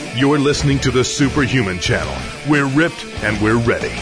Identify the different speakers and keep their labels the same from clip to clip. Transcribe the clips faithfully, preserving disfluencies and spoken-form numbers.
Speaker 1: You're listening to the Superhuman Channel. We're ripped and we're ready.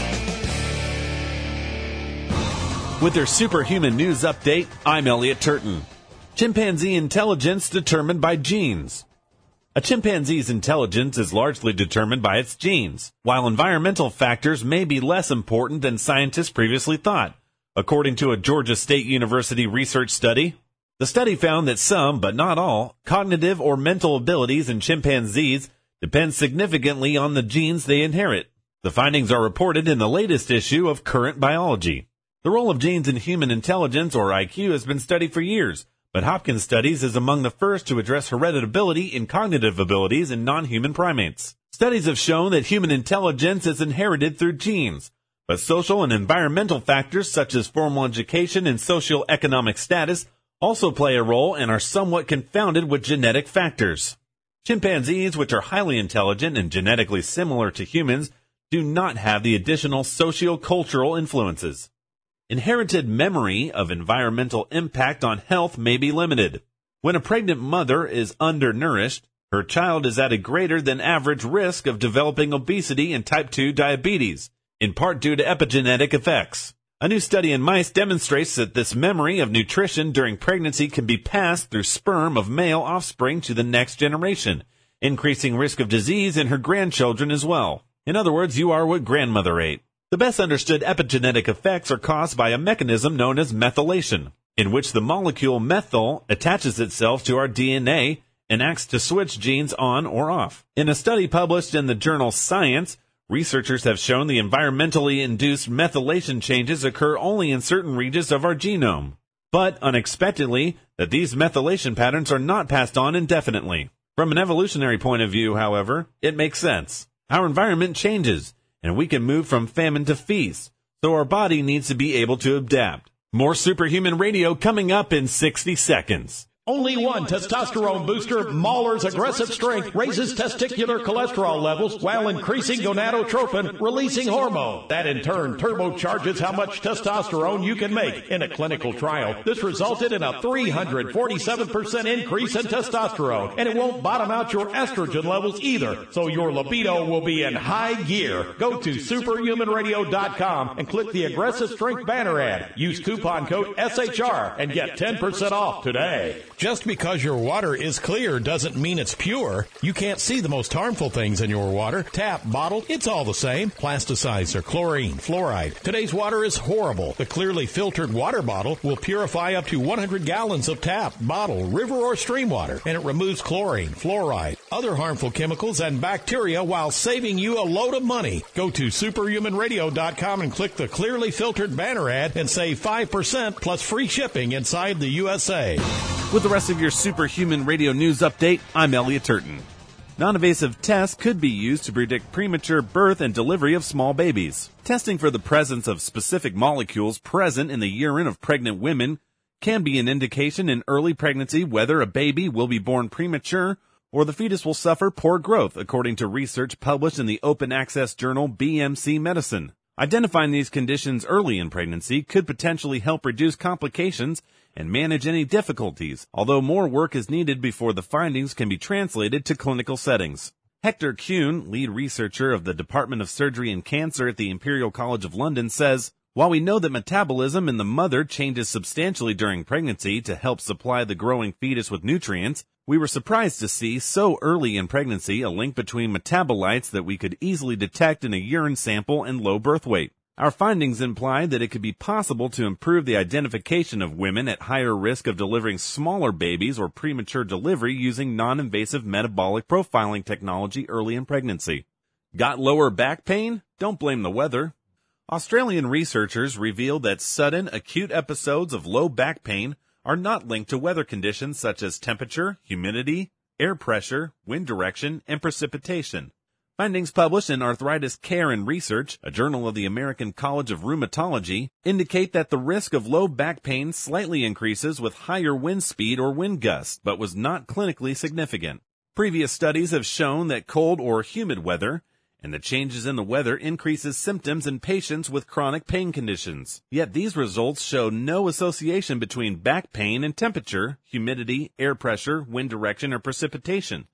Speaker 2: With their Superhuman News Update, I'm Elliot Turton. Chimpanzee intelligence determined by genes. A chimpanzee's intelligence is largely determined by its genes, while environmental factors may be less important than scientists previously thought, according to a Georgia State University research study. The study found that some, but not all, cognitive or mental abilities in chimpanzees depend significantly on the genes they inherit. The findings are reported in the latest issue of Current Biology. The role of genes in human intelligence, or I Q, has been studied for years, but Hopkins Studies is among the first to address hereditability in cognitive abilities in non-human primates. Studies have shown that human intelligence is inherited through genes, but social and environmental factors such as formal education and socioeconomic status also play a role and are somewhat confounded with genetic factors. Chimpanzees, which are highly intelligent and genetically similar to humans, do not have the additional socio-cultural influences. Inherited memory of environmental impact on health may be limited. When a pregnant mother is undernourished, her child is at a greater than average risk of developing obesity and type two diabetes, in part due to epigenetic effects. A new study in mice demonstrates that this memory of nutrition during pregnancy can be passed through sperm of male offspring to the next generation, increasing risk of disease in her grandchildren as well. In other words, you are what grandmother ate. The best understood epigenetic effects are caused by a mechanism known as methylation, in which the molecule methyl attaches itself to our D N A and acts to switch genes on or off. In a study published in the journal Science, researchers have shown the environmentally induced methylation changes occur only in certain regions of our genome, but unexpectedly, that these methylation patterns are not passed on indefinitely. From an evolutionary point of view, however, it makes sense. Our environment changes, and we can move from famine to feast, so our body needs to be able to adapt. More Superhuman Radio coming up in sixty seconds.
Speaker 3: Only one testosterone booster, Mahler's Aggressive Strength, raises testicular cholesterol levels while increasing gonadotropin, releasing hormone. That in turn turbocharges how much testosterone you can make. In a clinical trial, this resulted in a three hundred forty-seven percent increase in testosterone, and it won't bottom out your estrogen levels either, so your libido will be in high gear. Go to superhuman radio dot com and click the Aggressive Strength banner ad. Use coupon code S H R and get ten percent off today.
Speaker 4: Just because your water is clear doesn't mean it's pure. You can't see the most harmful things in your water. Tap, bottle, it's all the same. Plasticizer, or chlorine, fluoride. Today's water is horrible. The clearly filtered water bottle will purify up to one hundred gallons of tap, bottle, river, or stream water, and it removes chlorine, fluoride, other harmful chemicals, and bacteria while saving you a load of money. Go to superhuman radio dot com and click the clearly filtered banner ad and save five percent plus free shipping inside the U S A.
Speaker 2: With the rest of your Superhuman Radio News Update, I'm Elliot Turton. Non-invasive tests could be used to predict premature birth and delivery of small babies. Testing for the presence of specific molecules present in the urine of pregnant women can be an indication in early pregnancy whether a baby will be born premature or the fetus will suffer poor growth, according to research published in the open access journal B M C Medicine. Identifying these conditions early in pregnancy could potentially help reduce complications and manage any difficulties, although more work is needed before the findings can be translated to clinical settings. Hector Kuhn, lead researcher of the Department of Surgery and Cancer at the Imperial College of London, says, "While we know that metabolism in the mother changes substantially during pregnancy to help supply the growing fetus with nutrients, we were surprised to see so early in pregnancy a link between metabolites that we could easily detect in a urine sample and low birth weight. Our findings imply that it could be possible to improve the identification of women at higher risk of delivering smaller babies or premature delivery using non-invasive metabolic profiling technology early in pregnancy." Got lower back pain? Don't blame the weather. Australian researchers revealed that sudden, acute episodes of low back pain are not linked to weather conditions such as temperature, humidity, air pressure, wind direction, and precipitation. Findings published in Arthritis Care and Research, a journal of the American College of Rheumatology, indicate that the risk of low back pain slightly increases with higher wind speed or wind gusts, but was not clinically significant. Previous studies have shown that cold or humid weather and the changes in the weather increases symptoms in patients with chronic pain conditions. Yet these results show no association between back pain and temperature, humidity, air pressure, wind direction, or precipitation.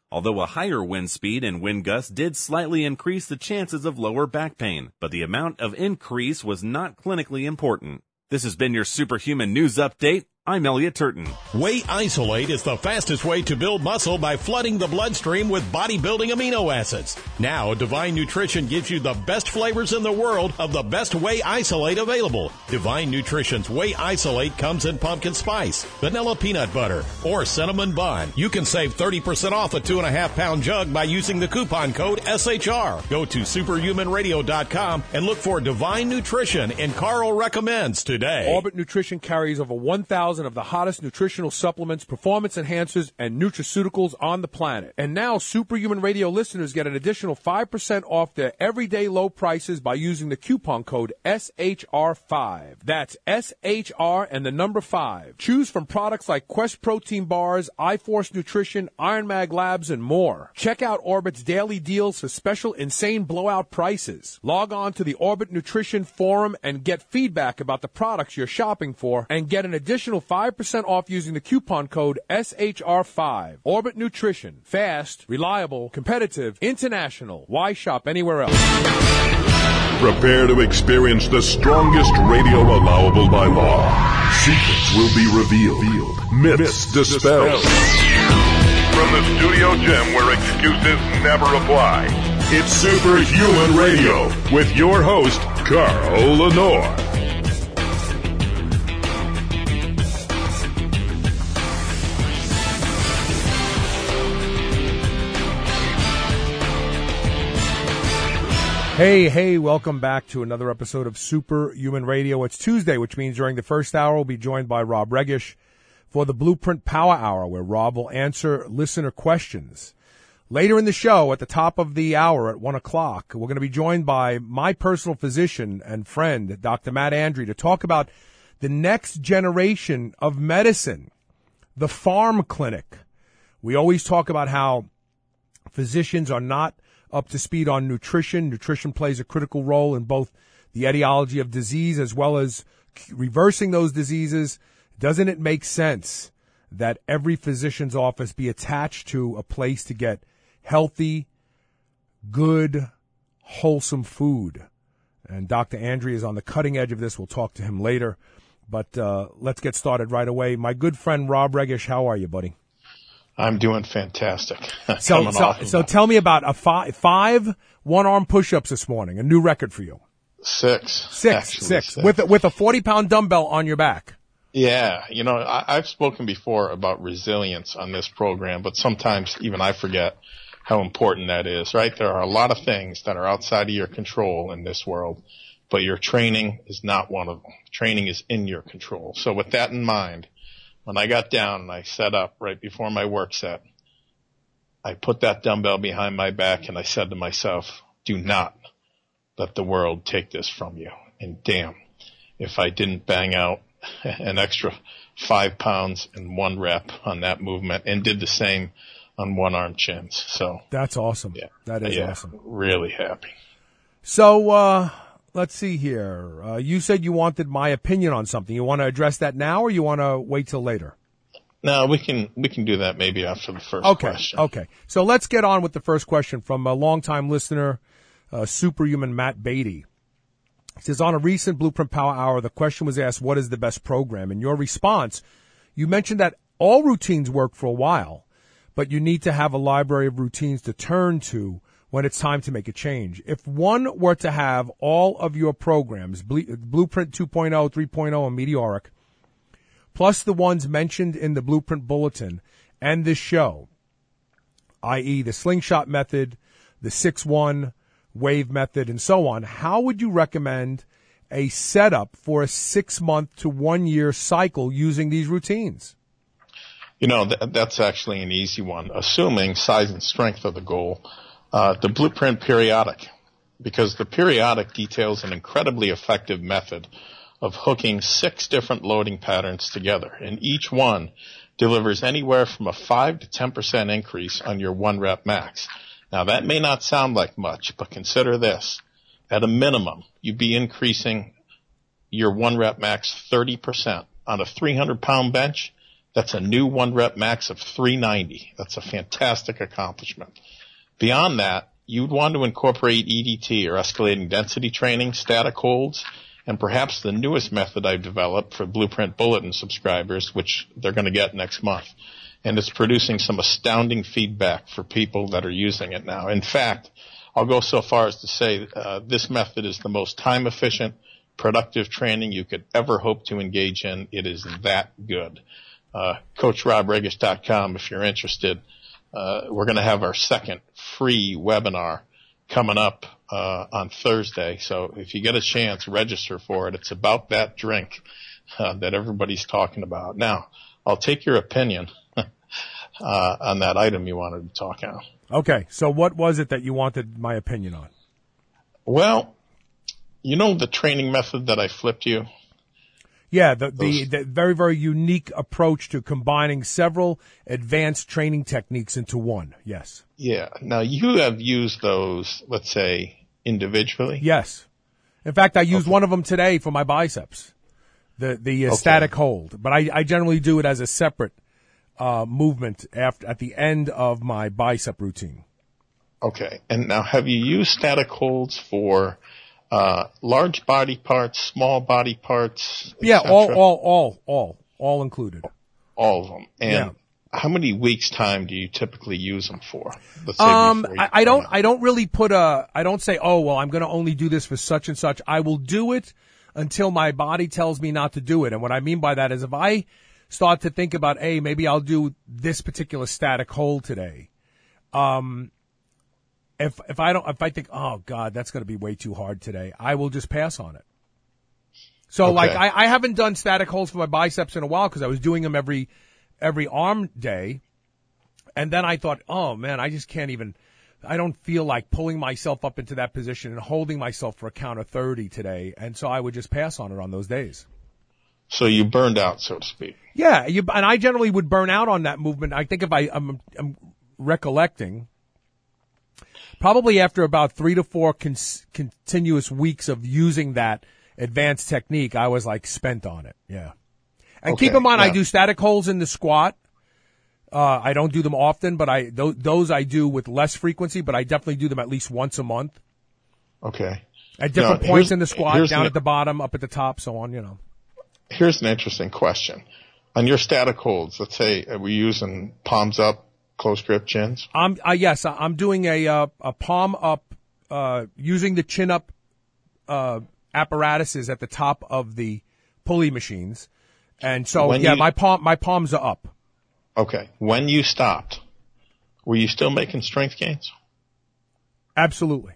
Speaker 2: although a higher wind speed and wind gust did slightly increase the chances of lower back pain, but the amount of increase was not clinically important. This has been your Superhuman News Update. I'm Elliot Turton.
Speaker 4: Whey Isolate is the fastest way to build muscle by flooding the bloodstream with bodybuilding amino acids. Now, Divine Nutrition gives you the best flavors in the world of the best Whey Isolate available. Divine Nutrition's Whey Isolate comes in pumpkin spice, vanilla peanut butter, or cinnamon bun. You can save thirty percent off a two and a half pound jug by using the coupon code S H R. Go to superhuman radio dot com and look for Divine Nutrition and Carl Recommends today.
Speaker 5: Orbit Nutrition carries over one thousand of the hottest nutritional supplements, performance enhancers, and nutraceuticals on the planet. And now Superhuman Radio listeners get an additional five percent off their everyday low prices by using the coupon code S H R five. That's S H R and the number five. Choose from products like Quest Protein Bars, iForce Nutrition, Iron Mag Labs, and more. Check out Orbit's daily deals for special insane blowout prices. Log on to the Orbit Nutrition Forum and get feedback about the products you're shopping for and get an additional five percent off using the coupon code S H R five. Orbit Nutrition. Fast, reliable, competitive, international. Why shop anywhere else?
Speaker 1: Prepare to experience the strongest radio allowable by law. Secrets will be revealed. Myths dispelled. From the studio gym where excuses never apply, it's Superhuman Radio with your host, Carl Lenore.
Speaker 5: Hey, hey, welcome back to another episode of Superhuman Radio. It's Tuesday, which means during the first hour, we'll be joined by Rob Regish for the Blueprint Power Hour, where Rob will answer listener questions. Later in the show, at the top of the hour at one o'clock, we're going to be joined by my personal physician and friend, Doctor Matt Andre, to talk about the next generation of medicine, the farm clinic. We always talk about how physicians are not up to speed on nutrition. Nutrition plays a critical role in both the etiology of disease as well as reversing those diseases. Doesn't it make sense that every physician's office be attached to a place to get healthy, good, wholesome food? And Doctor Andre is on the cutting edge of this. We'll talk to him later. But uh, let's get started right away. My good friend Rob Regish, how are you, buddy?
Speaker 6: I'm doing fantastic.
Speaker 5: so, so, so tell me about a five, five one-arm push-ups this morning, a new record for you.
Speaker 6: Six.
Speaker 5: Six,
Speaker 6: actually,
Speaker 5: six.
Speaker 6: six.
Speaker 5: With a, with a forty-pound dumbbell on your back.
Speaker 6: Yeah. You know, I, I've spoken before about resilience on this program, but sometimes even I forget how important that is, right? There are a lot of things that are outside of your control in this world, but your training is not one of them. Training is in your control. So with that in mind, when I got down and I set up right before my work set, I put that dumbbell behind my back and I said to myself, do not let the world take this from you. And damn, if I didn't bang out an extra five pounds and one rep on that movement and did the same on one arm chins. So
Speaker 5: that's awesome.
Speaker 6: Yeah,
Speaker 5: that is
Speaker 6: yeah,
Speaker 5: awesome.
Speaker 6: Really happy.
Speaker 5: So, uh, let's see here. Uh, you said you wanted my opinion on something. You want to address that now, or you want to wait till later?
Speaker 6: No, we can we can do that maybe after the first
Speaker 5: okay,
Speaker 6: question.
Speaker 5: Okay. So let's get on with the first question from a longtime listener, uh, Superhuman Matt Beatty. He says, on a recent Blueprint Power Hour, the question was asked, what is the best program? In your response, you mentioned that all routines work for a while, but you need to have a library of routines to turn to when it's time to make a change. If one were to have all of your programs, Blueprint two point oh, three point oh, and Meteoric, plus the ones mentioned in the Blueprint Bulletin and this show, that is the slingshot method, the six one wave method, and so on, how would you recommend a setup for a six-month to one-year cycle using these routines?
Speaker 6: You know, th- that's actually an easy one, assuming size and strength are the goal. Uh, the Blueprint Periodic, because the Periodic details an incredibly effective method of hooking six different loading patterns together, and each one delivers anywhere from a five to ten percent increase on your one rep max. Now, that may not sound like much, but consider this. At a minimum, you'd be increasing your one rep max thirty percent. On a three hundred pound bench, That's a new one rep max of three ninety. That's a fantastic accomplishment. Beyond that, you'd want to incorporate E D T or escalating density training, static holds, and perhaps the newest method I've developed for Blueprint Bulletin subscribers, which they're going to get next month. And it's producing some astounding feedback for people that are using it now. In fact, I'll go so far as to say uh, this method is the most time-efficient, productive training you could ever hope to engage in. It is that good. Uh, Coach Rob Regish dot com if you're interested. Uh, we're going to have our second free webinar coming up uh, on Thursday. So if you get a chance, register for it. It's about that drink uh, that everybody's talking about. Now, I'll take your opinion uh, on that item you wanted to talk on.
Speaker 5: Okay, so what was it that you wanted my opinion on?
Speaker 6: Well, you know the training method that I flipped you?
Speaker 5: Yeah, the, the, the very, very unique approach to combining several advanced training techniques into one, yes.
Speaker 6: Yeah. Now, you have used those, let's say, individually?
Speaker 5: Yes. In fact, I used
Speaker 6: okay.
Speaker 5: one of them today for my biceps, the the uh,
Speaker 6: okay.
Speaker 5: static hold. But I, I generally do it as a separate uh, movement after at the end of my bicep routine.
Speaker 6: Okay. And now, have you used static holds for uh large body parts, small body parts?
Speaker 5: Yeah, all, all, all, all, all included.
Speaker 6: All of them. And
Speaker 5: yeah.
Speaker 6: how many weeks time do you typically use them for? Let's say
Speaker 5: um,
Speaker 6: I,
Speaker 5: I don't, I don't really put a, I don't say, oh, well, I'm going to only do this for such and such. I will do it until my body tells me not to do it. And what I mean by that is if I start to think about, hey, maybe I'll do this particular static hold today. Um, If if I don't if I think, oh God, that's going to be way too hard today, I will just pass on it. So
Speaker 6: okay.
Speaker 5: like I, I haven't done static holds for my biceps in a while because I was doing them every every arm day, and then I thought, oh man, I just can't even. I don't feel like pulling myself up into that position and holding myself for a count of thirty today, and so I would just pass on it on those days.
Speaker 6: So you burned out, so to speak.
Speaker 5: Yeah, you, and I generally would burn out on that movement. I think if I I'm, I'm recollecting. Probably after about three to four con- continuous weeks of using that advanced technique, I was like spent on it. Yeah. And
Speaker 6: okay,
Speaker 5: keep in mind,
Speaker 6: yeah.
Speaker 5: I do static holds in the squat. Uh, I don't do them often, but I, th- those I do with less frequency, but I definitely do them at least once a month.
Speaker 6: Okay.
Speaker 5: At different
Speaker 6: now,
Speaker 5: points in the squat, down
Speaker 6: an,
Speaker 5: at the bottom, up at the top, so on, you know.
Speaker 6: Here's an interesting question. On your static holds, let's say, are we using palms up, close grip chins?
Speaker 5: I'm, uh, yes, I'm doing a, uh, a palm up, uh, using the chin up, uh, apparatuses at the top of the pulley machines. And so, when yeah, you, my palm, my palms are up.
Speaker 6: Okay. When you stopped, were you still making strength gains?
Speaker 5: Absolutely.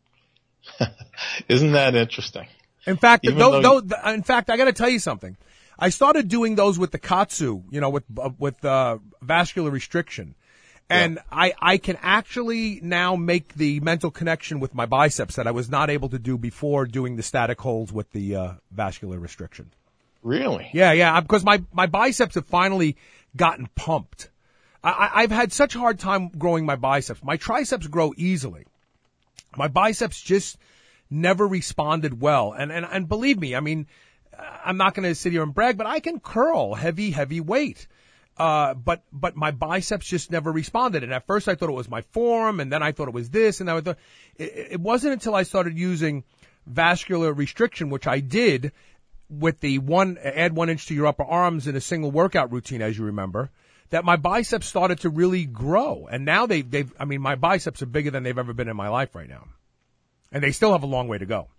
Speaker 6: Isn't that interesting?
Speaker 5: In fact,
Speaker 6: Even
Speaker 5: though,
Speaker 6: though
Speaker 5: though, in fact, I got to tell you something. I started doing those with the Katsu, you know, with uh, with uh, vascular restriction. And yeah. I, I can actually now make the mental connection with my biceps that I was not able to do before doing the static holds with the uh, vascular restriction.
Speaker 6: Really?
Speaker 5: Yeah, yeah, because my, my biceps have finally gotten pumped. I, I've had such a hard time growing my biceps. My triceps grow easily. My biceps just never responded well. And, and, and believe me, I mean, I'm not going to sit here and brag, but I can curl heavy, heavy weight. Uh, but, but my biceps just never responded. And at first I thought it was my form, and then I thought it was this, and I thought, it, it wasn't until I started using vascular restriction, which I did with the one, add one inch to your upper arms in a single workout routine, as you remember, that my biceps started to really grow. And now they've, they've, I mean, my biceps are bigger than they've ever been in my life right now. And they still have a long way to go.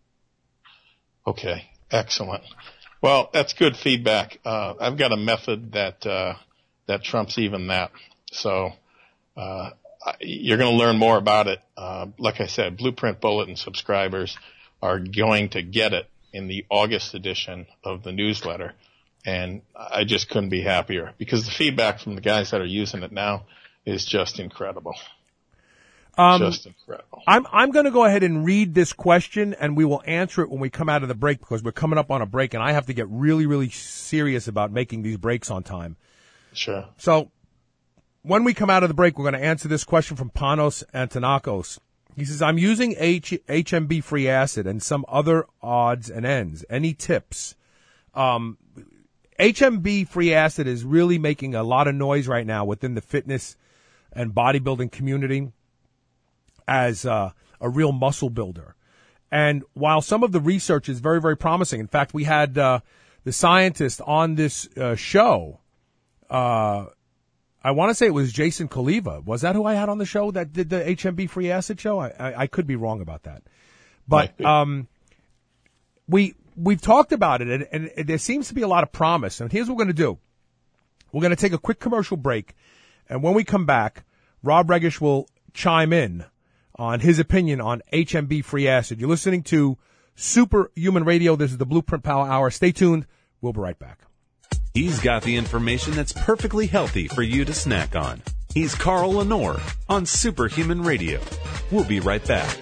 Speaker 6: Okay. Excellent. Well, that's good feedback. Uh, I've got a method that, uh, that trumps even that. So, uh, you're going to learn more about it. Uh, like I said, Blueprint Bulletin subscribers are going to get it in the August edition of the newsletter. And I just couldn't be happier because the feedback from the guys that are using it now is just incredible.
Speaker 5: Um,
Speaker 6: just incredible.
Speaker 5: I'm, I'm going to go ahead and read this question, and we will answer it when we come out of the break because we're coming up on a break, and I have to get really, really serious about making these breaks on time.
Speaker 6: Sure.
Speaker 5: So when we come out of the break, we're going to answer this question from Panos Antonakos. He says, I'm using H- HMB-free acid and some other odds and ends. Any tips? Um, H M B free acid is really making a lot of noise right now within the fitness and bodybuilding community as uh, a real muscle builder. And while some of the research is very, very promising, in fact, we had uh, the scientist on this uh, show. Uh, I want to say it was Jason Koliva. Was that who I had on the show that did the H M B free acid show? I, I, I could be wrong about that. But um, we, we've talked about it, and, and there seems to be a lot of promise. And here's what we're going to do. We're going to take a quick commercial break, and when we come back, Rob Regish will chime in on his opinion on H M B free acid. You're listening to Superhuman Radio. This is the Blueprint Power Hour. Stay tuned. We'll be right back.
Speaker 2: He's got the information that's perfectly healthy for you to snack on. He's Carl Lenore on Superhuman Radio. We'll be right back.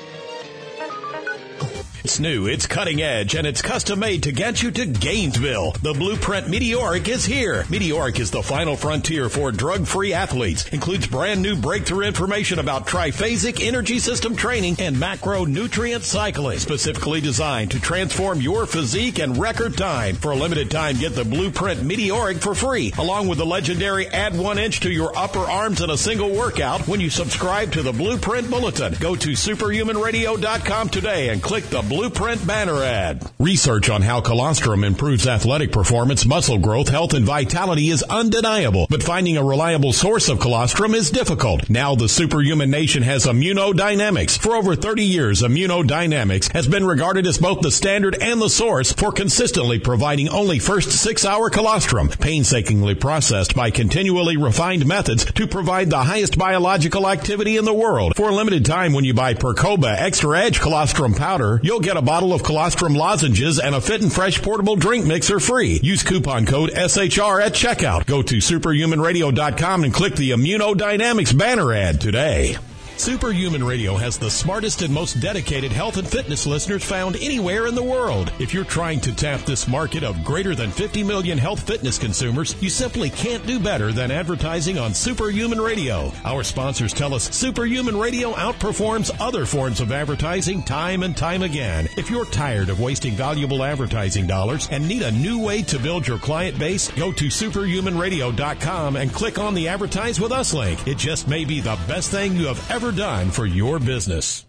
Speaker 4: It's new, it's cutting edge, and it's custom made to get you to Gainesville. The Blueprint Meteoric is here. Meteoric is the final frontier for drug-free athletes. Includes brand new breakthrough information about triphasic energy system training and macronutrient cycling, specifically designed to transform your physique in record time. For a limited time, get the Blueprint Meteoric for free, along with the legendary add one inch to your upper arms in a single workout when you subscribe to the Blueprint Bulletin. Go to superhuman radio dot com today and click the Blueprint banner ad. Research on how colostrum improves athletic performance, muscle growth, health, and vitality is undeniable, but finding a reliable source of colostrum is difficult. Now the Superhuman Nation has Immunodynamics. For over thirty years, Immunodynamics has been regarded as both the standard and the source for consistently providing only first six-hour colostrum, painstakingly processed by continually refined methods to provide the highest biological activity in the world. For a limited time, when you buy Percoba Extra Edge Colostrum Powder, you'll get a bottle of colostrum lozenges and a Fit and Fresh portable drink mixer free. Use coupon code S H R at checkout. Go to superhuman radio dot com and click the Immunodynamics banner ad today. Superhuman Radio has the smartest and most dedicated health and fitness listeners found anywhere in the world. If you're trying to tap this market of greater than fifty million health fitness consumers, you simply can't do better than advertising on Superhuman Radio. Our sponsors tell us Superhuman Radio outperforms other forms of advertising time and time again. If you're tired of wasting valuable advertising dollars and need a new way to build your client base, go to superhuman radio dot com and click on the Advertise With Us link. It just may be the best thing you have ever done for your business.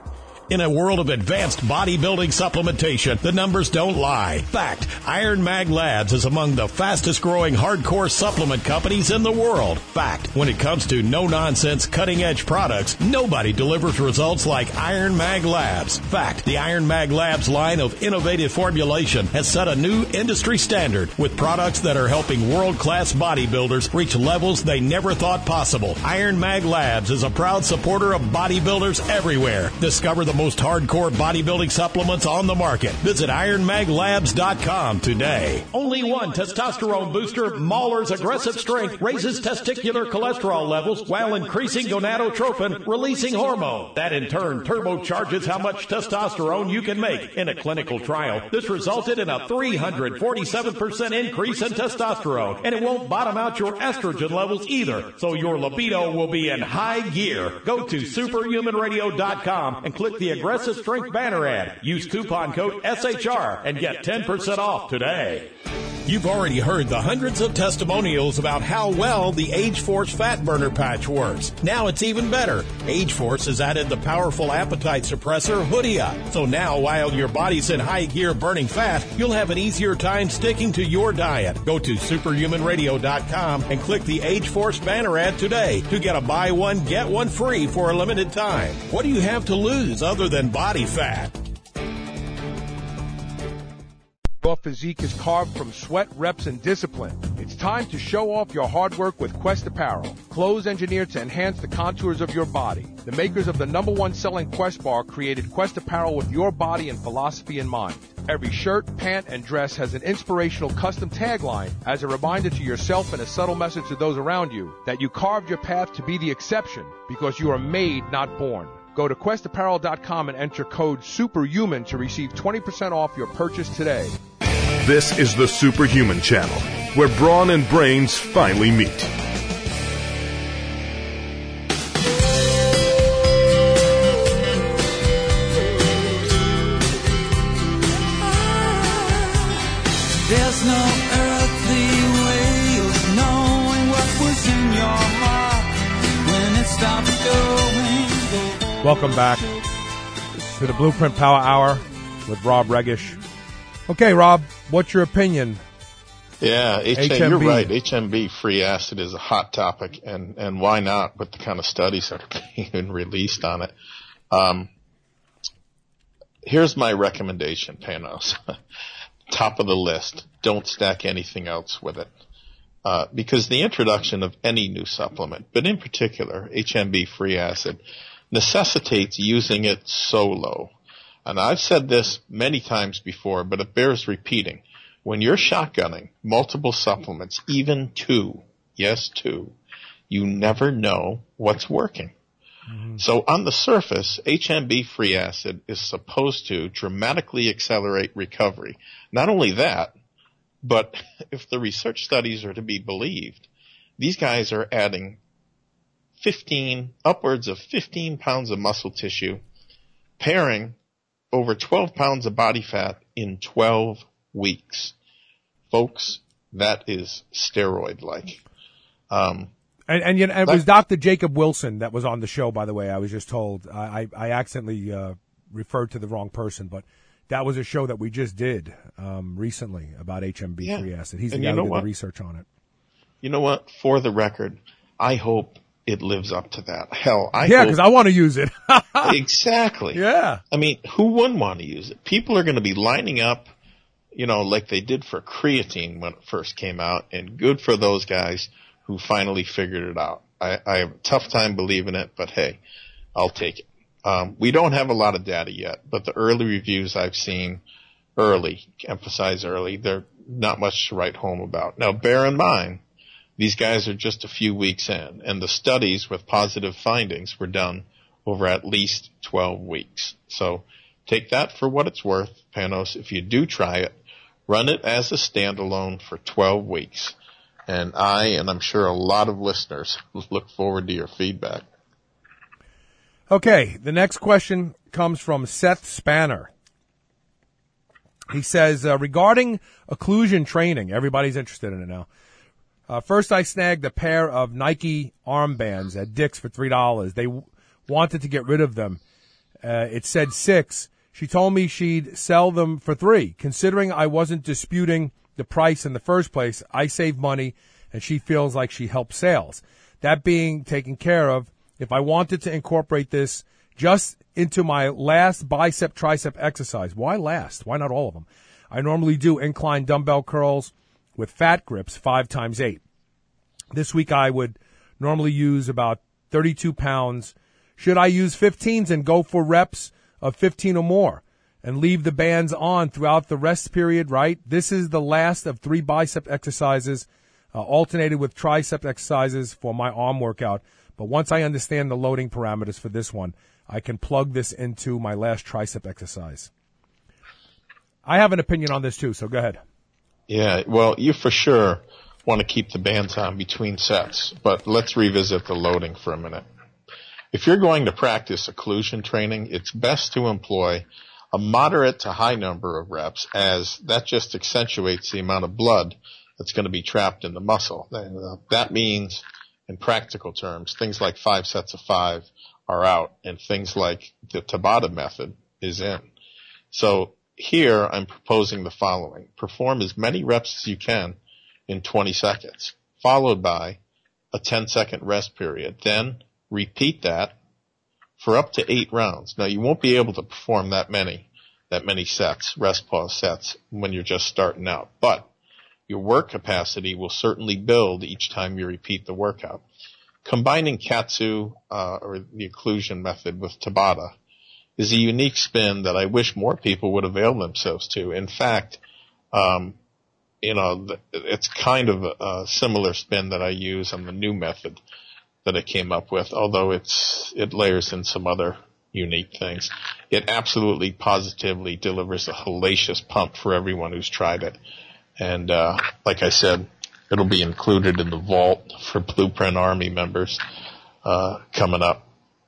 Speaker 4: In a world of advanced bodybuilding supplementation, the numbers don't lie. Fact, Iron Mag Labs is among the fastest growing hardcore supplement companies in the world. Fact, when it comes to no-nonsense, cutting-edge products, nobody delivers results like Iron Mag Labs. Fact, the Iron Mag Labs line of innovative formulation has set a new industry standard with products that are helping world-class bodybuilders reach levels they never thought possible. Iron Mag Labs is a proud supporter of bodybuilders everywhere. Discover the most hardcore bodybuilding supplements on the market. Visit iron mag labs dot com today.
Speaker 3: Only one testosterone booster, Mahler's Aggressive Strength, raises testicular cholesterol levels while increasing gonadotropin, releasing hormone. That in turn turbocharges how much testosterone you can make. In a clinical trial, this resulted in a three hundred forty-seven percent increase in testosterone, and it won't bottom out your estrogen levels either, so your libido will be in high gear. Go to superhuman radio dot com and click the Aggressive Strength banner ad. Use coupon code S H R and get ten percent off today.
Speaker 4: You've already heard the hundreds of testimonials about how well the Age Force Fat Burner Patch works. Now it's even better. Age Force has added the powerful appetite suppressor Hoodia. So now, while your body's in high gear burning fat, you'll have an easier time sticking to your diet. Go to superhuman radio dot com and click the Age Force banner ad today to get a buy one, get one free for a limited time. What do you have to lose other than body fat?
Speaker 5: Your physique is carved from sweat, reps, and discipline. It's time to show off your hard work with Quest Apparel. Clothes engineered to enhance the contours of your body. The makers of the number one selling Quest bar created Quest Apparel with your body and philosophy in mind. Every shirt, pant, and dress has an inspirational custom tagline as a reminder to yourself and a subtle message to those around you that you carved your path to be the exception because you are made, not born. Go to quest apparel dot com and enter code SUPERHUMAN to receive twenty percent off your purchase today.
Speaker 1: This is the Superhuman Channel, where brawn and brains finally meet.
Speaker 7: There's no earth
Speaker 5: Welcome back to the Blueprint Power Hour with Rob Regish. Okay, Rob, what's your opinion?
Speaker 6: Yeah, H-
Speaker 5: H M B.
Speaker 6: You're right. H M B free acid is a hot topic, and, and why not with the kind of studies that are being released on it. Um, here's my recommendation, Panos. Top of the list. Don't stack anything else with it. Uh, because the introduction of any new supplement, but in particular H M B free acid, necessitates using it solo. And I've said this many times before, but it bears repeating. When you're shotgunning multiple supplements, even two, yes, two, you never know what's working. Mm-hmm. So on the surface, H M B free acid is supposed to dramatically accelerate recovery. Not only that, but if the research studies are to be believed, these guys are adding fifteen, upwards of fifteen pounds of muscle tissue, pairing over twelve pounds of body fat in twelve weeks. Folks, that is steroid-like. Um,
Speaker 5: and, and you know, it was Doctor Jacob Wilson that was on the show, by the way. I was just told. I, I accidentally uh, referred to the wrong person, but that was a show that we just did um, recently about H M B free
Speaker 6: yeah.
Speaker 5: acid. He's the
Speaker 6: and
Speaker 5: guy
Speaker 6: you know
Speaker 5: who did
Speaker 6: what?
Speaker 5: the research on it.
Speaker 6: You know what? For the record, I hope it lives up to that. Hell, I
Speaker 5: yeah,
Speaker 6: hope
Speaker 5: because I want to use it.
Speaker 6: Exactly.
Speaker 5: Yeah.
Speaker 6: I mean, who wouldn't want to use it? People are going to be lining up, you know, like they did for creatine when it first came out, and good for those guys who finally figured it out. I, I have a tough time believing it, but hey, I'll take it. Um, we don't have a lot of data yet, but the early reviews I've seen, early, emphasize early, they're not much to write home about. Now, bear in mind, these guys are just a few weeks in, and the studies with positive findings were done over at least twelve weeks. So take that for what it's worth, Panos. If you do try it, run it as a standalone for twelve weeks. And I, and I'm sure a lot of listeners, look forward to your feedback.
Speaker 5: Okay, the next question comes from Seth Spanner. He says, uh, regarding occlusion training, everybody's interested in it now. Uh, first, I snagged a pair of Nike armbands at Dick's for three dollars. They w- wanted to get rid of them. Uh, it said six. She told me she'd sell them for three. Considering I wasn't disputing the price in the first place, I saved money, and she feels like she helped sales. That being taken care of, if I wanted to incorporate this just into my last bicep tricep exercise, why last? Why not all of them? I normally do incline dumbbell curls with fat grips five times eight. This week I would normally use about thirty-two pounds. Should I use fifteens and go for reps of fifteen or more and leave the bands on throughout the rest period, right? This is the last of three bicep exercises, uh, alternated with tricep exercises for my arm workout. But once I understand the loading parameters for this one, I can plug this into my last tricep exercise. I have an opinion on this too, so go ahead.
Speaker 6: Yeah, well, you for sure want to keep the bands on between sets, but let's revisit the loading for a minute. If you're going to practice occlusion training, it's best to employ a moderate to high number of reps, as that just accentuates the amount of blood that's going to be trapped in the muscle. That means, in practical terms, things like five sets of five are out, and things like the Tabata method is in. So here I'm proposing the following. Perform as many reps as you can in twenty seconds, followed by a ten second rest period. Then repeat that for up to eight rounds. Now, you won't be able to perform that many, that many sets, rest pause sets, when you're just starting out. But your work capacity will certainly build each time you repeat the workout. Combining Katsu, uh, or the occlusion method with Tabata is a unique spin that I wish more people would avail themselves to. In fact, um, you know, it's kind of a, a similar spin that I use on the new method that I came up with, although it's, it layers in some other unique things. It absolutely positively delivers a hellacious pump for everyone who's tried it. And, uh, like I said, it'll be included in the vault for Blueprint Army members, uh, coming up.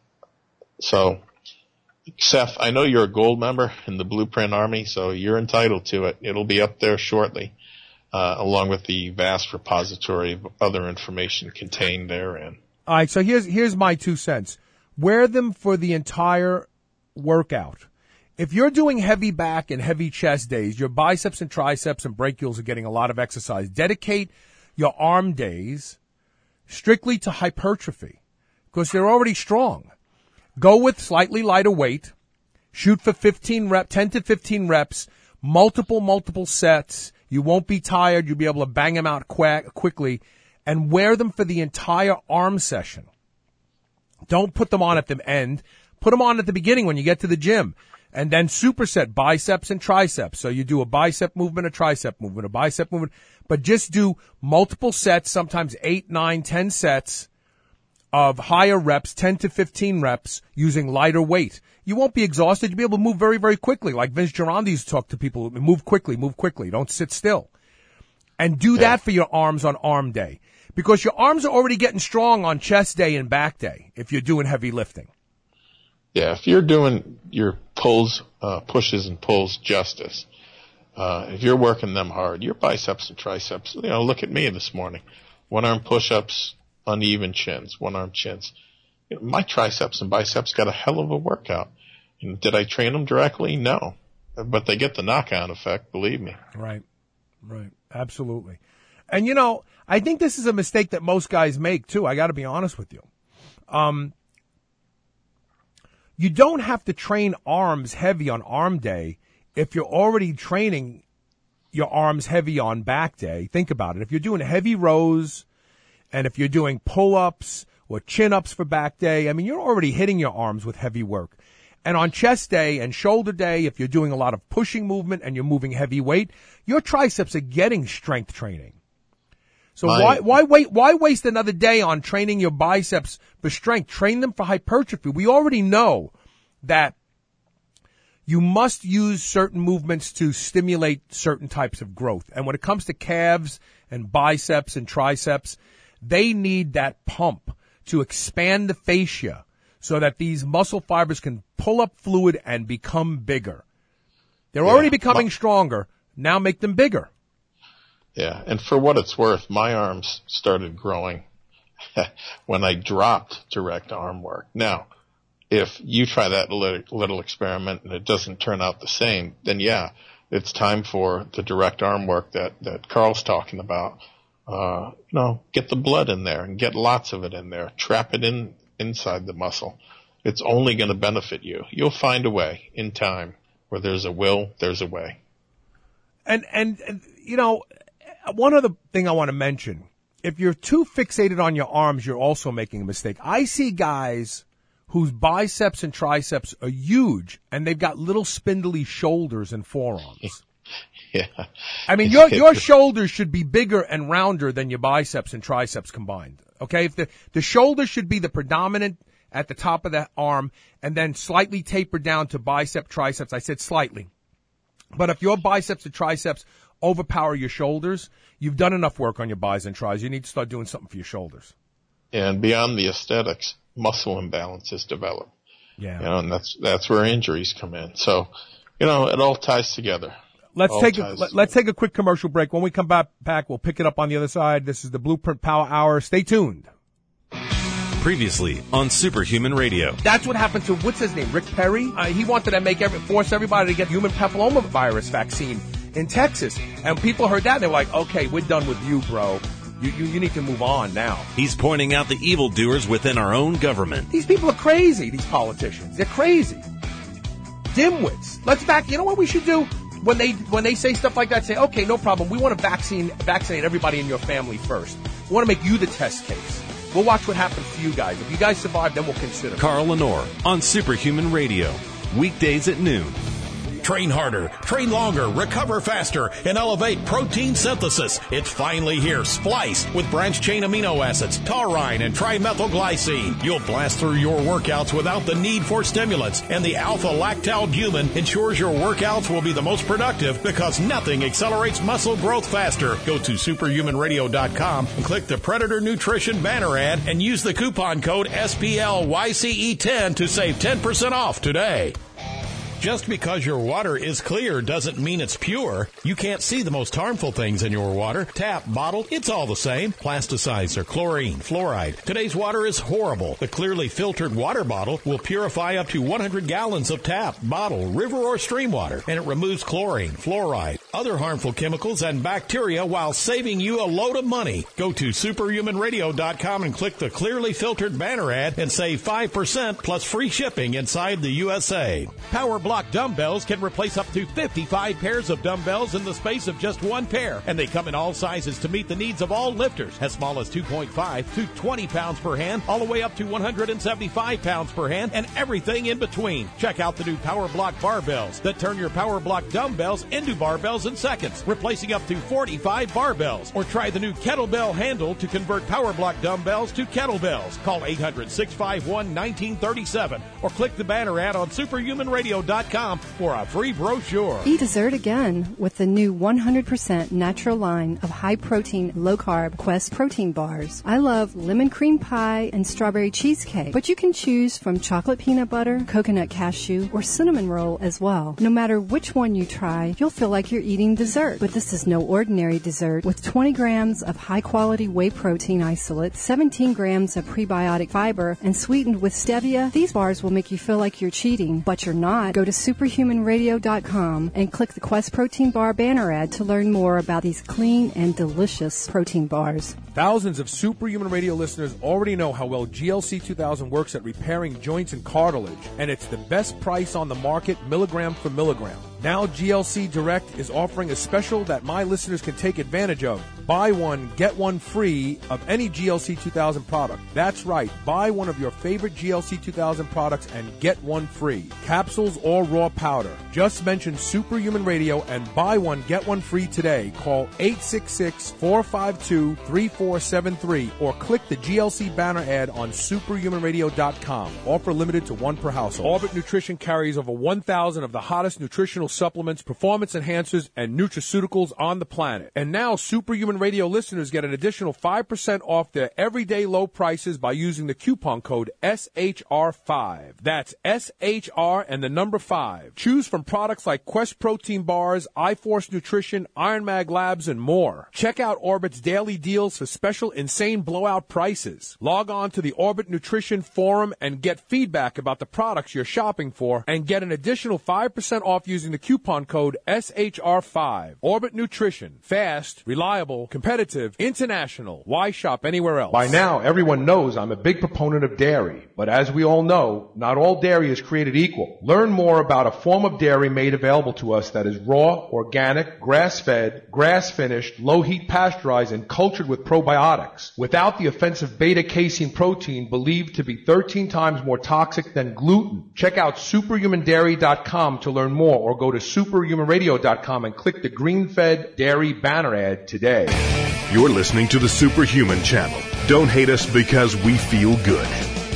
Speaker 6: So, Seth, I know you're a gold member in the Blueprint Army, so you're entitled to it. It'll be up there shortly, uh, along with the vast repository of other information contained therein.
Speaker 5: All right, so here's here's my two cents. wear them for the entire workout. If you're doing heavy back and heavy chest days, your biceps and triceps and brachials are getting a lot of exercise. Dedicate your arm days strictly to hypertrophy because they're already strong. Go with slightly lighter weight. Shoot for fifteen reps, ten to fifteen reps, multiple, multiple sets. You won't be tired. You'll be able to bang them out qu- quickly and wear them for the entire arm session. Don't put them on at the end. Put them on at the beginning when you get to the gym. And then superset biceps and triceps. So you do a bicep movement, a tricep movement, a bicep movement. But just do multiple sets, sometimes eight, nine, ten sets of higher reps, ten to fifteen reps, using lighter weight. You won't be exhausted. You'll be able to move very, very quickly. Like Vince Gironda used to talk to people, move quickly, move quickly. Don't sit still. And do that for your arms on arm day. Because your arms are already getting strong on chest day and back day if you're doing heavy lifting.
Speaker 6: Yeah, if you're doing your pulls, uh, pushes and pulls justice, uh, if you're working them hard, your biceps and triceps, you know, look at me this morning. One arm push-ups, uneven chins, one arm chins. You know, my triceps and biceps got a hell of a workout. And did I train them directly? No. But they get the knock-on effect, believe me.
Speaker 5: Right, right, absolutely. And, you know, I think this is a mistake that most guys make, too. I got to be honest with you. Um, you don't have to train arms heavy on arm day if you're already training your arms heavy on back day. Think about it. If you're doing heavy rows and if you're doing pull-ups or chin-ups for back day, I mean, you're already hitting your arms with heavy work. And on chest day and shoulder day, if you're doing a lot of pushing movement and you're moving heavy weight, your triceps are getting strength training. So My, why why wait why waste another day on training your biceps for strength? Train them for hypertrophy. We already know that you must use certain movements to stimulate certain types of growth. And when it comes to calves and biceps and triceps, they need that pump to expand the fascia so that these muscle fibers can pull up fluid and become bigger. They're yeah, already becoming my, stronger. Now make them bigger.
Speaker 6: Yeah, and for what it's worth, my arms started growing when I dropped direct arm work. Now, if you try that little, little experiment and it doesn't turn out the same, then yeah, it's time for the direct arm work that, that Carl's talking about. Uh, you know, get the blood in there and get lots of it in there. Trap it in inside the muscle. It's only going to benefit you. You'll find a way in time. Where there's a will, there's a way.
Speaker 5: And, and, and you know, one other thing I want to mention, if you're too fixated on your arms, you're also making a mistake. I see guys whose biceps and triceps are huge, and they've got little spindly shoulders and forearms.
Speaker 6: Yeah.
Speaker 5: I mean, your your shoulders should be bigger and rounder than your biceps and triceps combined. Okay? If the, the shoulder should be the predominant at the top of the arm, and then slightly tapered down to bicep, triceps. I said slightly. But if your biceps and triceps overpower your shoulders, you've done enough work on your biceps and tris. You need to start doing something for your shoulders.
Speaker 6: And beyond the aesthetics, muscle imbalances develop.
Speaker 5: Yeah.
Speaker 6: You know, and that's that's where injuries come in. So, you know, it all ties together.
Speaker 5: Let's
Speaker 6: all
Speaker 5: take a, let, let's take a quick commercial break. When we come back, back, we'll pick it up on the other side. This is the Blueprint Power Hour. Stay tuned.
Speaker 2: Previously on Superhuman Radio.
Speaker 5: That's what happened to, what's his name, Rick Perry? Uh, he wanted to make every, force everybody to get human papillomavirus vaccine in Texas. And people heard that and they were like, okay, we're done with you, bro. You, you, you need to move on now.
Speaker 2: He's pointing out the evildoers within our own government.
Speaker 5: These people are crazy, these politicians. They're crazy. Dimwits. Let's back, you know what we should do? When they, when they say stuff like that, say, okay, no problem. We want to vaccine, vaccinate everybody in your family first. We want to make you the test case. We'll watch what happens to you guys. If you guys survive, then we'll consider.
Speaker 2: Carl Lenore on Superhuman Radio. Weekdays at noon.
Speaker 4: Train harder, train longer, recover faster, and elevate protein synthesis. It's finally here. Splice with branched-chain amino acids, taurine, and trimethylglycine. You'll blast through your workouts without the need for stimulants. And the alpha-lactalbumin ensures your workouts will be the most productive because nothing accelerates muscle growth faster. Go to superhuman radio dot com and click the Predator Nutrition banner ad and use the coupon code S P L Y C E ten to save ten percent off today. Just because your water is clear doesn't mean it's pure. You can't see the most harmful things in your water. Tap, bottle, it's all the same. Plasticizer, chlorine, fluoride. Today's water is horrible. The clearly filtered water bottle will purify up to one hundred gallons of tap, bottle, river, or stream water, and it removes chlorine, fluoride, other harmful chemicals, and bacteria while saving you a load of money. Go to superhuman radio dot com and click the clearly filtered banner ad and save five percent plus free shipping inside the U S A.
Speaker 3: Power Block dumbbells can replace up to fifty-five pairs of dumbbells in the space of just one pair, and they come in all sizes to meet the needs of all lifters, as small as two point five to twenty pounds per hand, all the way up to one hundred seventy-five pounds per hand, and everything in between. Check out the new Power Block barbells that turn your Power Block dumbbells into barbells in seconds, replacing up to forty-five barbells. Or try the new kettlebell handle to convert Power Block dumbbells to kettlebells. Call eight hundred, six five one, one nine three seven or click the banner ad on superhuman radio dot com for a free brochure.
Speaker 7: Eat dessert again with the new one hundred percent natural line of high-protein, low-carb Quest protein bars. I love lemon cream pie and strawberry cheesecake, but you can choose from chocolate peanut butter, coconut cashew, or cinnamon roll as well. No matter which one you try, you'll feel like you're eating dessert. But this is no ordinary dessert. With twenty grams of high-quality whey protein isolate, seventeen grams of prebiotic fiber, and sweetened with stevia, these bars will make you feel like you're cheating, but you're not. Go to superhuman radio dot com and click the Quest Protein Bar banner ad to learn more about these clean and delicious protein bars.
Speaker 5: Thousands of Superhuman Radio listeners already know how well G L C two thousand works at repairing joints and cartilage, and it's the best price on the market, milligram for milligram. Now G L C Direct is offering a special that my listeners can take advantage of. Buy one, get one free of any G L C two thousand product. That's right. Buy one of your favorite G L C two thousand products and get one free. Capsules or raw powder. Just mention Superhuman Radio and buy one, get one free today. Call eight six six, four five two, three four seven three or click the G L C banner ad on superhuman radio dot com. Offer limited to one per household. Orbit Nutrition carries over one thousand of the hottest nutritional supplements, performance enhancers, and nutraceuticals on the planet. And now Superhuman Radio listeners get an additional five percent off their everyday low prices by using the coupon code S H R five. That's S H R and the number five. Choose from products like Quest Protein Bars, iForce Nutrition, Iron Mag Labs, and more. Check out Orbit's daily deals for special insane blowout prices. Log on to the Orbit Nutrition Forum and get feedback about the products you're shopping for and get an additional five percent off using the coupon code S H R five. Orbit Nutrition. Fast, reliable, competitive, international. Why shop anywhere else?
Speaker 8: By now, everyone knows I'm a big proponent of dairy. But as we all know, not all dairy is created equal. Learn more about a form of dairy made available to us that is raw, organic, grass-fed, grass-finished, low-heat pasteurized, and cultured with probiotics. Without the offensive beta-casein protein believed to be thirteen times more toxic than gluten. Check out superhuman dairy dot com to learn more or go to superhuman radio dot com and click the green-fed dairy banner ad today.
Speaker 1: You're listening to the Superhuman Channel. Don't hate us because we feel good.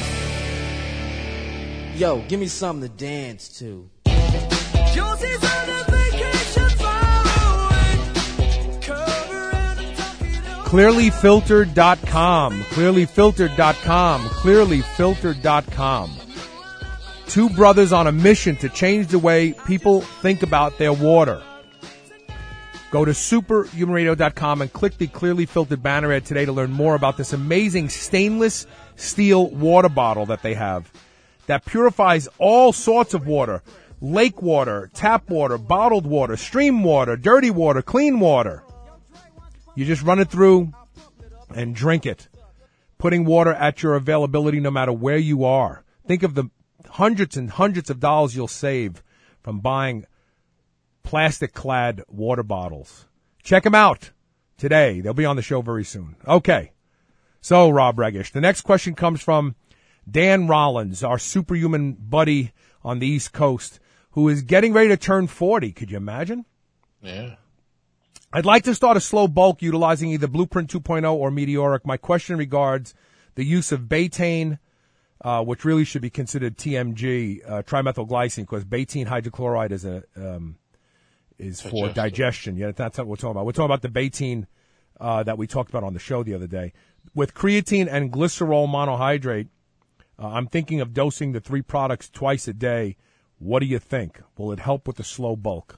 Speaker 9: Yo, give me something to dance to.
Speaker 10: Josie's on a vacation far away.
Speaker 5: clearly filtered dot com. clearly filtered dot com. clearly filtered dot com. Two brothers on a mission to change the way people think about their water. Go to superhuman radio dot com and click the Clearly Filtered banner ad today to learn more about this amazing stainless steel water bottle that they have that purifies all sorts of water. Lake water, tap water, bottled water, stream water, dirty water, clean water. You just run it through and drink it, putting water at your availability no matter where you are. Think of the hundreds and hundreds of dollars you'll save from buying plastic-clad water bottles. Check them out today. They'll be on the show very soon. Okay. So, Rob Regish, the next question comes from Dan Rollins, our superhuman buddy on the East Coast, who is getting ready to turn forty. Could you imagine?
Speaker 6: Yeah.
Speaker 5: I'd like to start a slow bulk utilizing either Blueprint two point oh or Meteoric. My question regards the use of betaine, uh, which really should be considered T M G, uh, trimethylglycine, because betaine hydrochloride is a um, is for digestion. digestion. Yeah, that's what we're talking about. We're talking about the betaine uh, that we talked about on the show the other day. With creatine and glycerol monohydrate, uh, I'm thinking of dosing the three products twice a day. What do you think? Will it help with the slow bulk?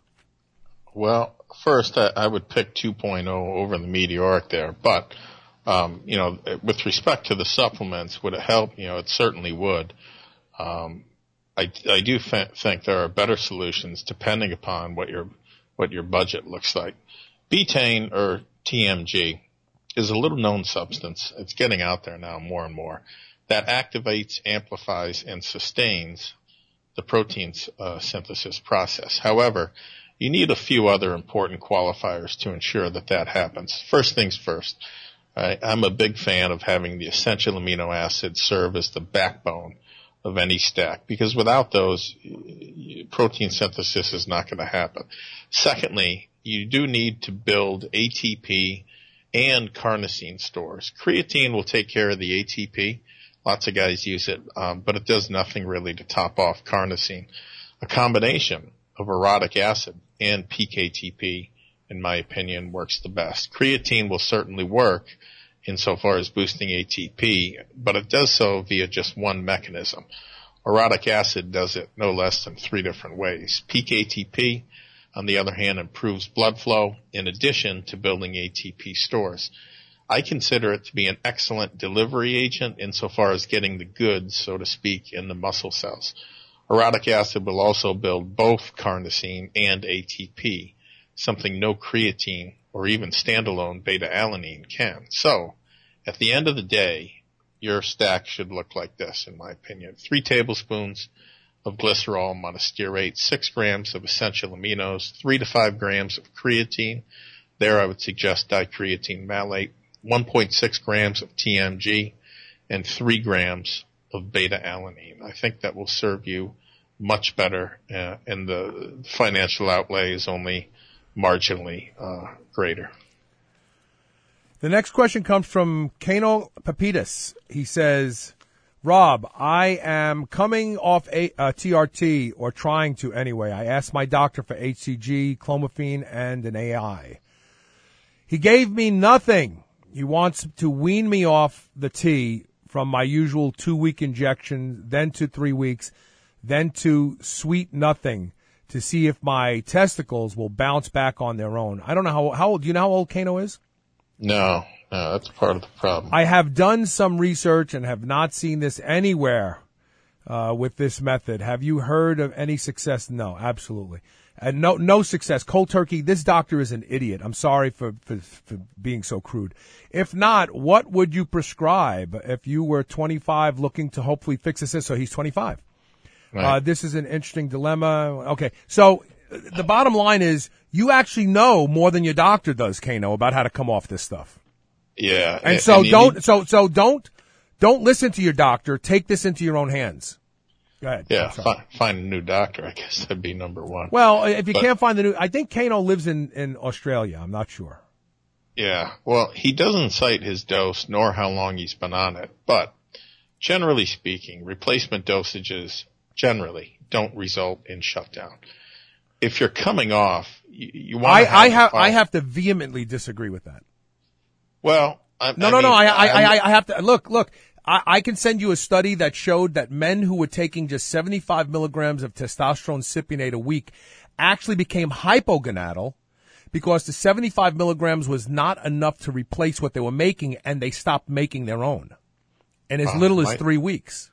Speaker 6: Well, first, I, I would pick two point oh over the Meteoric there. But, um, you know, with respect to the supplements, would it help? You know, it certainly would. Um, I, I do fa- think there are better solutions depending upon what your what your budget looks like. Betaine, or T M G, is a little known substance. It's getting out there now more and more. That activates, amplifies, and sustains the protein uh, synthesis process. However, you need a few other important qualifiers to ensure that that happens. First things first, I, I'm a big fan of having the essential amino acids serve as the backbone of any stack, because without those, protein synthesis is not going to happen. Secondly, you do need to build A T P and carnosine stores. Creatine will take care of the A T P. Lots of guys use it, um, but it does nothing really to top off carnosine. A combination of orotic acid and P K T P, in my opinion, works the best. Creatine will certainly work insofar as boosting A T P, but it does so via just one mechanism. Orotic acid does it no less than three different ways. P K T P, on the other hand, improves blood flow in addition to building A T P stores. I consider it to be an excellent delivery agent insofar as getting the goods, so to speak, in the muscle cells. Orotic acid will also build both carnosine and A T P, something no creatine or even standalone beta-alanine can. So, at the end of the day, your stack should look like this, in my opinion. Three tablespoons of glycerol monostearate, six grams of essential aminos, three to five grams of creatine. There I would suggest dicreatine malate, one point six grams of T M G, and three grams of beta-alanine. I think that will serve you much better, uh, and the financial outlay is only marginally uh, greater.
Speaker 5: The next question comes from Kano Papitas. He says, Rob, I am coming off a, uh, T R T, or trying to anyway. I asked my doctor for H C G, clomiphene, and an A I. He gave me nothing. He wants to wean me off the T from my usual two-week injection, then to three weeks, then to sweet nothing, to see if my testicles will bounce back on their own. I don't know how, how old, do you know how old Kano is?
Speaker 6: No, no, that's part of the problem.
Speaker 5: I have done some research and have not seen this anywhere uh, with this method. Have you heard of any success? No, absolutely. And no, no success. Cold turkey, this doctor is an idiot. I'm sorry for, for, for being so crude. If not, what would you prescribe if you were twenty-five looking to hopefully fix this? So he's twenty-five. Right. Uh, this is an interesting dilemma. Okay, so the bottom line is you actually know more than your doctor does, Kano, about how to come off this stuff.
Speaker 6: Yeah.
Speaker 5: And, and so and don't need- so so don't don't listen to your doctor. Take this into your own hands. Go ahead.
Speaker 6: Yeah, find, find a new doctor. I guess that'd be number one.
Speaker 5: Well, if you
Speaker 6: but,
Speaker 5: can't find the new, I think Kano lives in, in Australia. I'm not sure.
Speaker 6: Yeah. Well, he doesn't cite his dose nor how long he's been on it. But generally speaking, replacement dosages generally don't result in shutdown. If you're coming off, you, you want
Speaker 5: I,
Speaker 6: to have
Speaker 5: I have,
Speaker 6: off.
Speaker 5: I have to vehemently disagree with that.
Speaker 6: Well, I,
Speaker 5: no,
Speaker 6: I
Speaker 5: no,
Speaker 6: mean,
Speaker 5: no. I, I, I, I have to look, look. I, I can send you a study that showed that men who were taking just seventy-five milligrams of testosterone cypionate a week actually became hypogonadal because the seventy-five milligrams was not enough to replace what they were making, and they stopped making their own in as
Speaker 6: wow,
Speaker 5: little as
Speaker 6: my,
Speaker 5: three weeks.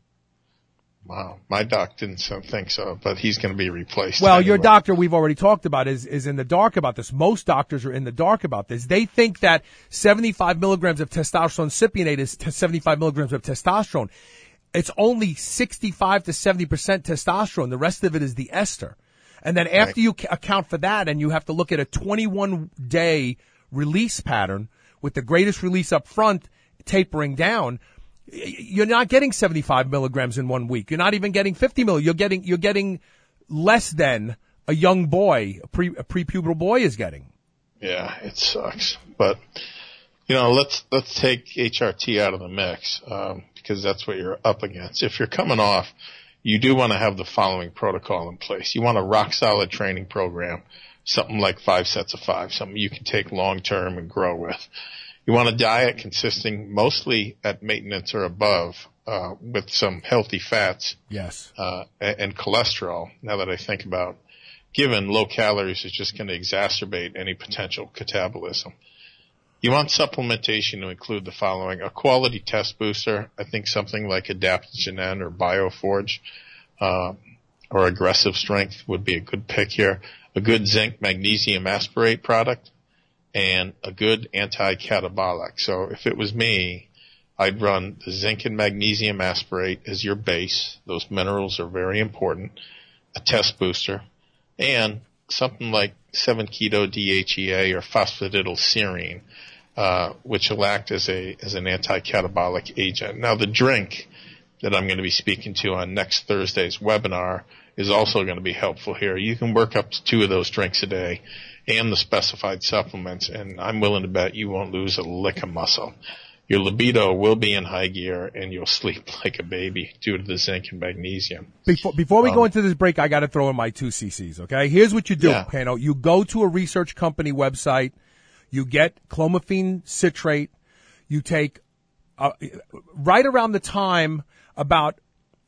Speaker 6: Wow. My doc didn't so think so, but he's going to be replaced.
Speaker 5: Well,
Speaker 6: anyway.
Speaker 5: your doctor, we've already talked about, is, is in the dark about this. Most doctors are in the dark about this. They think that seventy-five milligrams of testosterone cypionate is t- seventy-five milligrams of testosterone. It's only sixty-five to seventy percent testosterone. The rest of it is the ester. And then after right. you c- account for that, and you have to look at a twenty-one day release pattern with the greatest release up front tapering down, you're not getting seventy-five milligrams in one week. You're not even getting fifty mil. You're getting, you're getting less than a young boy, a pre, a prepubral boy is getting.
Speaker 6: Yeah, it sucks. But, you know, let's, let's take H R T out of the mix, um, because that's what you're up against. If you're coming off, you do want to have the following protocol in place. You want a rock solid training program, something like five sets of five, something you can take long term and grow with. You want a diet consisting mostly at maintenance or above uh, with some healthy fats.
Speaker 5: Yes.
Speaker 6: Uh, and, and cholesterol, now that I think about, given low calories is just going to exacerbate any potential catabolism. You want supplementation to include the following: a quality test booster. I think something like Adaptogen N or Bioforge, uh, or Aggressive Strength would be a good pick here. A good zinc magnesium asparate product and a good anti-catabolic. So if it was me, I'd run the zinc and magnesium asparate as your base. Those minerals are very important. A test booster and something like seven keto D H E A or phosphatidylserine, uh, which will act as a, as an anti-catabolic agent. Now the drink that I'm going to be speaking to on next Thursday's webinar is also going to be helpful here. You can work up to two of those drinks a day and the specified supplements, and I'm willing to bet you won't lose a lick of muscle. Your libido will be in high gear, and you'll sleep like a baby due to the zinc and magnesium.
Speaker 5: Before, before we
Speaker 6: um,
Speaker 5: go into this break, I got to throw in my two C Cs, okay? Here's what you do,
Speaker 6: yeah.
Speaker 5: Pano. You go to a research company website. You get clomiphene citrate. You take uh, right around the time about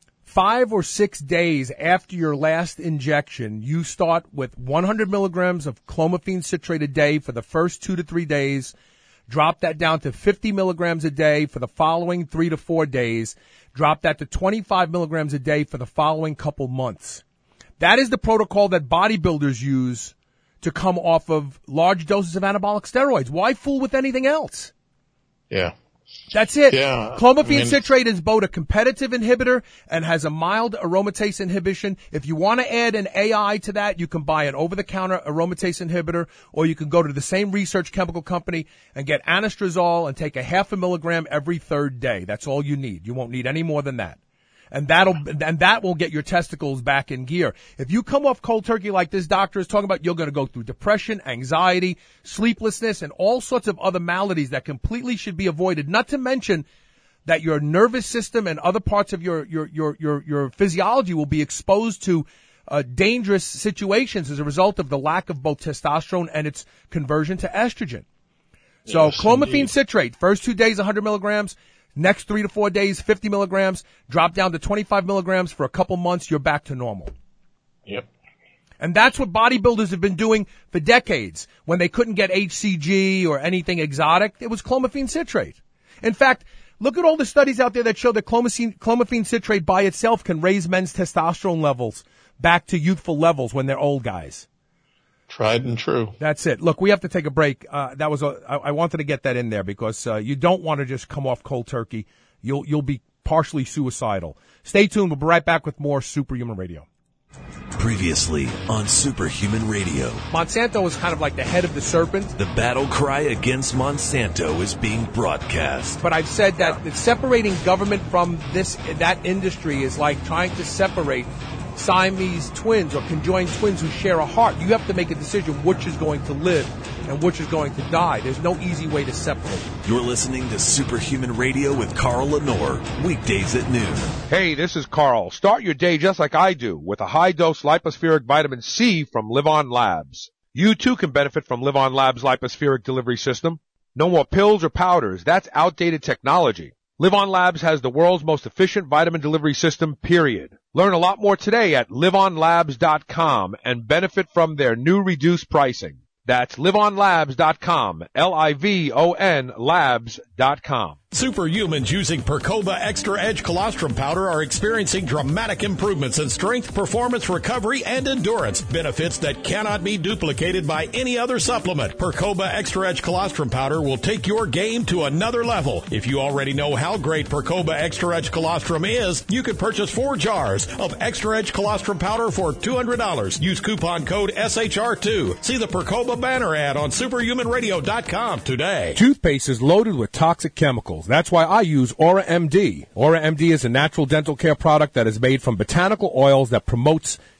Speaker 5: five or six days after your last injection, you start with one hundred milligrams of clomiphene citrate a day for the first two to three days. Drop that down to fifty milligrams a day for the following three to four days. Drop that to twenty-five milligrams a day for the following couple months. That is the protocol that bodybuilders use to come off of large doses of anabolic steroids. Why fool with anything else?
Speaker 6: Yeah.
Speaker 5: That's it.
Speaker 6: Yeah,
Speaker 5: Clomiphene
Speaker 6: I mean,
Speaker 5: citrate is both a competitive inhibitor and has a mild aromatase inhibition. If you want to add an A I to that, you can buy an over-the-counter aromatase inhibitor, or you can go to the same research chemical company and get anastrozole and take a half a milligram every third day. That's all you need. You won't need any more than that. And that'll, and that will get your testicles back in gear. If you come off cold turkey like this doctor is talking about, you're going to go through depression, anxiety, sleeplessness, and all sorts of other maladies that completely should be avoided. Not to mention that your nervous system and other parts of your, your, your, your, your physiology will be exposed to uh, dangerous situations as a result of the lack of both testosterone and its conversion to estrogen. So
Speaker 6: Yes,
Speaker 5: clomiphene
Speaker 6: indeed.
Speaker 5: citrate, first two days, one hundred milligrams. Next three to four days, fifty milligrams. Drop down to twenty-five milligrams for a couple months. You're back to normal.
Speaker 6: Yep.
Speaker 5: And that's what bodybuilders have been doing for decades. When they couldn't get H C G or anything exotic, it was clomiphene citrate. In fact, look at all the studies out there that show that clomiphene, clomiphene citrate by itself can raise men's testosterone levels back to youthful levels when they're old guys.
Speaker 6: Tried and true.
Speaker 5: That's it. Look, we have to take a break. Uh, that was a, I, I wanted to get that in there because uh, you don't want to just come off cold turkey. You'll you'll be partially suicidal. Stay tuned. We'll be right back with more Superhuman Radio.
Speaker 11: Previously on Superhuman Radio.
Speaker 5: Monsanto is kind of like the head of the serpent.
Speaker 11: The battle cry against Monsanto is being broadcast.
Speaker 5: But I've said that separating government from this that industry is like trying to separate Siamese twins or conjoined twins who share a heart. You have to make a decision which is going to live and which is going to die. There's no easy way to separate.
Speaker 11: You're listening to Superhuman Radio with Carl Lenore, weekdays at noon.
Speaker 8: Hey, this is Carl. Start your day just like I do with a high-dose lipospheric vitamin C from Live On Labs. You too can benefit from Live On Labs' lipospheric delivery system. No more pills or powders. That's outdated technology. Live On Labs has the world's most efficient vitamin delivery system, period. Learn a lot more today at live on labs dot com and benefit from their new reduced pricing. That's live on labs dot com, L I V O N labs dot com.
Speaker 3: Superhumans using Percoba Extra Edge Colostrum Powder are experiencing dramatic improvements in strength, performance, recovery, and endurance. Benefits that cannot be duplicated by any other supplement. Percoba Extra Edge Colostrum Powder will take your game to another level. If you already know how great Percoba Extra Edge Colostrum is, you could purchase four jars of Extra Edge Colostrum Powder for two hundred dollars. Use coupon code S H R two. See the Percoba banner ad on superhuman radio dot com today.
Speaker 5: Toothpaste is loaded with toxic chemicals. That's why I use Aura M D. Aura M D is a natural dental care product that is made from botanical oils that promotes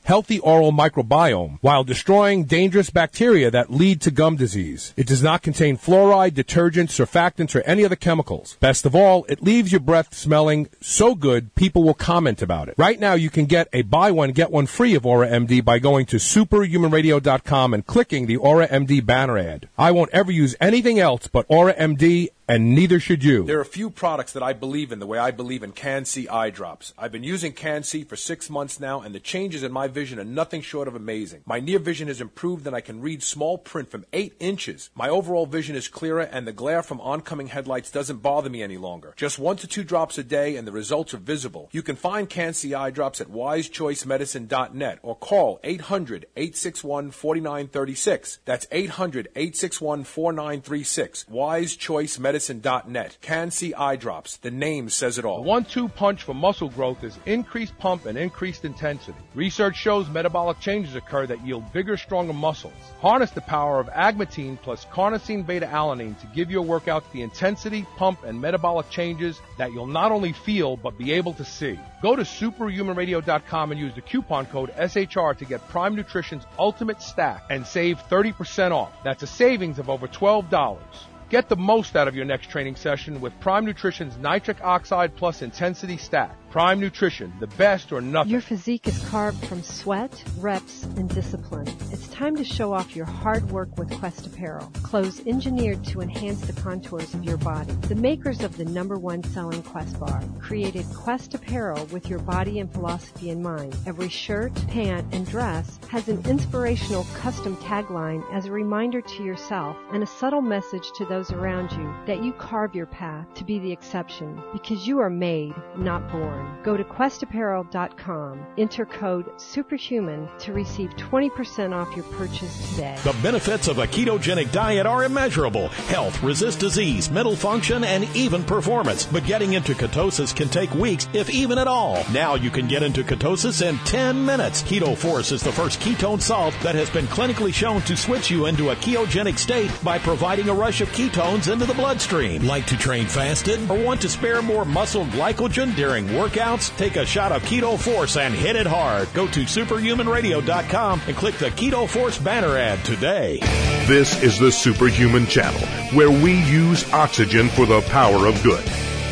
Speaker 5: healthy oral microbiome while destroying dangerous bacteria that lead to gum disease. It does not contain fluoride, detergents, surfactants, or any other chemicals. Best of all, it leaves your breath smelling so good people will comment about it. Right now, you can get a buy one, get one free of Aura M D by going to superhuman radio dot com and clicking the Aura M D banner ad. I won't ever use anything else but Aura M D, and neither should you. There are a few products that I believe in the way I believe in Can-C eye drops. I've been using Can-C for six months now, and the changes in my vision are nothing short of amazing. My near vision has improved, and I can read small print from eight inches. My overall vision is clearer, and the glare from oncoming headlights doesn't bother me any longer. Just one to two drops a day, and the results are visible. You can find Can-C eye drops at wise choice medicine dot net or call eight hundred, eight six one, four nine three six. That's eight hundred, eight six one, four nine three six. wise choice medicine dot net. Can-C eye drops. The name says it all.
Speaker 8: The one two punch for muscle growth is increased pump and increased intensity. Research shows metabolic changes occur that yield bigger, stronger muscles. Harness the power of agmatine plus carnosine beta-alanine to give your workouts the intensity, pump, and metabolic changes that you'll not only feel but be able to see. Go to superhuman radio dot com and use the coupon code S H R to get Prime Nutrition's Ultimate Stack and save thirty percent off. That's a savings of over twelve dollars. Get the most out of your next training session with Prime Nutrition's Nitric Oxide Plus Intensity Stack. Prime Nutrition, the best or nothing.
Speaker 12: Your physique is carved from sweat, reps, and discipline. It's time to show off your hard work with Quest Apparel. Clothes engineered to enhance the contours of your body. The makers of the number one selling Quest bar created Quest Apparel with your body and philosophy in mind. Every shirt, pant, and dress has an inspirational custom tagline as a reminder to yourself and a subtle message to those around you that you carve your path to be the exception because you are made, not born. Go to quest apparel dot com, enter code SUPERHUMAN to receive twenty percent off your purchase today.
Speaker 3: The benefits of a ketogenic diet are immeasurable. Health, resist disease, mental function, and even performance. But getting into ketosis can take weeks, if even at all. Now you can get into ketosis in ten minutes. Keto Force is the first ketone salt that has been clinically shown to switch you into a ketogenic state by providing a rush of ketones into the bloodstream. Like to train fasted or want to spare more muscle glycogen during workouts? Take a shot of Keto Force and hit it hard. Go to superhuman radio dot com and click the Keto Force banner ad today.
Speaker 1: This is the Superhuman Channel, where we use oxygen for the power of good.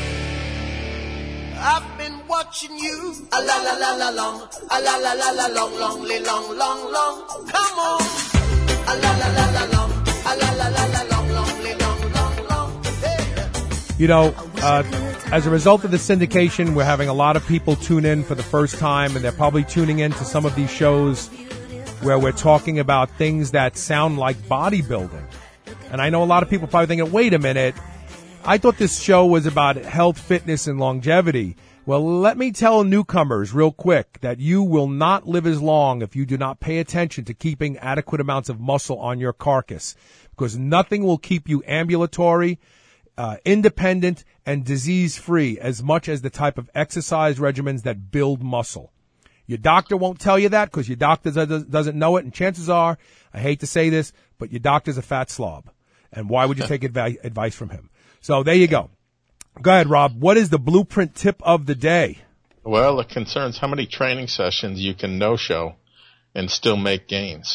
Speaker 10: I've been watching you, a la la la la long, a la la la la long, long, long, long, long. Come on, a la la la la long, a la la la la long, long, long, long, long. Hey.
Speaker 5: You know, uh, as a result of the syndication, we're having a lot of people tune in for the first time, and they're probably tuning in to some of these shows where we're talking about things that sound like bodybuilding. And I know a lot of people probably thinking, wait a minute, I thought this show was about health, fitness, and longevity. Well, let me tell newcomers real quick that you will not live as long if you do not pay attention to keeping adequate amounts of muscle on your carcass, because nothing will keep you ambulatory, Uh, independent, and disease-free as much as the type of exercise regimens that build muscle. Your doctor won't tell you that because your doctor does, doesn't know it, and chances are, I hate to say this, but your doctor's a fat slob. And why would you take advi- advice from him? So there you go. Go ahead, Rob. What is the blueprint tip of the day?
Speaker 6: Well, it concerns how many training sessions you can no-show and still make gains.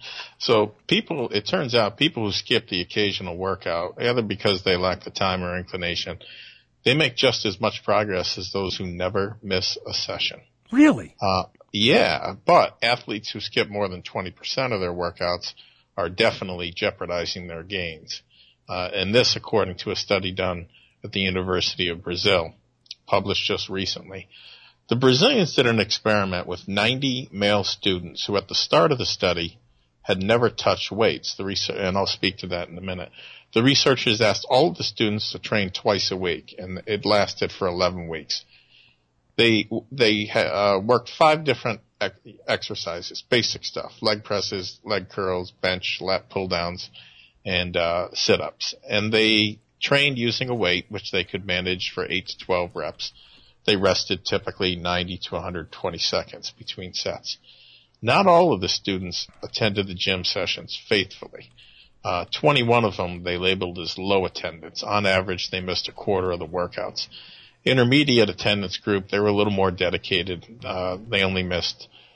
Speaker 6: So people, it turns out people who skip the occasional workout, either because they lack the time or inclination, they make just as much progress as those who never miss a session.
Speaker 5: Really?
Speaker 6: Uh, yeah, but athletes who skip more than twenty percent of their workouts are definitely jeopardizing their gains. Uh, and this, according to a study done at the University of Brazil, published just recently. The Brazilians did an experiment with ninety male students who at the start of the study had never touched weights. The research, and I'll speak to that in a minute. The researchers asked all of the students to train twice a week, and it lasted for eleven weeks. They they uh, worked five different ex- exercises, basic stuff, leg presses, leg curls, bench, lat pull downs, and uh, sit-ups. And they trained using a weight which they could manage for eight to twelve reps. They rested typically ninety to one hundred twenty seconds between sets. Not all of the students attended the gym sessions faithfully. Uh, twenty-one of them they labeled as low attendance. On average, they missed a quarter of the workouts. Intermediate attendance group, they were a little more dedicated. Uh, they only missed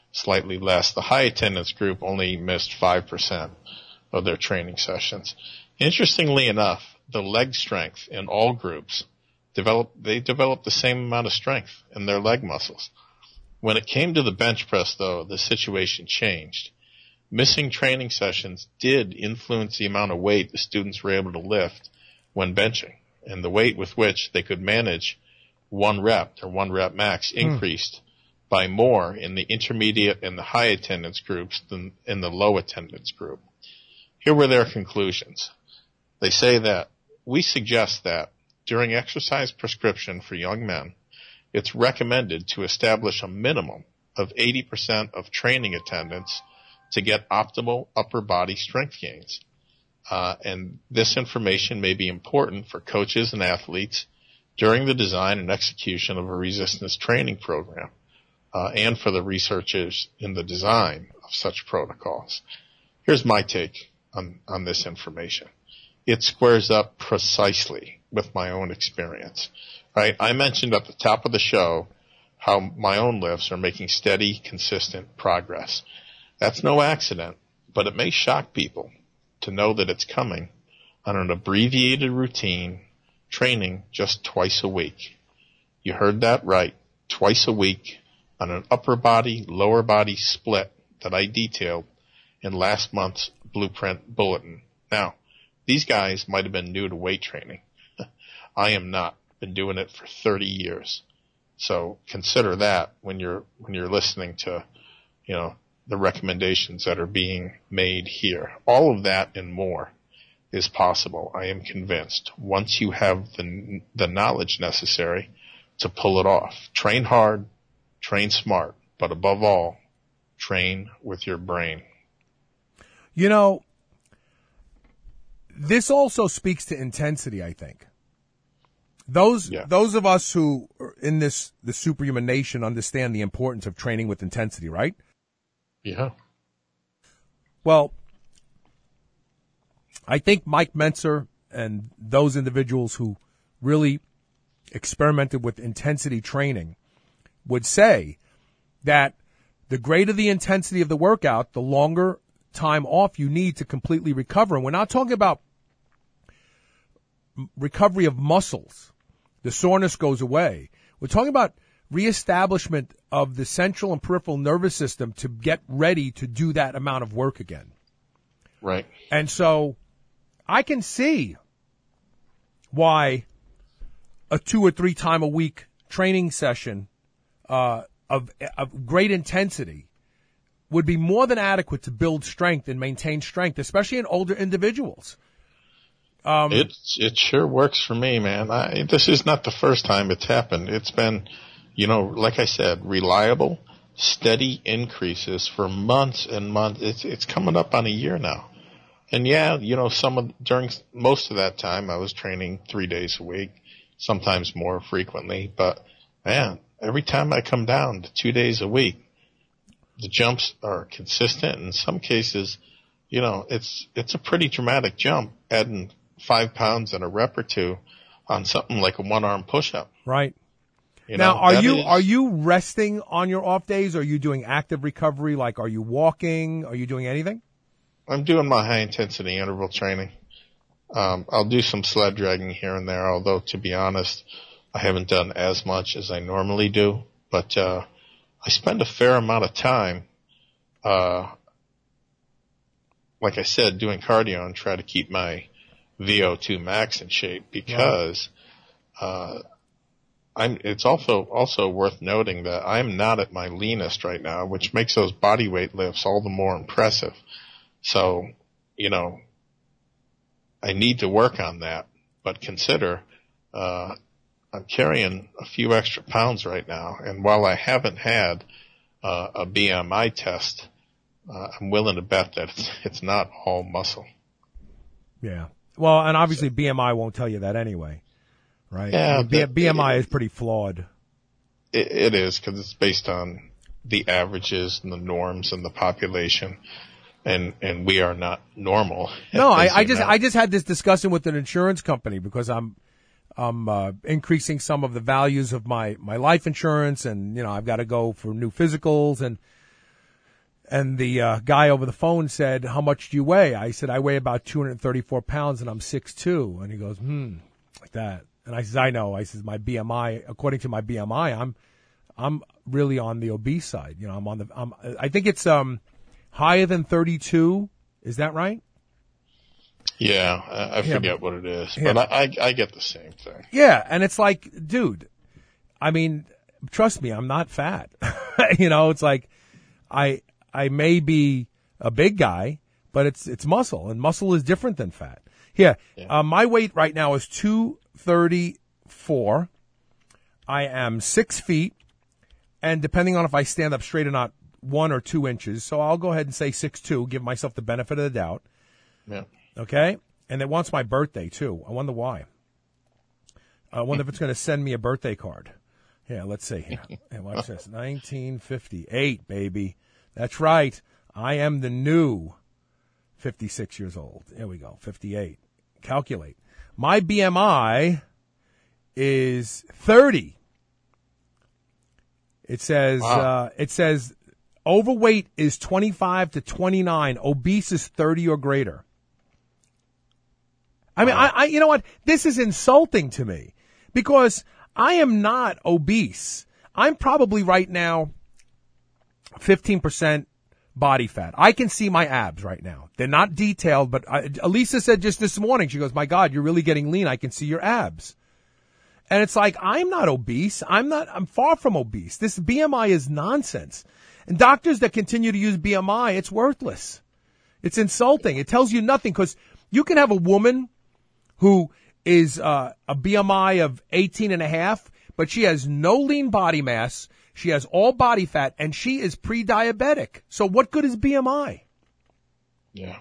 Speaker 6: slightly less. The high attendance group only missed five percent of their training sessions. Interestingly enough, the leg strength in all groups developed, they developed the same amount of strength in their leg muscles. When it came to the bench press, though, the situation changed. Missing training sessions did influence the amount of weight the students were able to lift when benching, and the weight with which they could manage one rep or one rep max increased mm. by more in the intermediate and the high attendance groups than in the low attendance group. Here were their conclusions. They say that we suggest that during exercise prescription for young men, it's recommended to establish a minimum of eighty percent of training attendance to get optimal upper body strength gains. Uh, and this information may be important for coaches and athletes during the design and execution of a resistance training program, uh, and for the researchers in the design of such protocols. Here's my take on, on this information. It squares up precisely with my own experience. Right? I mentioned at the top of the show how my own lifts are making steady, consistent progress. That's no accident, but it may shock people to know that it's coming on an abbreviated routine, training just twice a week. You heard that right, twice a week on an upper body, lower body split that I detailed in last month's Blueprint Bulletin. Now, these guys might have been new to weight training. I am not. Been doing it for thirty years. So consider that when you're, when you're listening to, you know, the recommendations that are being made here. All of that and more is possible, I am convinced, once you have the, the knowledge necessary to pull it off. Train hard, train smart, but above all, train with your brain.
Speaker 5: You know, this also speaks to intensity, I think. Those yeah. those of us who are in this the superhuman nation understand the importance of training with intensity, right?
Speaker 6: Yeah.
Speaker 5: Well, I think Mike Mentzer and those individuals who really experimented with intensity training would say that the greater the intensity of the workout, the longer time off you need to completely recover. And we're not talking about recovery of muscles. The soreness goes away. We're talking about reestablishment of the central and peripheral nervous system to get ready to do that amount of work again.
Speaker 6: Right.
Speaker 5: And so I can see why a two or three time a week training session uh, of, of great intensity would be more than adequate to build strength and maintain strength, especially in older individuals. Um,
Speaker 6: it it sure works for me, man. I, this is not the first time it's happened. It's been, you know, like I said, reliable, steady increases for months and months. It's it's coming up on a year now. And yeah, you know, some of during most of that time, I was training three days a week, sometimes more frequently. But man, every time I come down to two days a week, the jumps are consistent. In some cases, you know, it's it's a pretty dramatic jump, adding five pounds and a rep or two on something like a one-arm push-up.
Speaker 5: Right.
Speaker 6: You
Speaker 5: now,
Speaker 6: know,
Speaker 5: are you
Speaker 6: is,
Speaker 5: are you resting on your off days? Are you doing active recovery? Like, are you walking? Are you doing anything?
Speaker 6: I'm doing my high-intensity interval training. Um, I'll do some sled dragging here and there, although, to be honest, I haven't done as much as I normally do. But uh, I spend a fair amount of time, uh, like I said, doing cardio and try to keep my V O two max in shape because uh, I'm. It's also also worth noting that I'm not at my leanest right now, which makes those body weight lifts all the more impressive. So, you know, I need to work on that. But consider, uh, I'm carrying a few extra pounds right now, and while I haven't had uh, a B M I test, uh, I'm willing to bet that it's, it's not all muscle.
Speaker 5: Yeah. Well, and obviously B M I won't tell you that anyway, right?
Speaker 6: Yeah.
Speaker 5: I mean, B- BMI
Speaker 6: it,
Speaker 5: is pretty flawed.
Speaker 6: It, it is because it's based on the averages and the norms and the population, and and we are not normal.
Speaker 5: No, I, I just know. I just had this discussion with an insurance company because I'm I'm uh, increasing some of the values of my my life insurance, and you know I've got to go for new physicals, and And the uh, guy over the phone said, how much do you weigh? I said, I weigh about two hundred thirty-four pounds and I'm six foot two. And he goes, hmm, like that. And I says, I know. I says, my B M I, according to my B M I, I'm, I'm really on the obese side. You know, I'm on the, I'm, I think it's, um, higher than thirty-two. Is that right?
Speaker 6: Yeah. I, I
Speaker 5: Yeah,
Speaker 6: forget
Speaker 5: but-
Speaker 6: what it is,
Speaker 5: yeah.
Speaker 6: but I, I, I get the same thing.
Speaker 5: Yeah. And it's like, dude, I mean, trust me, I'm not fat. You know, it's like, I, I may be a big guy, but it's it's muscle, and muscle is different than fat. Yeah,
Speaker 6: Yeah.
Speaker 5: Uh, my weight right now is two thirty-four. I am six feet, and depending on if I stand up straight or not, one or two inches. So I'll go ahead and say six two, give myself the benefit of the doubt.
Speaker 6: Yeah.
Speaker 5: Okay? And it wants my birthday, too. I wonder why. I wonder if it's going to send me a birthday card. Yeah, let's see here. Hey, watch this. nineteen fifty-eight, baby. That's right. I am the new fifty-six years old. There we go. fifty-eight. Calculate. My B M I is thirty. It says,
Speaker 6: Wow.
Speaker 5: uh, it says overweight is twenty-five to twenty-nine. Obese is thirty or greater. I mean, I, I, you know what? This is insulting to me because I am not obese. I'm probably right now fifteen percent body fat. I can see my abs right now. They're not detailed, but I, Elisa said just this morning, she goes, my God, you're really getting lean. I can see your abs. And it's like, I'm not obese. I'm not, I'm far from obese. This B M I is nonsense. And doctors that continue to use B M I, it's worthless. It's insulting. It tells you nothing because you can have a woman who is uh, a B M I of eighteen and a half, but she has no lean body mass. She has all body fat, and she is pre-diabetic. So what good is B M I?
Speaker 6: Yeah.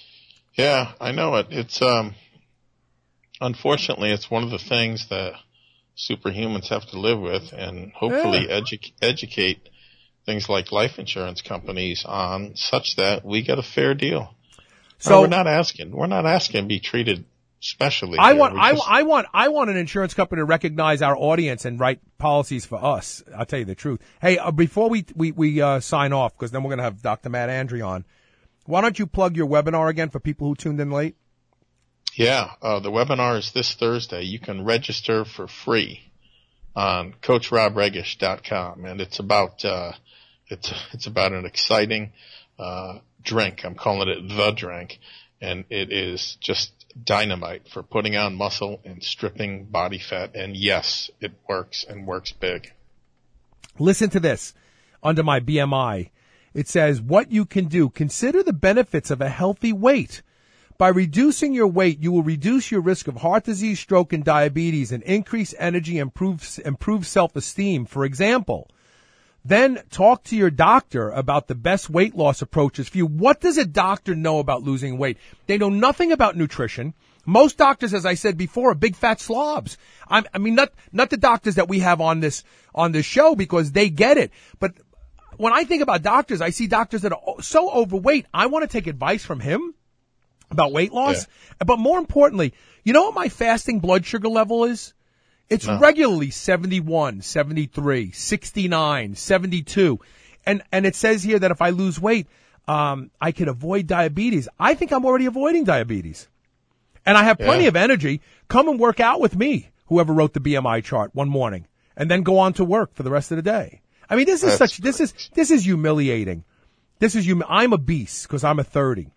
Speaker 6: Yeah, I know it. It's, um, unfortunately, it's one of the things that superhumans have to live with and hopefully
Speaker 5: Yeah.
Speaker 6: edu- educate things like life insurance companies on such that we get a fair deal.
Speaker 5: So
Speaker 6: So we're not asking, we're not asking to be treated specially.
Speaker 5: I
Speaker 6: here.
Speaker 5: want,
Speaker 6: We
Speaker 5: I,
Speaker 6: just-
Speaker 5: I want, I want an insurance company to recognize our audience and write policies for us. I'll tell you the truth. Hey, uh, before we we we uh, sign off, because then we're going to have Doctor Matt Andre on. Why don't you plug your webinar again for people who tuned in late?
Speaker 6: Yeah, uh, the webinar is this Thursday. You can register for free on coach rob regish dot com, and it's about uh, it's it's about an exciting uh, drink. I'm calling it the drink, and it is just dynamite for putting on muscle and stripping body fat. And yes, it works and works big.
Speaker 5: Listen to this. Under my B M I, it says what you can do. Consider the benefits of a healthy weight. By reducing your weight, you will reduce your risk of heart disease, stroke, and diabetes, and increase energy and improve, improve self-esteem. For example, then talk to your doctor about the best weight loss approaches for you. What does a doctor know about losing weight? They know nothing about nutrition. Most doctors, as I said before, are big fat slobs. I'm, I mean, not not the doctors that we have on this on this show because they get it. But when I think about doctors, I see doctors that are so overweight. I want to take advice from him about weight loss. Yeah. But more importantly, you know what my fasting blood sugar level is? It's no. regularly seventy-one, seventy-three, sixty-nine, seventy-two. And, and it says here that if I lose weight, um, I can avoid diabetes. I think I'm already avoiding diabetes. And I have plenty yeah. of energy. Come and work out with me, whoever wrote the B M I chart one morning, and then go on to work for the rest of the day. I mean, this is That's such, this is, this is humiliating. This is, hum- I'm obese because I'm a thirty.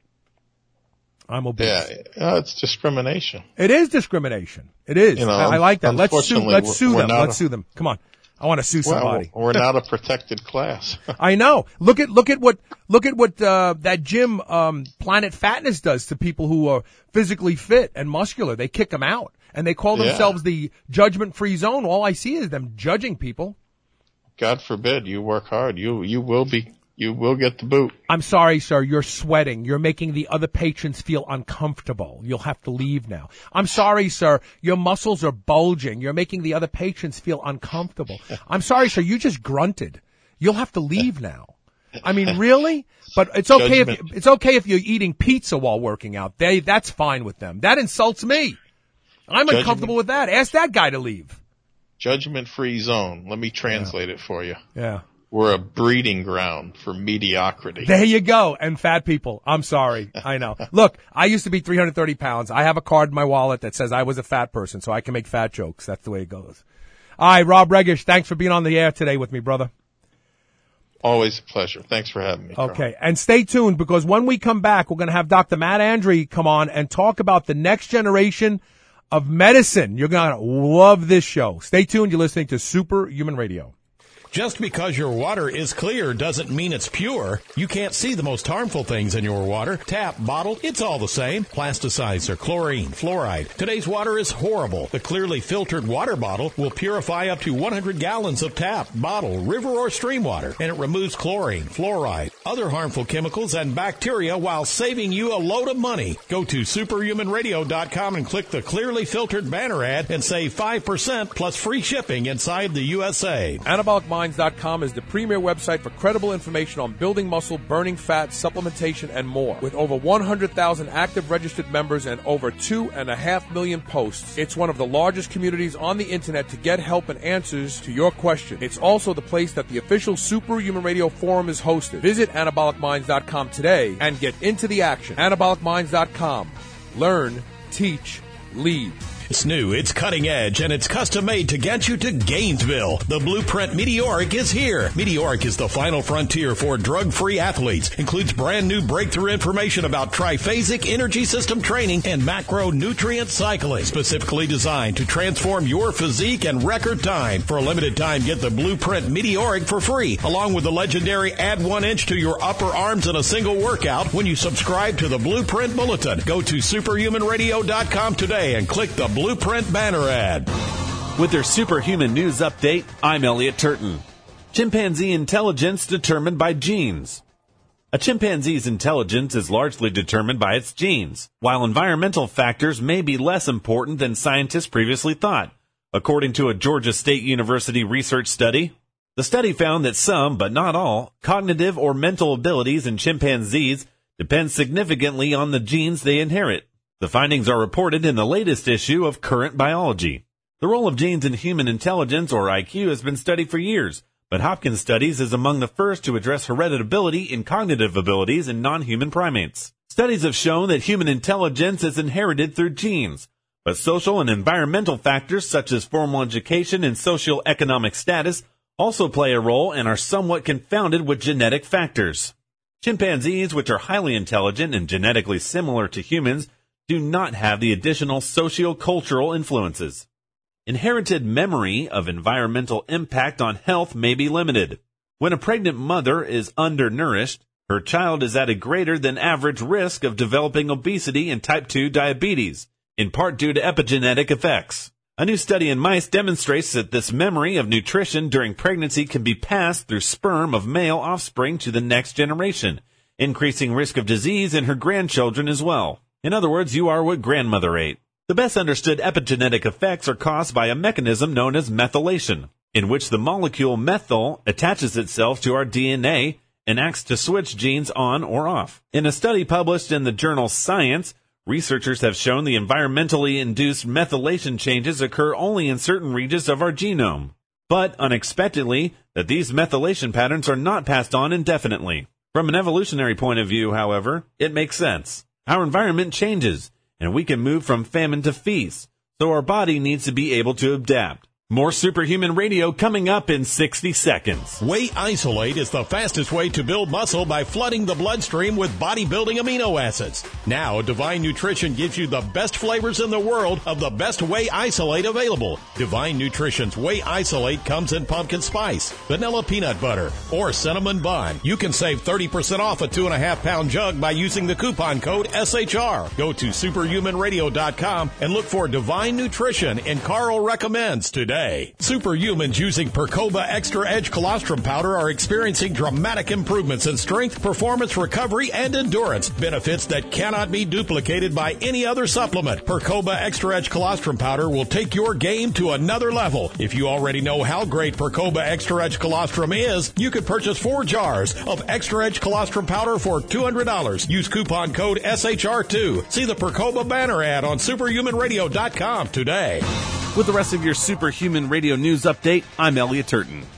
Speaker 5: I'm obese.
Speaker 6: Yeah, uh, it's discrimination.
Speaker 5: It is discrimination. It is.
Speaker 6: You know,
Speaker 5: I, I like that. Let's sue. Let's sue them. Let's
Speaker 6: a,
Speaker 5: sue them. Come on. I want to sue somebody.
Speaker 6: Well, we're not a protected class.
Speaker 5: I know. Look at look at what look at what uh, that gym um, Planet Fatness does to people who are physically fit and muscular. They kick them out, and they call themselves yeah. the judgment-free zone. All I see is them judging people.
Speaker 6: God forbid you work hard. You you will be. You will get the boot.
Speaker 5: I'm sorry, sir. You're sweating. You're making the other patrons feel uncomfortable. You'll have to leave now. I'm sorry, sir. Your muscles are bulging. You're making the other patrons feel uncomfortable. I'm sorry, sir. You just grunted. You'll have to leave now. I mean, really? But it's okay Judgment. if it's okay if you're eating pizza while working out. They that's fine with them. That insults me. I'm Judgment. uncomfortable with that. Ask that guy to leave.
Speaker 6: Judgment-free zone. Let me translate yeah. it for you.
Speaker 5: Yeah.
Speaker 6: we're a breeding ground for mediocrity.
Speaker 5: There you go. And fat people. I'm sorry. I know. Look, I used to be three hundred thirty pounds. I have a card in my wallet that says I was a fat person, so I can make fat jokes. That's the way it goes. All right, Rob Regish, thanks for being on the air today with me, brother.
Speaker 6: Always a pleasure. Thanks for having me, Carl.
Speaker 5: Okay, and stay tuned because when we come back, we're going to have Doctor Matt Andre come on and talk about the next generation of medicine. You're going to love this show. Stay tuned. You're listening to Superhuman Radio.
Speaker 4: Just because your water is clear doesn't mean it's pure. You can't see the most harmful things in your water. Tap, bottle, it's all the same. Plasticizer, chlorine, fluoride. Today's water is horrible. The clearly filtered water bottle will purify up to one hundred gallons of tap, bottle, river, or stream water, and it removes chlorine, fluoride, other harmful chemicals, and bacteria while saving you a load of money. Go to superhuman radio dot com and click the clearly filtered banner ad and save five percent plus free shipping inside the U S A.
Speaker 5: Anabolic Minds dot com is the premier website for credible information on building muscle, burning fat, supplementation, and more. With over one hundred thousand active registered members and over two and a half million posts, it's one of the largest communities on the internet to get help and answers to your questions. It's also the place that the official Superhuman Radio Forum is hosted. Visit anabolic minds dot com today and get into the action. anabolic minds dot com. Learn, teach, lead.
Speaker 4: It's new, it's cutting edge, and it's custom made to get you to Gainesville. The Blueprint Meteoric is here. Meteoric is the final frontier for drug-free athletes. Includes brand new breakthrough information about triphasic energy system training and macronutrient cycling. Specifically designed to transform your physique in record time. For a limited time, get the Blueprint Meteoric for free, along with the legendary Add One Inch to Your Upper Arms in a single workout when you subscribe to the Blueprint Bulletin. Go to superhuman radio dot com today and click the Blueprint banner ad.
Speaker 2: With their superhuman news update, I'm Elliot Turton. Chimpanzee intelligence determined by genes. A chimpanzee's intelligence is largely determined by its genes, while environmental factors may be less important than scientists previously thought, according to a Georgia State University research study. The study found that some, but not all, cognitive or mental abilities in chimpanzees depend significantly on the genes they inherit. The findings are reported in the latest issue of Current Biology. The role of genes in human intelligence, or I Q, has been studied for years, but Hopkins Studies is among the first to address hereditability in cognitive abilities in non-human primates. Studies have shown that human intelligence is inherited through genes, but social and environmental factors such as formal education and socioeconomic status also play a role and are somewhat confounded with genetic factors. Chimpanzees, which are highly intelligent and genetically similar to humans, do not have the additional socio-cultural influences. Inherited memory of environmental impact on health may be limited. When a pregnant mother is undernourished, her child is at a greater than average risk of developing obesity and type two diabetes, in part due to epigenetic effects. A new study in mice demonstrates that this memory of nutrition during pregnancy can be passed through sperm of male offspring to the next generation, increasing risk of disease in her grandchildren as well. In other words, you are what grandmother ate. The best understood epigenetic effects are caused by a mechanism known as methylation, in which the molecule methyl attaches itself to our D N A and acts to switch genes on or off. In a study published in the journal Science, researchers have shown the environmentally induced methylation changes occur only in certain regions of our genome, but unexpectedly, that these methylation patterns are not passed on indefinitely. From an evolutionary point of view, however, it makes sense. Our environment changes, and we can move from famine to feast, so our body needs to be able to adapt. More Superhuman Radio coming up in sixty seconds.
Speaker 4: Whey Isolate is the fastest way to build muscle by flooding the bloodstream with bodybuilding amino acids. Now, Divine Nutrition gives you the best flavors in the world of the best Whey Isolate available. Divine Nutrition's Whey Isolate comes in pumpkin spice, vanilla peanut butter, or cinnamon bun. You can save thirty percent off a two and a half pound jug by using the coupon code S H R. Go to superhuman radio dot com and look for Divine Nutrition and Carl Recommends today. Superhumans using Percoba Extra Edge Colostrum Powder are experiencing dramatic improvements in strength, performance, recovery, and endurance. Benefits that cannot be duplicated by any other supplement. Percoba Extra Edge Colostrum Powder will take your game to another level. If you already know how great Percoba Extra Edge Colostrum is, you could purchase four jars of Extra Edge Colostrum Powder for two hundred dollars. Use coupon code S H R two. See the Percoba banner ad on superhuman radio dot com today.
Speaker 2: With the rest of your Superhuman Radio news update, I'm Elliot Turton.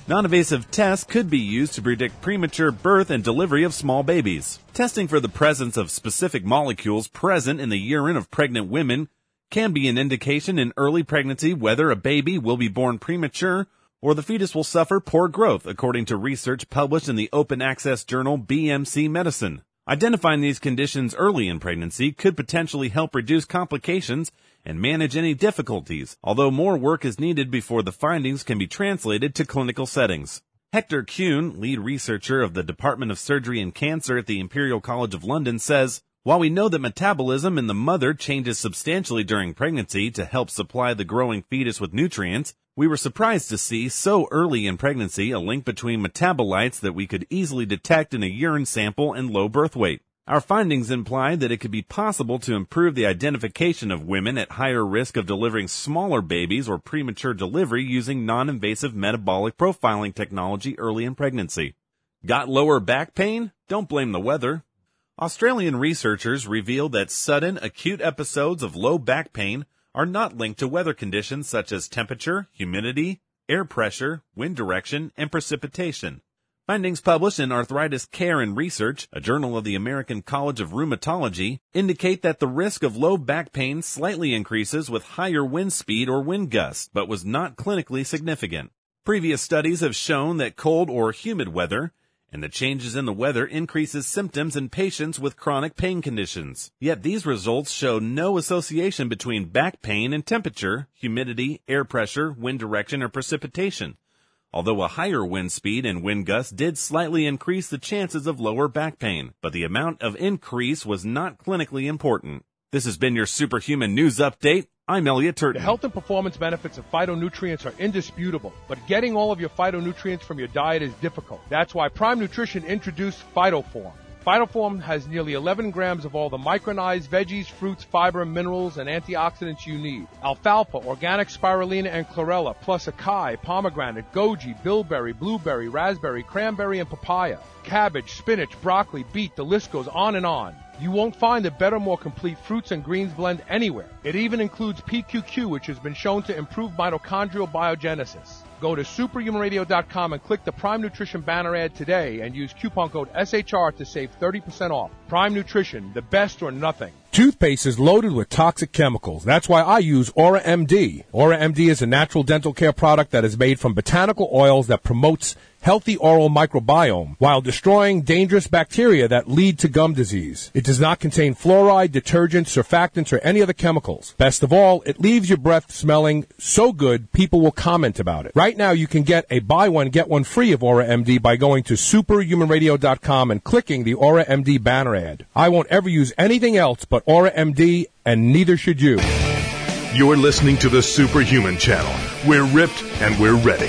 Speaker 2: Non-invasive tests could be used to predict premature birth and delivery of small babies. Testing for the presence of specific molecules present in the urine of pregnant women can be an indication in early pregnancy whether a baby will be born premature or the fetus will suffer poor growth, according to research published in the open access journal B M C Medicine. Identifying these conditions early in pregnancy could potentially help reduce complications and manage any difficulties, although more work is needed before the findings can be translated to clinical settings. Hector Kuhn, lead researcher of the Department of Surgery and Cancer at the Imperial College of London, says, "While we know that metabolism in the mother changes substantially during pregnancy to help supply the growing fetus with nutrients, we were surprised to see so early in pregnancy a link between metabolites that we could easily detect in a urine sample and low birth weight. Our findings imply that it could be possible to improve the identification of women at higher risk of delivering smaller babies or premature delivery using non-invasive metabolic profiling technology early in pregnancy." Got lower back pain? Don't blame the weather. Australian researchers revealed that sudden, acute episodes of low back pain are not linked to weather conditions such as temperature, humidity, air pressure, wind direction, and precipitation. Findings published in Arthritis Care and Research, a journal of the American College of Rheumatology, indicate that the risk of low back pain slightly increases with higher wind speed or wind gusts, but was not clinically significant. Previous studies have shown that cold or humid weather and the changes in the weather increases symptoms in patients with chronic pain conditions. Yet these results show no association between back pain and temperature, humidity, air pressure, wind direction, or precipitation. Although a higher wind speed and wind gusts did slightly increase the chances of lower back pain, but the amount of increase was not clinically important. This has been your Superhuman News Update. I'm Elliot Turton.
Speaker 8: The health and performance benefits of phytonutrients are indisputable, but getting all of your phytonutrients from your diet is difficult. That's why Prime Nutrition introduced PhytoForm. PhytoForm has nearly eleven grams of all the micronized veggies, fruits, fiber, minerals, and antioxidants you need. Alfalfa, organic spirulina, and chlorella, plus acai, pomegranate, goji, bilberry, blueberry, raspberry, cranberry, and papaya. Cabbage, spinach, broccoli, beet, the list goes on and on. You won't find a better, more complete fruits and greens blend anywhere. It even includes P Q Q, which has been shown to improve mitochondrial biogenesis. Go to superhuman radio dot com and click the Prime Nutrition banner ad today and use coupon code S H R to save thirty percent off. Prime Nutrition, the best or nothing.
Speaker 5: Toothpaste is loaded with toxic chemicals. That's why I use Aura M D. Aura M D is a natural dental care product that is made from botanical oils that promotes healthy oral microbiome while destroying dangerous bacteria that lead to gum disease. It does not contain fluoride, detergents, surfactants, or any other chemicals. Best of all, it leaves your breath smelling so good people will comment about it. Right now, you can get a buy one, get one free of Aura M D by going to superhuman radio dot com and clicking the Aura M D banner ad. I won't ever use anything else but Aura M D, and neither should you.
Speaker 1: You're listening to the Superhuman Channel. We're ripped and we're ready.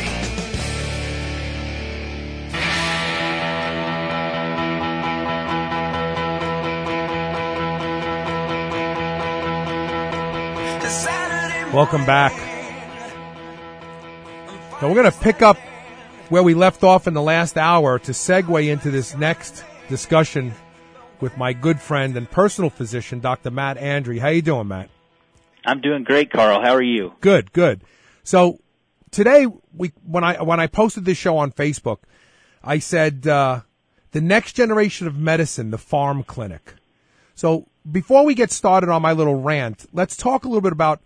Speaker 5: Welcome back. Now we're going to pick up where we left off in the last hour to segue into this next discussion with my good friend and personal physician, Doctor Matt Andre. How you doing, Matt?
Speaker 13: I'm doing great, Carl. How are you?
Speaker 5: Good, good. So today, we when I when I posted this show on Facebook, I said uh, the next generation of medicine, the farm clinic. So before we get started on my little rant, let's talk a little bit about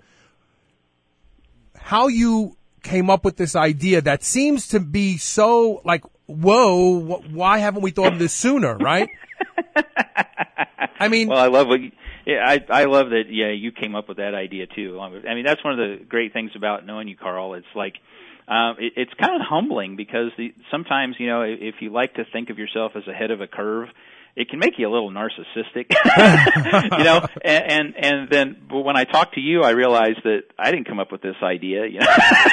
Speaker 5: how you came up with this idea that seems to be so like, whoa, wh- why haven't we thought of this sooner, right? I mean,
Speaker 13: well, I love what you, yeah, I I love that. Yeah, you came up with that idea too. I mean, that's one of the great things about knowing you, Carl. It's like um, it, it's kind of humbling because the, sometimes, you know, if you like to think of yourself as ahead of a curve, it can make you a little narcissistic, you know, and, and, and then but when I talk to you, I realize that I didn't come up with this idea, you know.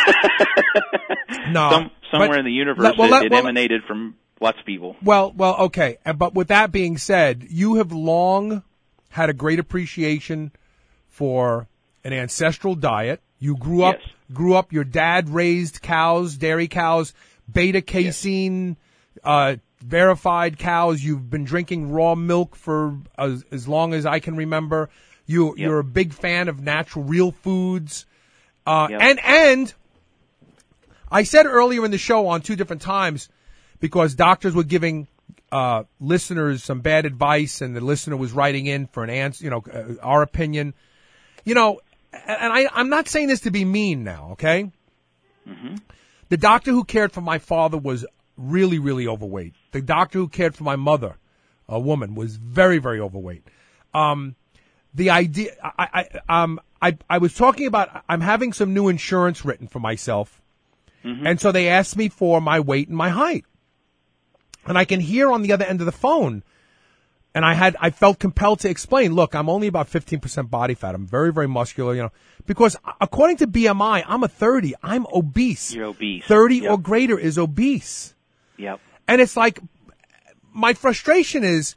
Speaker 5: No.
Speaker 13: Some, somewhere
Speaker 5: but,
Speaker 13: in the universe,
Speaker 5: let, well,
Speaker 13: it,
Speaker 5: let,
Speaker 13: it
Speaker 5: well,
Speaker 13: emanated from lots of people.
Speaker 5: Well, well, okay. But with that being said, you have long had a great appreciation for an ancestral diet. You grew up,
Speaker 13: yes.
Speaker 5: grew up, your dad raised cows, dairy cows, beta casein, yes. uh, verified cows. You've been drinking raw milk for as, as long as I can remember. You,
Speaker 13: yep.
Speaker 5: You're a big fan of natural, real foods. Uh,
Speaker 13: yep.
Speaker 5: and, and I said earlier in the show on two different times, because doctors were giving uh, listeners some bad advice, and the listener was writing in for an answer, you know, uh, our opinion. You know, and I, I'm not saying this to be mean now, okay?
Speaker 13: Mm-hmm.
Speaker 5: The doctor who cared for my father was really, really overweight. The doctor who cared for my mother, a woman, was very, very overweight. Um, the idea, I, I, um, I, I was talking about, I'm having some new insurance written for myself. Mm-hmm. And so they asked me for my weight and my height. And I can hear on the other end of the phone, and I had, I felt compelled to explain, look, I'm only about fifteen percent body fat. I'm very, very muscular, you know, because according to B M I, I'm a thirty. I'm obese.
Speaker 13: You're obese.
Speaker 5: thirty
Speaker 13: yep.
Speaker 5: or greater is obese.
Speaker 13: Yep.
Speaker 5: And it's like, my frustration is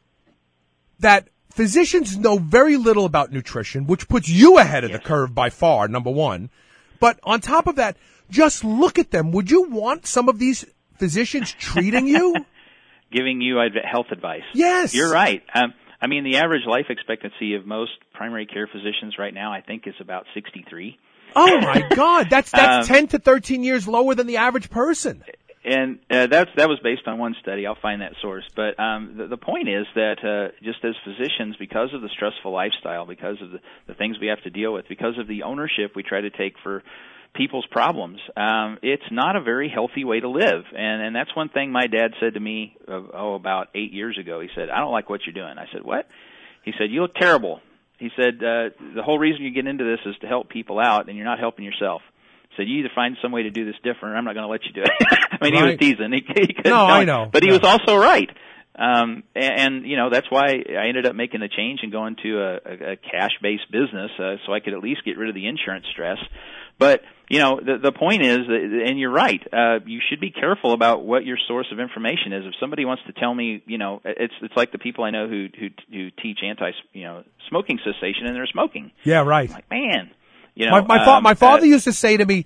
Speaker 5: that physicians know very little about nutrition, which puts you ahead of yes. the curve by far, number one. But on top of that, just look at them. Would you want some of these physicians treating you?
Speaker 13: Giving you health advice.
Speaker 5: Yes.
Speaker 13: You're right. Um, I mean, the average life expectancy of most primary care physicians right now, I think, is about sixty-three.
Speaker 5: Oh, my God. That's that's
Speaker 13: um,
Speaker 5: ten to thirteen years lower than the average person.
Speaker 13: And uh, that's that was based on one study. I'll find that source. But um, the, the point is that uh, just as physicians, because of the stressful lifestyle, because of the, the things we have to deal with, because of the ownership we try to take for people's problems, um, it's not a very healthy way to live. And, and that's one thing my dad said to me, uh, oh, about eight years ago. He said, I don't like what you're doing. I said, what? He said, you look terrible. He said, uh, the whole reason you get into this is to help people out, and you're not helping yourself. He said, you either find some way to do this different, or I'm not going to let you do it. I mean, right. He was teasing. He, he couldn't
Speaker 5: no,
Speaker 13: tell
Speaker 5: I
Speaker 13: me.
Speaker 5: know.
Speaker 13: But he
Speaker 5: no.
Speaker 13: was also right. Um, and, and, you know, that's why I ended up making the change and going to a, a, a cash-based business, uh, so I could at least get rid of the insurance stress. But, you know, the, the point is, that, and you're right, uh, you should be careful about what your source of information is. If somebody wants to tell me, you know, it's it's like the people I know who who, who teach anti, you know, smoking cessation, and they're smoking.
Speaker 5: Yeah, right.
Speaker 13: I'm like, man, you know.
Speaker 5: My, my, fa-
Speaker 13: um,
Speaker 5: my father
Speaker 13: uh,
Speaker 5: used to say to me,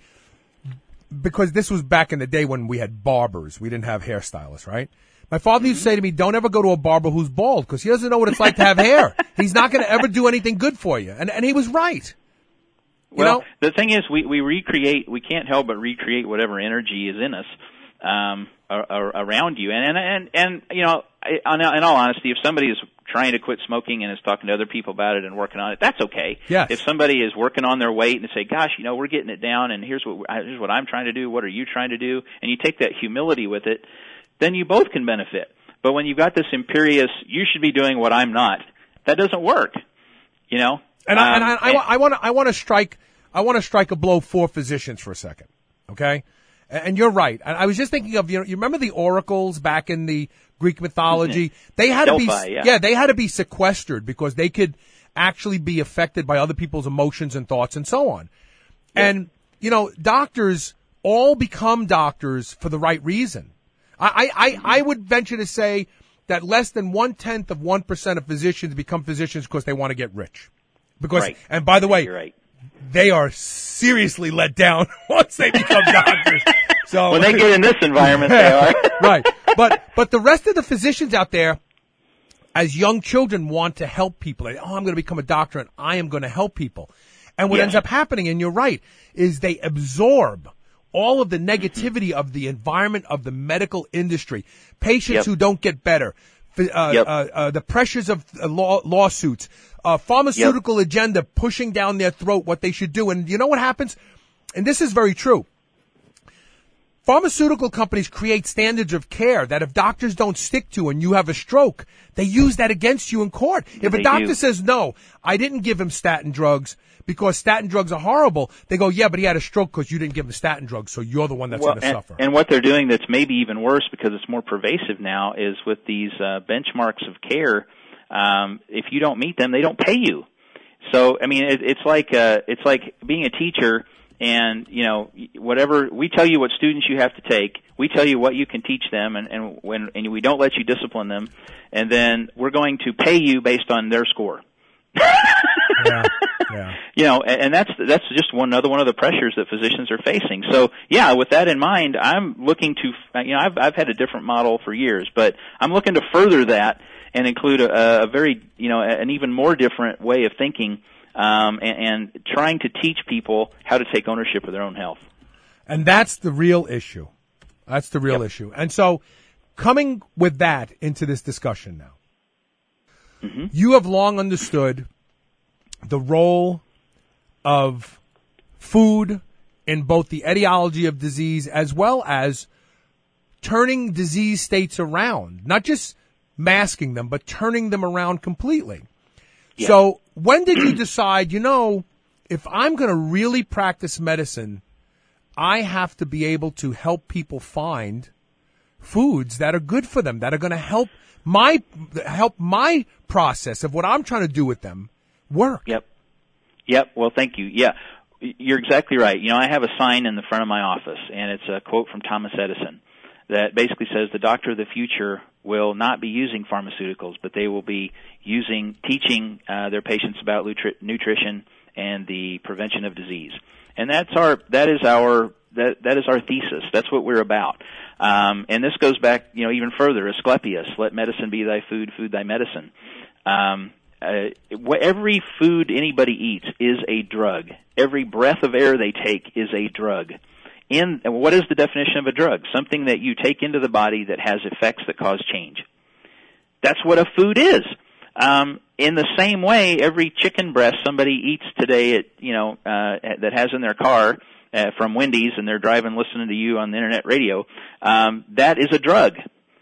Speaker 5: because this was back in the day when we had barbers, we didn't have hairstylists, right? My father mm-hmm. used to say to me, don't ever go to a barber who's bald, because he doesn't know what it's like to have hair. He's not going to ever do anything good for you. And and he was right. You
Speaker 13: well,
Speaker 5: know?
Speaker 13: The thing is, we, we recreate, we can't help but recreate whatever energy is in us um, ar- ar- around you. And, and, and, and you know, I, in all honesty, if somebody is trying to quit smoking and is talking to other people about it and working on it, that's okay.
Speaker 5: Yes.
Speaker 13: If somebody is working on their weight and say, gosh, you know, we're getting it down, and here's what, here's what I'm trying to do, what are you trying to do, and you take that humility with it, then you both can benefit. But when you've got this imperious, you should be doing what I'm not, that doesn't work, you know?
Speaker 5: And I,
Speaker 13: um,
Speaker 5: and I, I, I want to, I want to strike, I want to strike a blow for physicians for a second, okay? And you're right. I was just thinking of, you know, you remember the oracles back in the Greek mythology? They had
Speaker 13: Delphi,
Speaker 5: to be,
Speaker 13: yeah.
Speaker 5: yeah, they had to be sequestered because they could actually be affected by other people's emotions and thoughts and so on. Yeah. And, you know, doctors all become doctors for the right reason. I, I, mm-hmm. I would venture to say that less than one-tenth of one percent of physicians become physicians because they want to get rich. Because,
Speaker 13: right.
Speaker 5: and by the way,
Speaker 13: You're right.
Speaker 5: they are seriously let down once they become doctors. So
Speaker 13: when they get in this environment, they are.
Speaker 5: Right. But but the rest of the physicians out there, as young children, want to help people. Like, oh, I'm going to become a doctor and I am going to help people. And what
Speaker 13: yeah.
Speaker 5: ends up happening, and you're right, is they absorb all of the negativity of the environment of the medical industry. Patients
Speaker 13: yep.
Speaker 5: who don't get better. Uh,
Speaker 13: yep.
Speaker 5: uh, uh, the pressures of uh, law, lawsuits, uh, pharmaceutical yep. agenda pushing down their throat what they should do. And you know what happens? And this is very true. Pharmaceutical companies create standards of care that if doctors don't stick to and you have a stroke, they use that against you in court.
Speaker 13: Yeah,
Speaker 5: if a doctor
Speaker 13: do.
Speaker 5: says, no, I didn't give him statin drugs because statin drugs are horrible, they go, yeah, but he had a stroke because you didn't give him statin drugs, so you're the one that's
Speaker 13: well,
Speaker 5: going to
Speaker 13: and,
Speaker 5: suffer.
Speaker 13: And what they're doing that's maybe even worse because it's more pervasive now is with these uh, benchmarks of care, um, if you don't meet them, they don't pay you. So, I mean, it, it's like uh, it's like being a teacher. And, you know, whatever, we tell you what students you have to take, we tell you what you can teach them, and, and when, and we don't let you discipline them, and then we're going to pay you based on their score.
Speaker 5: yeah, yeah.
Speaker 13: You know, and, and that's, that's just one another one of the pressures that physicians are facing. So, yeah, with that in mind, I'm looking to, you know, I've, I've had a different model for years, but I'm looking to further that and include a, a very, you know, an even more different way of thinking. Um, and, and trying to teach people how to take ownership of their own health.
Speaker 5: And that's the real issue. That's the real
Speaker 13: Yep.
Speaker 5: issue. And so coming with that into this discussion now,
Speaker 13: mm-hmm.
Speaker 5: you have long understood the role of food in both the etiology of disease as well as turning disease states around, not just masking them, but turning them around completely.
Speaker 13: Yeah.
Speaker 5: So when did you decide, you know, if I'm going to really practice medicine, I have to be able to help people find foods that are good for them, that are going to help my help my process of what I'm trying to do with them work?
Speaker 13: Yep. Yep. Well, thank you. Yeah, you're exactly right. You know, I have a sign in the front of my office, and it's a quote from Thomas Edison that basically says the doctor of the future will not be using pharmaceuticals, but they will be using, teaching uh, their patients about nutri- nutrition and the prevention of disease. And that's our, that is our, that, that is our thesis. That's what we're about. Um, and this goes back, you know, even further. Asclepius, let medicine be thy food, food thy medicine. Um, uh, every food anybody eats is a drug. Every breath of air they take is a drug. In, what is the definition of a drug? Something that you take into the body that has effects that cause change. That's what a food is. Um, in the same way, every chicken breast somebody eats today, at, you know, uh, that has in their car uh, from Wendy's, and they're driving, listening to you on the internet radio, um, that is a drug.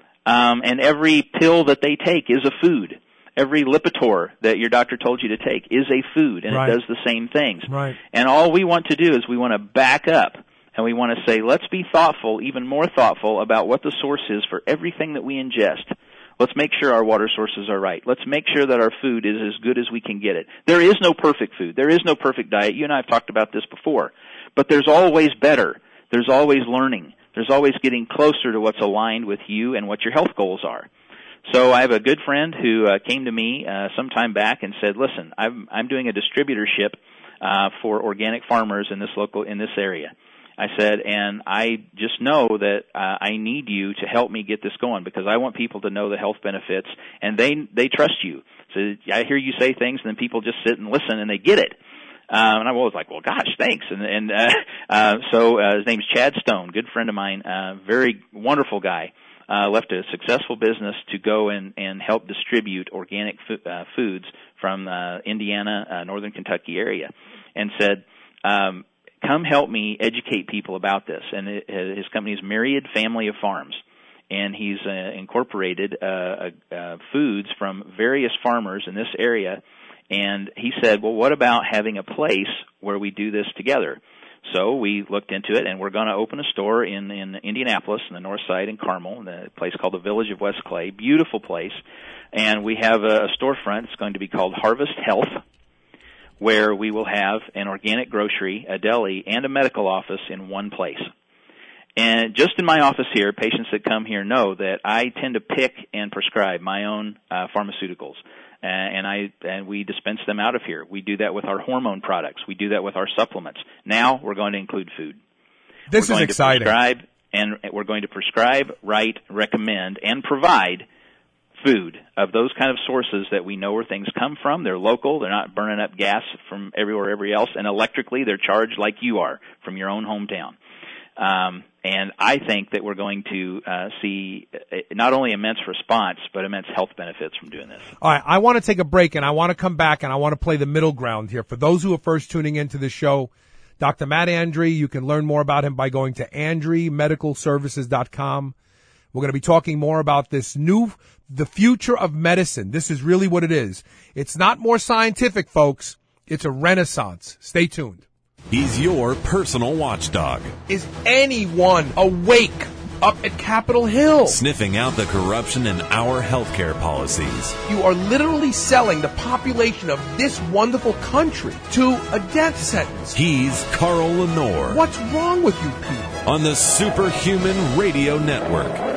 Speaker 13: Um, and every pill that they take is a food. Every Lipitor that your doctor told you to take is a food, and
Speaker 5: right.
Speaker 13: it does the same things.
Speaker 5: Right.
Speaker 13: And all we want to do is we want to back up. And we want to say, let's be thoughtful, even more thoughtful, about what the source is for everything that we ingest. Let's make sure our water sources are right. Let's make sure that our food is as good as we can get it. There is no perfect food. There is no perfect diet. You and I have talked about this before. But there's always better. There's always learning. There's always getting closer to what's aligned with you and what your health goals are. So I have a good friend who uh, came to me uh, some time back and said, listen, I'm, I'm doing a distributorship uh, for organic farmers in this local, in this area. I said, and I just know that uh, I need you to help me get this going because I want people to know the health benefits, and they they trust you. So I hear you say things, and then people just sit and listen, and they get it. Um, and I was like, well, gosh, thanks. And, and uh, uh, so uh, his name's Chad Stone, good friend of mine, uh, very wonderful guy. Uh, left a successful business to go and, and help distribute organic fo- uh, foods from uh, Indiana, uh, northern Kentucky area, and said, um, come help me educate people about this. And it, his company is Myriad Family of Farms, and he's uh, incorporated uh, uh, foods from various farmers in this area. And he said, well, what about having a place where we do this together? So we looked into it, and we're going to open a store in, in Indianapolis, in the north side, in Carmel, in a place called the Village of West Clay. Beautiful place. And we have a, a storefront. It's going to be called Harvest Health, where we will have an organic grocery, a deli, and a medical office in one place. And just in my office here, patients that come here know that I tend to pick and prescribe my own uh, pharmaceuticals. Uh, and I and we dispense them out of here. We do that with our hormone products. We do that with our supplements. Now we're going to include food.
Speaker 5: This
Speaker 13: we're
Speaker 5: is
Speaker 13: going
Speaker 5: exciting.
Speaker 13: To prescribe, and we're going to prescribe, write, recommend, and provide food of those kind of sources that we know where things come from. They're local. They're not burning up gas from everywhere, everywhere else. And electrically, they're charged like you are from your own hometown. Um, and I think that we're going to uh, see not only immense response, but immense health benefits from doing this.
Speaker 5: All right, I want to take a break, and I want to come back, and I want to play the middle ground here. For those who are first tuning into the show, Doctor Matt Andre, you can learn more about him by going to andre medical services dot com. We're going to be talking more about this new, the future of medicine. This is really what it is. It's not more scientific, folks. It's a renaissance. Stay tuned.
Speaker 11: He's your personal watchdog.
Speaker 5: Is anyone awake up at Capitol Hill?
Speaker 11: Sniffing out the corruption in our healthcare policies.
Speaker 5: You are literally selling the population of this wonderful country to a death sentence.
Speaker 11: He's Carl Lenore.
Speaker 5: What's wrong with you people?
Speaker 11: On the Superhuman Radio Network.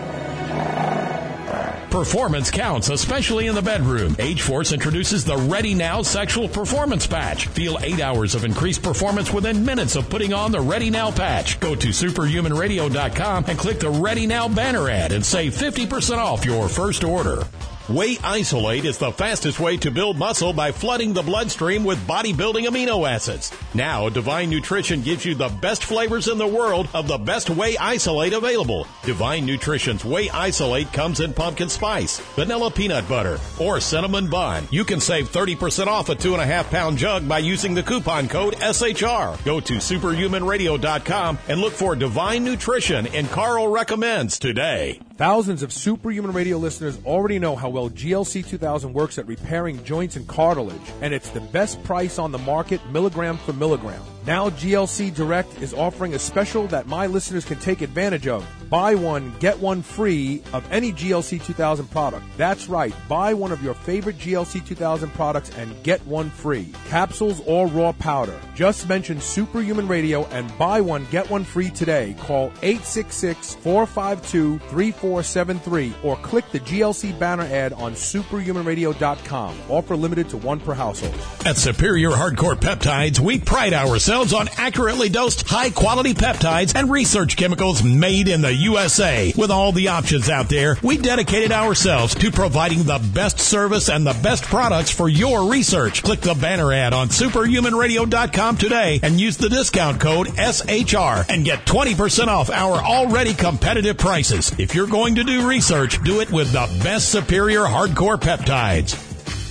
Speaker 4: Performance counts, especially in the bedroom. H-Force introduces the Ready Now Sexual Performance Patch. Feel eight hours of increased performance within minutes of putting on the Ready Now patch. Go to superhuman radio dot com and click the Ready Now banner ad and save fifty percent off your first order. Whey Isolate is the fastest way to build muscle by flooding the bloodstream with bodybuilding amino acids. Now, Divine Nutrition gives you the best flavors in the world of the best Whey Isolate available. Divine Nutrition's Whey Isolate comes in pumpkin spice, vanilla peanut butter, or cinnamon bun. You can save thirty percent off a two and a half pound jug by using the coupon code S H R. Go to superhuman radio dot com and look for Divine Nutrition and Carl Recommends today.
Speaker 5: Thousands of Superhuman Radio listeners already know how well G L C two thousand works at repairing joints and cartilage, and it's the best price on the market, milligram for milligram. Now G L C Direct is offering a special that my listeners can take advantage of. Buy one, get one free of any G L C two thousand product. That's right, buy one of your favorite G L C two thousand products and get one free. Capsules or raw powder. Just mention Superhuman Radio and buy one, get one free today. Call eight six six, four five two, three four seven three or click the G L C banner ad on superhuman radio dot com. Offer limited to one per household.
Speaker 4: At Superior Hardcore Peptides, we pride ourselves on accurately dosed, high-quality peptides and research chemicals made in the U S A. With all the options out there, we dedicated ourselves to providing the best service and the best products for your research. Click the banner ad on superhuman radio dot com today and use the discount code S H R and get twenty percent off our already competitive prices. If you're going to do research, do it with the best Superior Hardcore Peptides.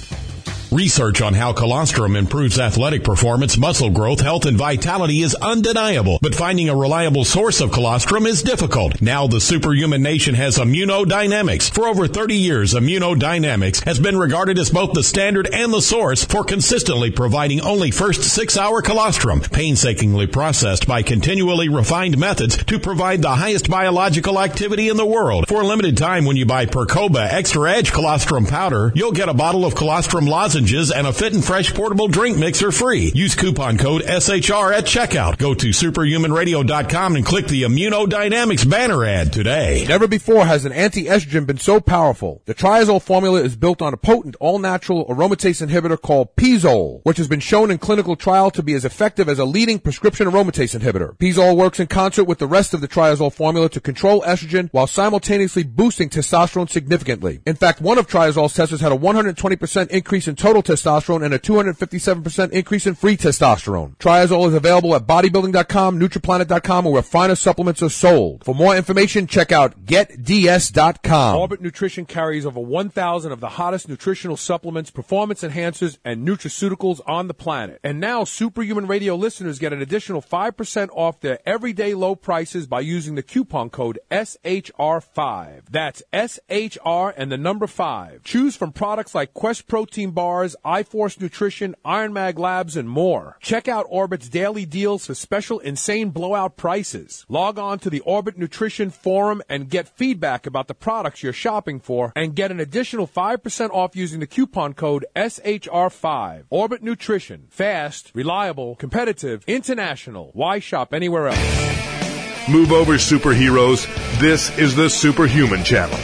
Speaker 4: Research on how colostrum improves athletic performance, muscle growth, health, and vitality is undeniable, but finding a reliable source of colostrum is difficult. Now the Superhuman Nation has Immunodynamics. For over thirty years, Immunodynamics has been regarded as both the standard and the source for consistently providing only first six-hour colostrum, painstakingly processed by continually refined methods to provide the highest biological activity in the world. For a limited time, when you buy Percoba Extra Edge Colostrum Powder, you'll get a bottle of colostrum lozenges and a Fit and Fresh portable drink mixer free. Use coupon code S H R at checkout. Go to superhuman radio dot com and click the Immunodynamics banner ad today.
Speaker 5: Never before has an anti-estrogen been so powerful. The Triazole formula is built on a potent all-natural aromatase inhibitor called Pizole, which has been shown in clinical trial to be as effective as a leading prescription aromatase inhibitor. Pizole works in concert with the rest of the Triazole formula to control estrogen while simultaneously boosting testosterone significantly. In fact, one of Triazole's testers had a one hundred twenty percent increase in total testosterone and a two hundred fifty-seven percent increase in free testosterone. Triazole is available at bodybuilding dot com, nutriplanet dot com, or where finer supplements are sold. For more information, check out get D S dot com. Orbit Nutrition carries over one thousand of the hottest nutritional supplements, performance enhancers, and nutraceuticals on the planet. And now Superhuman Radio listeners get an additional five percent off their everyday low prices by using the coupon code S H R five. That's S H R and the number five. Choose from products like Quest Protein Bars, iForce Nutrition, Iron Mag Labs, and more. Check out Orbit's daily deals for special insane blowout prices. Log on to the Orbit Nutrition Forum and get feedback about the products you're shopping for and get an additional five percent off using the coupon code S H R five. Orbit Nutrition. Fast, reliable, competitive, international. Why shop anywhere else?
Speaker 1: Move over, superheroes. This is the Superhuman Channel.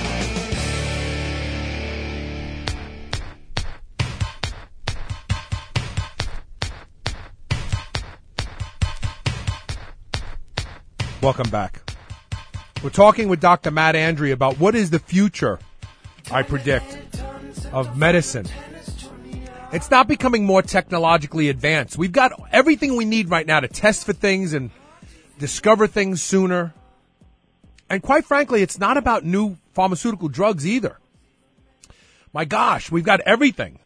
Speaker 5: Welcome back. We're talking with Doctor Matt Andre about what is the future, I predict, of medicine. It's not becoming more technologically advanced. We've got everything we need right now to test for things and discover things sooner. And quite frankly, it's not about new pharmaceutical drugs either. My gosh, we've got everything.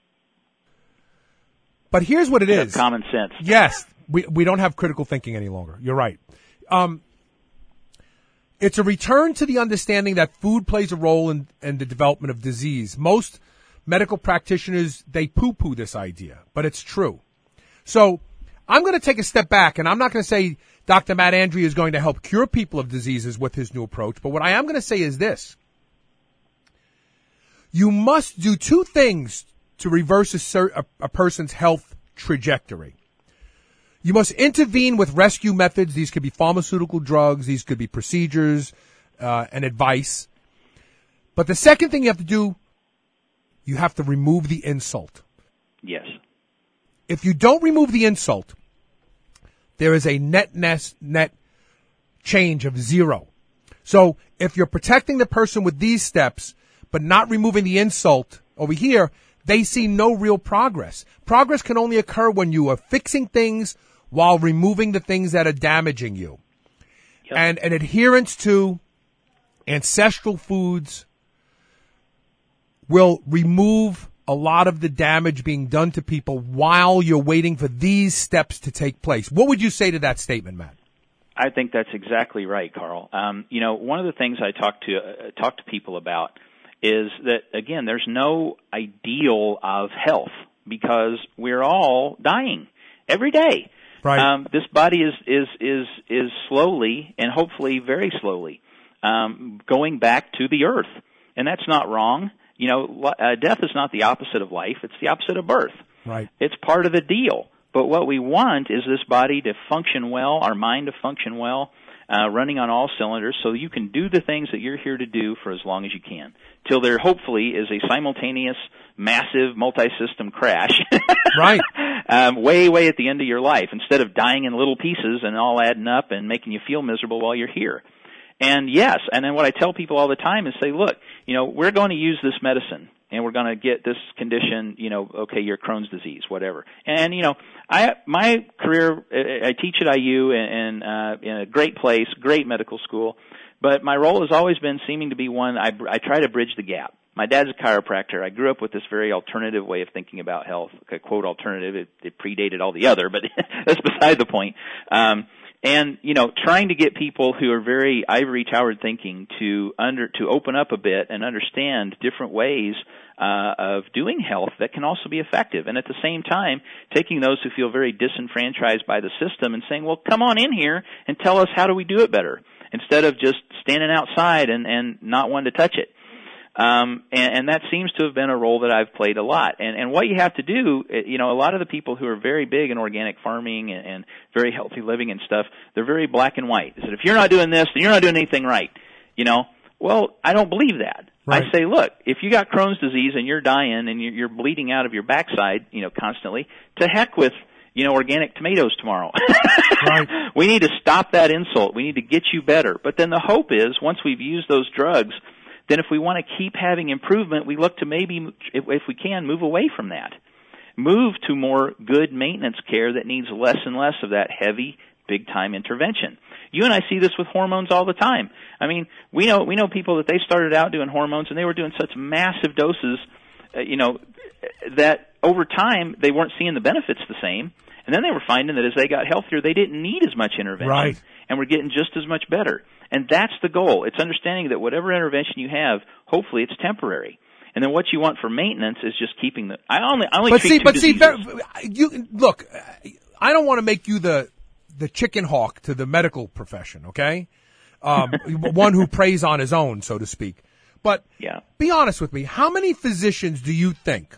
Speaker 5: But here's what it is.
Speaker 13: Common sense.
Speaker 5: Yes, we we don't have critical thinking any longer. You're right. Um, it's a return to the understanding that food plays a role in, in the development of disease. Most medical practitioners, they poo-poo this idea, but it's true. So I'm going to take a step back, and I'm not going to say Doctor Matt Andre is going to help cure people of diseases with his new approach, but what I am going to say is this. You must do two things to reverse a, cer- a, a person's health trajectory. You must intervene with rescue methods. These could be pharmaceutical drugs. These could be procedures uh, and advice. But the second thing you have to do, you have to remove the insult.
Speaker 13: Yes.
Speaker 5: If you don't remove the insult, there is a net net, net change of zero. So if you're protecting the person with these steps, but not removing the insult over here, they see no real progress. Progress can only occur when you are fixing things while removing the things that are damaging you. Yep. And an adherence to ancestral foods will remove a lot of the damage being done to people while you're waiting for these steps to take place. What would you say to that statement, Matt?
Speaker 13: I think that's exactly right, Carl. Um, you know, one of the things I talk to uh, talk to people about is that, again, there's no ideal of health because we're all dying every day.
Speaker 5: Right.
Speaker 13: Um, this body is is is is slowly and hopefully very slowly um, going back to the earth, and that's not wrong. You know, uh, death is not the opposite of life; it's the opposite of birth.
Speaker 5: Right.
Speaker 13: It's part of the deal. But what we want is this body to function well, our mind to function well, uh, running on all cylinders, so you can do the things that you're here to do for as long as you can, till there hopefully is a simultaneous, massive, multi-system crash.
Speaker 5: Right.
Speaker 13: Um, way, way at the end of your life, instead of dying in little pieces and all adding up and making you feel miserable while you're here. And yes, and then what I tell people all the time is say, look, you know, we're going to use this medicine, and we're going to get this condition, you know, okay, your Crohn's disease, whatever. And, you know, I, my career, I teach at I U and, uh, in a great place, great medical school, but my role has always been seeming to be one, I, I try to bridge the gap. My dad's a chiropractor. I grew up with this very alternative way of thinking about health. Okay, quote, alternative. It, it predated all the other, but that's beside the point. Um, and, you know, trying to get people who are very ivory towered thinking to under, to open up a bit and understand different ways, uh, of doing health that can also be effective. And at the same time, taking those who feel very disenfranchised by the system and saying, well, come on in here and tell us how do we do it better, instead of just standing outside and, and not wanting to touch it. Um, and, and that seems to have been a role that I've played a lot. And, and what you have to do, you know, a lot of the people who are very big in organic farming and, and very healthy living and stuff, they're very black and white. They said, if you're not doing this, then you're not doing anything right. You know, well, I don't believe that. Right. I say, look, if you got Crohn's disease and you're dying and you're, you're bleeding out of your backside, you know, constantly, to heck with, you know, organic tomatoes tomorrow. Right. We need to stop that insult. We need to get you better. But then the hope is, once we've used those drugs, then if we want to keep having improvement, we look to maybe, if, if we can, move away from that. Move to more good maintenance care that needs less and less of that heavy, big-time intervention. You and I see this with hormones all the time. I mean, we know we know people that they started out doing hormones, and they were doing such massive doses, uh, you know, that over time they weren't seeing the benefits the same. And then they were finding that as they got healthier, they didn't need as much intervention.
Speaker 5: Right.
Speaker 13: And were getting just as much better. And that's the goal. It's understanding that whatever intervention you have, hopefully it's temporary. And then what you want for maintenance is just keeping the. I only, I only
Speaker 5: but
Speaker 13: treat
Speaker 5: see,
Speaker 13: two
Speaker 5: but
Speaker 13: diseases.
Speaker 5: see, you look. I don't want to make you the the chicken hawk to the medical profession. Okay, um, one who preys on his own, so to speak. But
Speaker 13: yeah.
Speaker 5: Be honest with me. How many physicians do you think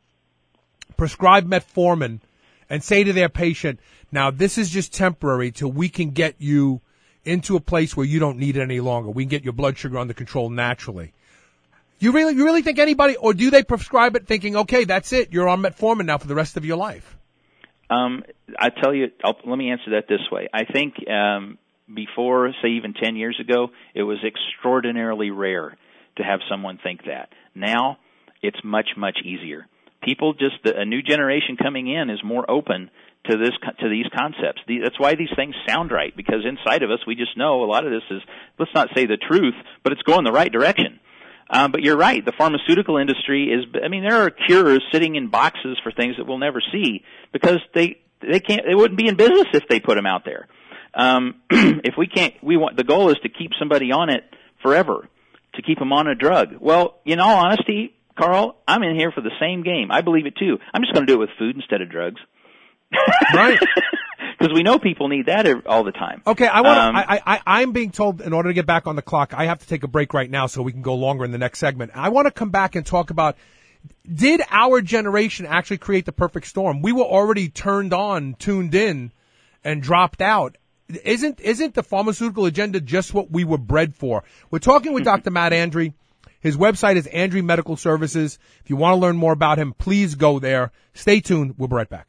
Speaker 5: prescribe metformin and say to their patient, "Now this is just temporary till we can get you into a place where you don't need it any longer. We can get your blood sugar under control naturally." You really, you really think anybody, or do they prescribe it thinking, okay, that's it, you're on metformin now for the rest of your life?
Speaker 13: Um, I tell you, I'll, let me answer that this way. I think um, before, say, even ten years ago, it was extraordinarily rare to have someone think that. Now, it's much, much easier. People just, a new generation coming in is more open to this, to these concepts. That's why these things sound right, because inside of us, we just know a lot of this is, let's not say the truth, but it's going the right direction. Um, but you're right. The pharmaceutical industry is, I mean, there are cures sitting in boxes for things that we'll never see because they, they can't, they wouldn't be in business if they put them out there. Um, if we can't, we want, the goal is to keep somebody on it forever, to keep them on a drug. Well, in all honesty, Carl, I'm in here for the same game. I believe it too. I'm just going to do it with food instead of drugs.
Speaker 5: Right.
Speaker 13: Because we know people need that all the time.
Speaker 5: Okay, I want.
Speaker 13: Um,
Speaker 5: I, I, I'm being told in order to get back on the clock, I have to take a break right now so we can go longer in the next segment. I want to come back and talk about, did our generation actually create the perfect storm? We were already turned on, tuned in, and dropped out. Isn't isn't the pharmaceutical agenda just what we were bred for? We're talking with Doctor Matt Andre. His website is Andre Medical Services. If you want to learn more about him, please go there. Stay tuned. We'll be right back.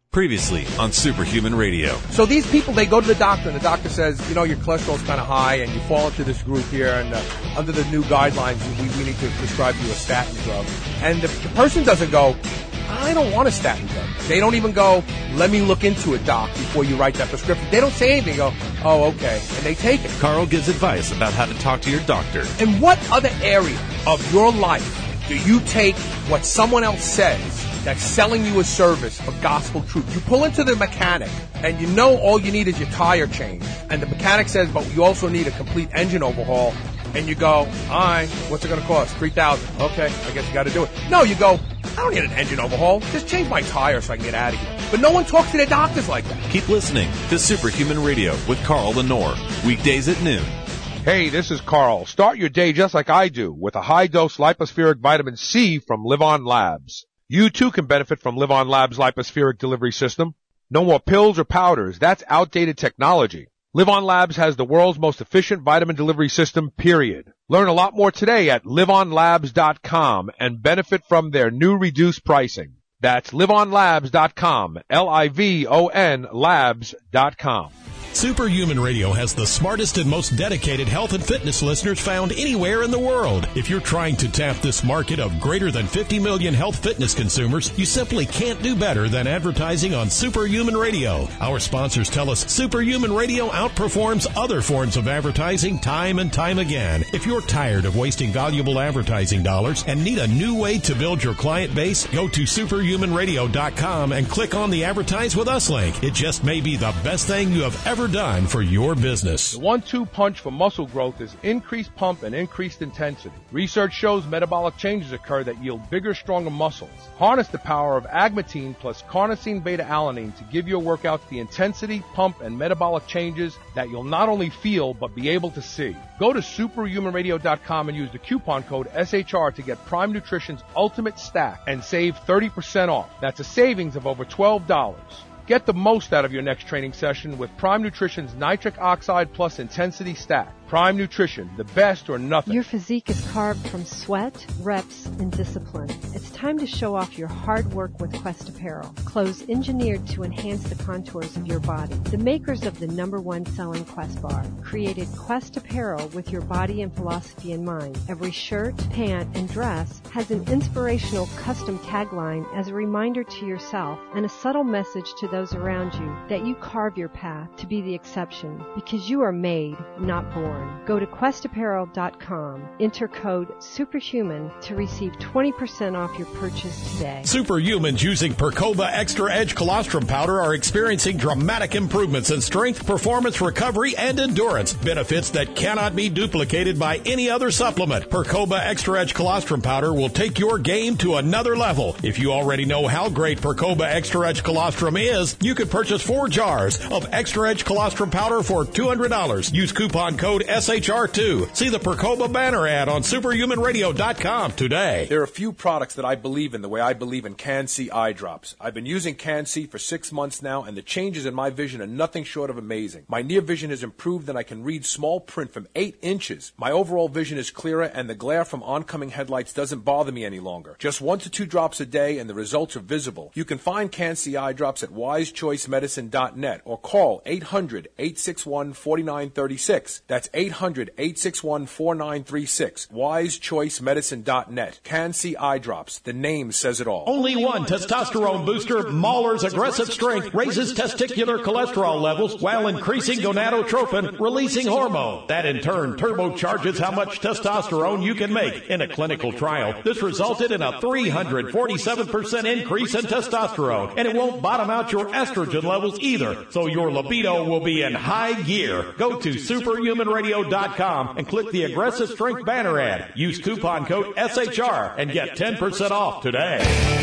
Speaker 2: Previously on Superhuman Radio.
Speaker 5: So these people, they go to the doctor, and the doctor says, you know, your cholesterol's kind of high, and you fall into this group here, and uh, under the new guidelines, we, we need to prescribe you a statin drug. And the, the person doesn't go, I don't want a statin drug. They don't even go, let me look into it, doc, before you write that prescription. They don't say anything. They go, oh, okay, and they take it.
Speaker 2: Carl gives advice about how to talk to your doctor.
Speaker 5: In what other area of your life do you take what someone else says that's selling you a service for gospel truth? You pull into the mechanic, and you know all you need is your tire change. And the mechanic says, but you also need a complete engine overhaul. And you go, all right, what's it going to cost? three thousand dollars. Okay, I guess you got to do it. No, you go, I don't need an engine overhaul. Just change my tire so I can get out of here. But no one talks to their doctors like that.
Speaker 2: Keep listening to Superhuman Radio with Carl Lenore. Weekdays at noon.
Speaker 8: Hey, this is Carl. Start your day just like I do with a high-dose lipospheric vitamin C from Live On Labs. You too can benefit from Live On Labs' lipospheric delivery system. No more pills or powders. That's outdated technology. Live On Labs has the world's most efficient vitamin delivery system, period. Learn a lot more today at live on labs dot com and benefit from their new reduced pricing. That's live on labs dot com, L I V O N labs dot com.
Speaker 4: Superhuman Radio has the smartest and most dedicated health and fitness listeners found anywhere in the world. If you're trying to tap this market of greater than fifty million health fitness consumers, you simply can't do better than advertising on Superhuman Radio. Our sponsors tell us Superhuman Radio outperforms other forms of advertising time and time again. If you're tired of wasting valuable advertising dollars and need a new way to build your client base, go to superhuman radio dot com and click on the Advertise With Us link. It just may be the best thing you have ever done for your business.
Speaker 8: The one two punch for muscle growth is increased pump and increased intensity. Research shows metabolic changes occur that yield bigger, stronger muscles. Harness the power of agmatine plus carnosine beta-alanine to give your workouts the intensity, pump, and metabolic changes that you'll not only feel but be able to see. Go to superhuman radio dot com and use the coupon code S H R to get Prime Nutrition's Ultimate Stack and save thirty percent off. That's a savings of over twelve dollars. Get the most out of your next training session with Prime Nutrition's Nitric Oxide Plus Intensity Stack. Prime Nutrition, the best or nothing.
Speaker 12: Your physique is carved from sweat, reps, and discipline. It's time to show off your hard work with Quest Apparel. Clothes engineered to enhance the contours of your body. The makers of the number one selling Quest bar created Quest Apparel with your body and philosophy in mind. Every shirt, pant, and dress has an inspirational custom tagline as a reminder to yourself and a subtle message to those around you that you carve your path to be the exception because you are made, not born. Go to quest apparel dot com, enter code SUPERHUMAN to receive twenty percent off your purchase today.
Speaker 4: Superhumans using Percoba Extra Edge Colostrum Powder are experiencing dramatic improvements in strength, performance, recovery, and endurance. Benefits that cannot be duplicated by any other supplement. Percoba Extra Edge Colostrum Powder will take your game to another level. If you already know how great Percoba Extra Edge Colostrum is, you could purchase four jars of Extra Edge Colostrum Powder for two hundred dollars. Use coupon code S H R two. See the Percoba banner ad on superhuman radio dot com today.
Speaker 5: There are a few products that I believe in the way I believe in Can-C eye drops. I've been using Can-C for six months now, and the changes in my vision are nothing short of amazing. My near vision has improved, and I can read small print from eight inches. My overall vision is clearer, and the glare from oncoming headlights doesn't bother me any longer. Just one to two drops a day, and the results are visible. You can find Can-C eye drops at wise choice medicine dot net or call eight hundred, eight six one, four nine three six. That's eight hundred, eight six one, four nine three six. wise choice medicine dot net. Can-C eye drops. The name says it all.
Speaker 3: Only one testosterone booster, Mahler's Aggressive Strength, raises testicular cholesterol levels while increasing gonadotropin, releasing hormone. That in turn turbocharges how much testosterone you can make. In a clinical trial, this resulted in a three hundred forty-seven percent increase in testosterone, and it won't bottom out your estrogen levels either, so your libido will be in high gear. Go to superhuman radio dot com and click the Aggressive Strength banner ad. Use coupon code S H R and get ten percent off today.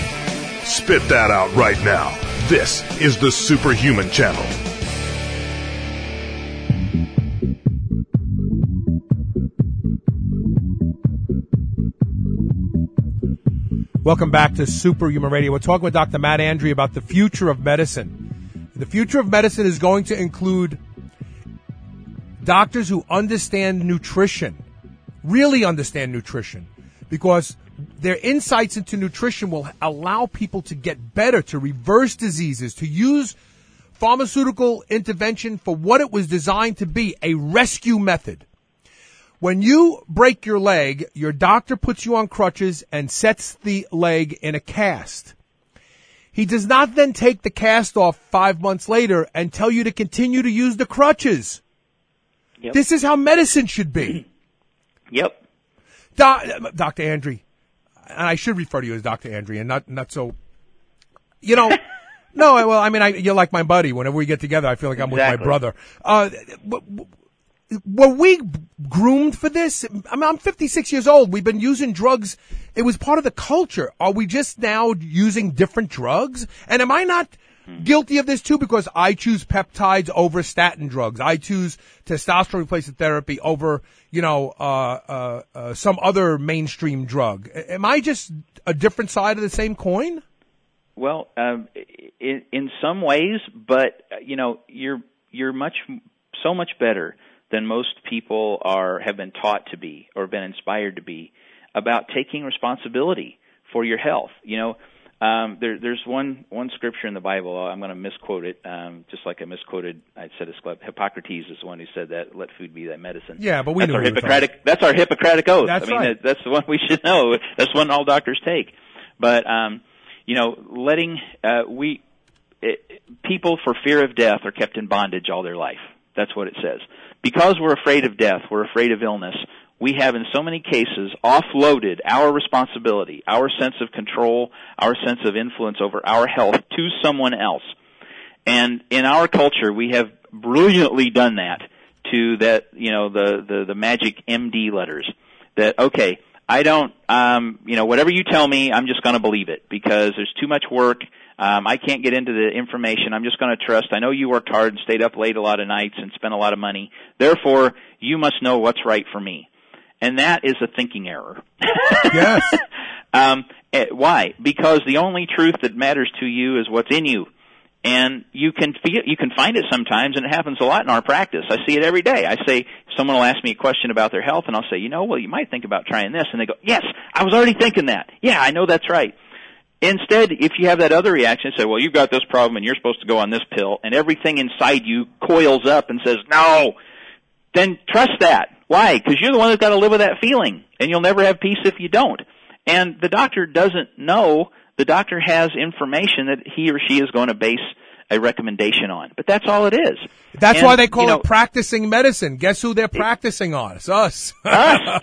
Speaker 1: Spit that out right now. This is the Superhuman Channel.
Speaker 5: Welcome back to Superhuman Radio. We're talking with Doctor Matt Andre about the future of medicine. The future of medicine is going to include doctors who understand nutrition, really understand nutrition, because their insights into nutrition will allow people to get better, to reverse diseases, to use pharmaceutical intervention for what it was designed to be, a rescue method. When you break your leg, your doctor puts you on crutches and sets the leg in a cast. He does not then take the cast off five months later and tell you to continue to use the crutches. Yep. This is how medicine should be.
Speaker 13: Yep.
Speaker 5: Doc, Doctor Andre, and I should refer to you as Doctor Andre and not, not so, you know, no, well, I mean, I, you're like my buddy. Whenever we get together, I feel like I'm exactly. with my brother. Uh, were we groomed for this? I mean, I'm fifty-six years old. We've been using drugs. It was part of the culture. Are we just now using different drugs? And am I not guilty of this too? Because I choose peptides over statin drugs. I choose testosterone replacement therapy over, you know, uh, uh, uh, some other mainstream drug. Am I just a different side of the same coin?
Speaker 13: Well, um, in, in some ways, but uh, you know, you're you're much so much better than most people are have been taught to be or been inspired to be about taking responsibility for your health. You know, um, there, there's one one scripture in the Bible. I'm going to misquote it, um, just like I misquoted. I said it's Hippocrates is the one who said that. Let food be thy medicine.
Speaker 5: Yeah, but we
Speaker 13: that's
Speaker 5: knew
Speaker 13: our Hippocratic. That's our Hippocratic oath.
Speaker 5: That's
Speaker 13: I mean,
Speaker 5: right.
Speaker 13: that, that's the one we should know. That's one all doctors take. But um, you know, letting uh, we it, people for fear of death are kept in bondage all their life. That's what it says. Because we're afraid of death, we're afraid of illness, we have in so many cases offloaded our responsibility, our sense of control, our sense of influence over our health to someone else. And in our culture, we have brilliantly done that to that, you know, the, the, the magic M D letters. That, okay, I don't, um, you know, whatever you tell me, I'm just going to believe it because there's too much work. Um, I can't get into the information. I'm just going to trust. I know you worked hard and stayed up late a lot of nights and spent a lot of money. Therefore, you must know what's right for me. And that is a thinking error.
Speaker 5: Yes.
Speaker 13: um, why? Because the only truth that matters to you is what's in you. And you can feel, you can find it sometimes, and it happens a lot in our practice. I see it every day. I say, someone will ask me a question about their health, and I'll say, you know, well, you might think about trying this. And they go, yes, I was already thinking that. Yeah, I know that's right. Instead, if you have that other reaction, say, well, you've got this problem, and you're supposed to go on this pill, and everything inside you coils up and says, no, then trust that. Why? Because you're the one that's got to live with that feeling, and you'll never have peace if you don't. And the doctor doesn't know. The doctor has information that he or she is going to base a recommendation on. But that's all it is.
Speaker 5: That's
Speaker 13: and,
Speaker 5: why they call
Speaker 13: you know,
Speaker 5: it practicing medicine. Guess who they're practicing on? It's us.
Speaker 13: Us.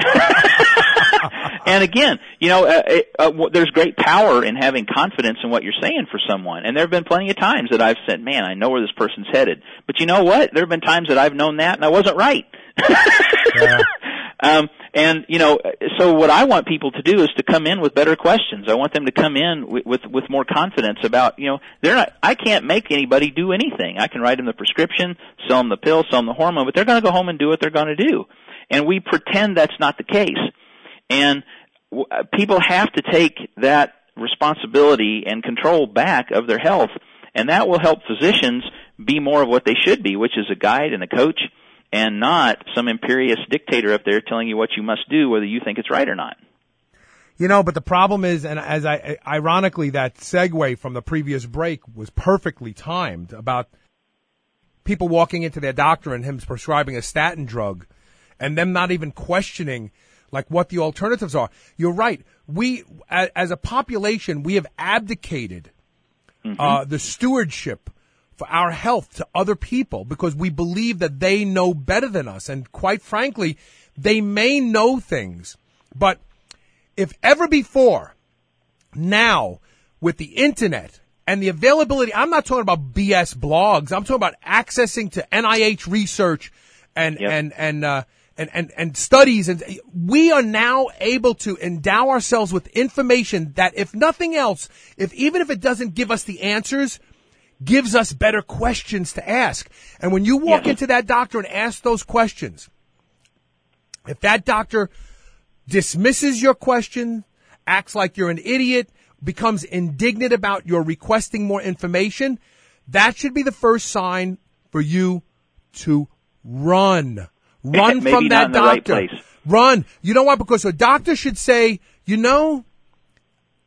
Speaker 13: And again, you know, uh, it, uh, w- there's great power in having confidence in what you're saying for someone. And there have been plenty of times that I've said, man, I know where this person's headed. But you know what? There have been times that I've known that and I wasn't right.
Speaker 5: Yeah.
Speaker 13: Um, and, you know, so what I want people to do is to come in with better questions. I want them to come in with, with, with more confidence about, you know, they're not, I can't make anybody do anything. I can write them the prescription, sell them the pill, sell them the hormone, but they're going to go home and do what they're going to do. And we pretend that's not the case. And w- people have to take that responsibility and control back of their health, and that will help physicians be more of what they should be, which is a guide and a coach, and not some imperious dictator up there telling you what you must do, whether you think it's right or not.
Speaker 5: You know, but the problem is, and as I, ironically, that segue from the previous break was perfectly timed about people walking into their doctor and him prescribing a statin drug and them not even questioning like what the alternatives are. You're right. We, as a population, we have abdicated mm-hmm. uh, the stewardship for our health to other people because we believe that they know better than us. And quite frankly, they may know things. But if ever before, now, with the internet and the availability, I'm not talking about B S blogs. I'm talking about accessing to N I H research and, yep. and, and, uh, and, and, and studies. And we are now able to endow ourselves with information that, if nothing else, if even if it doesn't give us the answers, gives us better questions to ask. And when you walk yeah. into that doctor and ask those questions, if that doctor dismisses your question, acts like you're an idiot, becomes indignant about your requesting more information, that should be the first sign for you to run. Run from that doctor.
Speaker 13: Right place.
Speaker 5: Run. You know why? Because a doctor should say, you know,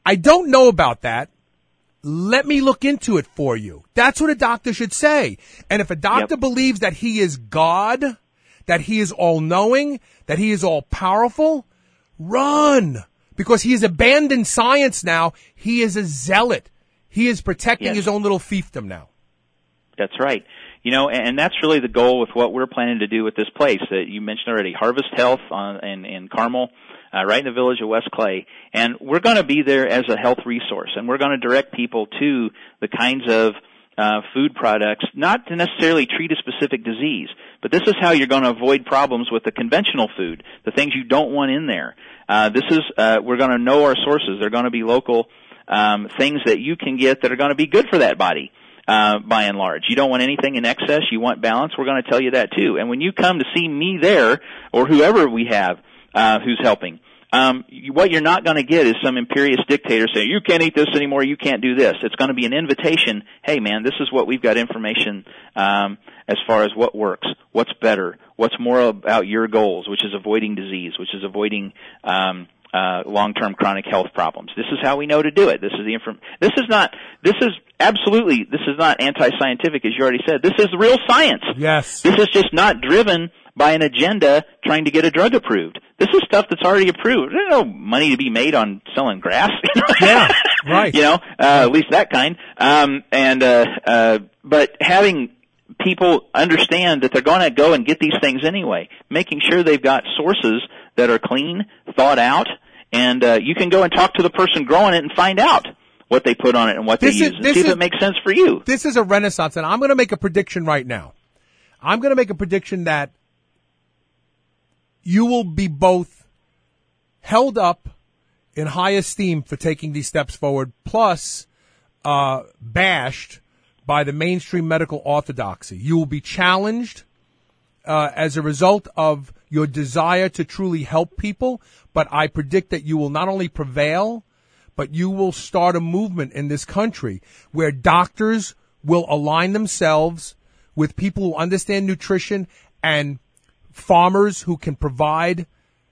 Speaker 5: I don't know about that. Let me look into it for you. That's what a doctor should say. And if a doctor yep. believes that he is God, that he is all-knowing, that he is all-powerful, run. Because he has abandoned science now. He is a zealot. He is protecting yes. his own little fiefdom now.
Speaker 13: That's right. You know, and that's really the goal with what we're planning to do with this place that you mentioned already, Harvest Health on, in, in Carmel, uh, right in the village of West Clay. And we're going to be there as a health resource, and we're going to direct people to the kinds of uh, food products, not to necessarily treat a specific disease, but this is how you're going to avoid problems with the conventional food, the things you don't want in there. Uh, this is, uh, we're going to know our sources. They're going to be local um, things that you can get that are going to be good for that body. Uh, by and large. You don't want anything in excess. You want balance. We're going to tell you that too. And when you come to see me there, or whoever we have, uh, who's helping, um, you, what you're not going to get is some imperious dictator saying, you can't eat this anymore, you can't do this. It's going to be an invitation. Hey man, this is what we've got information, um, as far as what works, what's better, what's more about your goals, which is avoiding disease, which is avoiding, um, Uh, long-term chronic health problems. This is how we know to do it. This is the inform- This is not, this is absolutely, this is not anti-scientific, as you already said. This is real science.
Speaker 5: Yes.
Speaker 13: This is just not driven by an agenda trying to get a drug approved. This is stuff that's already approved. There's no money to be made on selling grass.
Speaker 5: Yeah, right.
Speaker 13: You know, uh, at least that kind. Um, and, uh, uh, but having people understand that they're going to go and get these things anyway, making sure they've got sources that are clean, thought out, and uh, you can go and talk to the person growing it and find out what they put on it and what
Speaker 5: this
Speaker 13: they
Speaker 5: is,
Speaker 13: use and see
Speaker 5: is,
Speaker 13: if it makes sense for you.
Speaker 5: This is a renaissance, and I'm going to make a prediction right now. I'm going to make a prediction that you will be both held up in high esteem for taking these steps forward, plus uh, bashed by the mainstream medical orthodoxy. You will be challenged uh, as a result of your desire to truly help people, but I predict that you will not only prevail, but you will start a movement in this country where doctors will align themselves with people who understand nutrition and farmers who can provide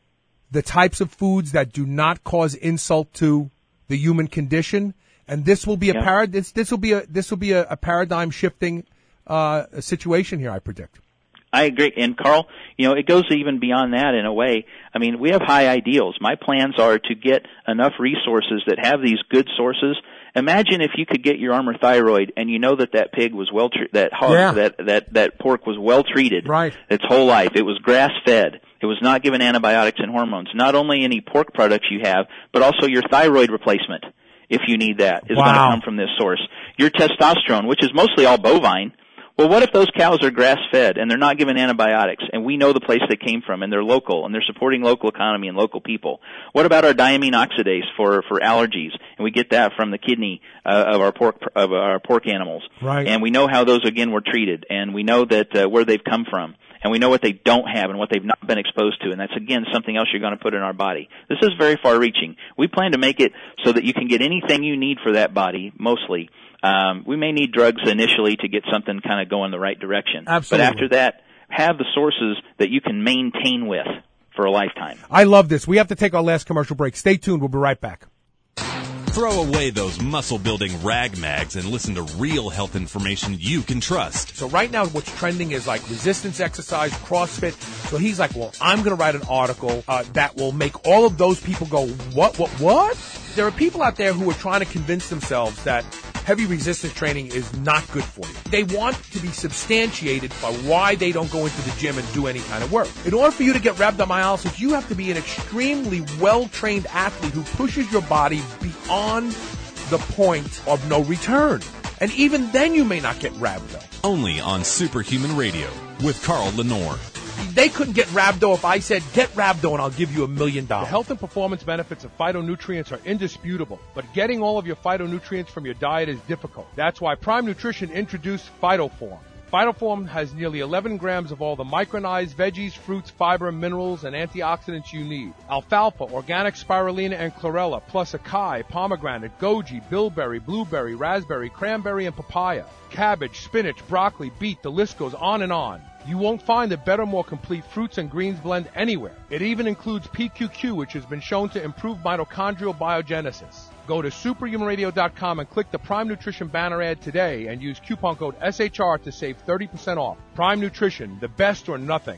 Speaker 5: the types of foods that do not cause insult to the human condition. And this will be a yeah. parad- this, this will be a this will be a, a paradigm shifting uh, situation here, I predict.
Speaker 13: I agree. And Carl, you know, it goes even beyond that in a way. I mean, we have high ideals. My plans are to get enough resources that have these good sources. Imagine if you could get your Armour thyroid and you know that that pig was well, tre- that hog, yeah. that, that, that pork was well treated.
Speaker 5: Right.
Speaker 13: Its whole life. It was grass fed. It was not given antibiotics and hormones. Not only any pork products you have, but also your thyroid replacement, if you need that, is
Speaker 5: wow.
Speaker 13: going to come from this source. Your testosterone, which is mostly all bovine. Well, what if those cows are grass-fed and they're not given antibiotics and we know the place they came from and they're local and they're supporting local economy and local people? What about our diamine oxidase for, for allergies? And we get that from the kidney uh, of our pork of our pork animals.
Speaker 5: Right.
Speaker 13: And we know how those, again, were treated. And we know that uh, where they've come from. And we know what they don't have and what they've not been exposed to. And that's, again, something else you're going to put in our body. This is very far-reaching. We plan to make it so that you can get anything you need for that body, mostly. Um, we may need drugs initially to get something kind of going the right direction.
Speaker 5: Absolutely.
Speaker 13: But after that, have the sources that you can maintain with for a lifetime.
Speaker 5: I love this. We have to take our last commercial break. Stay tuned. We'll be right back.
Speaker 11: Throw away those muscle-building rag mags and listen to real health information you can trust.
Speaker 5: So right now what's trending is like resistance exercise, CrossFit. So he's like, well, I'm going to write an article uh, that will make all of those people go, what, what, what? There are people out there who are trying to convince themselves that heavy resistance training is not good for you. They want to be substantiated by why they don't go into the gym and do any kind of work. In order for you to get rhabdomyolysis, you have to be an extremely well-trained athlete who pushes your body beyond the point of no return. And even then you may not get rhabdo.
Speaker 11: Only on Superhuman Radio with Carl Lenore.
Speaker 5: They couldn't get rhabdo if I said, get rhabdo and I'll give you a million dollars.
Speaker 8: The health and performance benefits of phytonutrients are indisputable, but getting all of your phytonutrients from your diet is difficult. That's why Prime Nutrition introduced PhytoForm. PhytoForm has nearly eleven grams of all the micronized veggies, fruits, fiber, minerals, and antioxidants you need. Alfalfa, organic spirulina, and chlorella, plus acai, pomegranate, goji, bilberry, blueberry, raspberry, cranberry, and papaya. Cabbage, spinach, broccoli, beet, the list goes on and on. You won't find a better, more complete fruits and greens blend anywhere. It even includes P Q Q, which has been shown to improve mitochondrial biogenesis. Go to superhuman radio dot com and click the Prime Nutrition banner ad today and use coupon code S H R to save thirty percent off. Prime Nutrition, the best or nothing.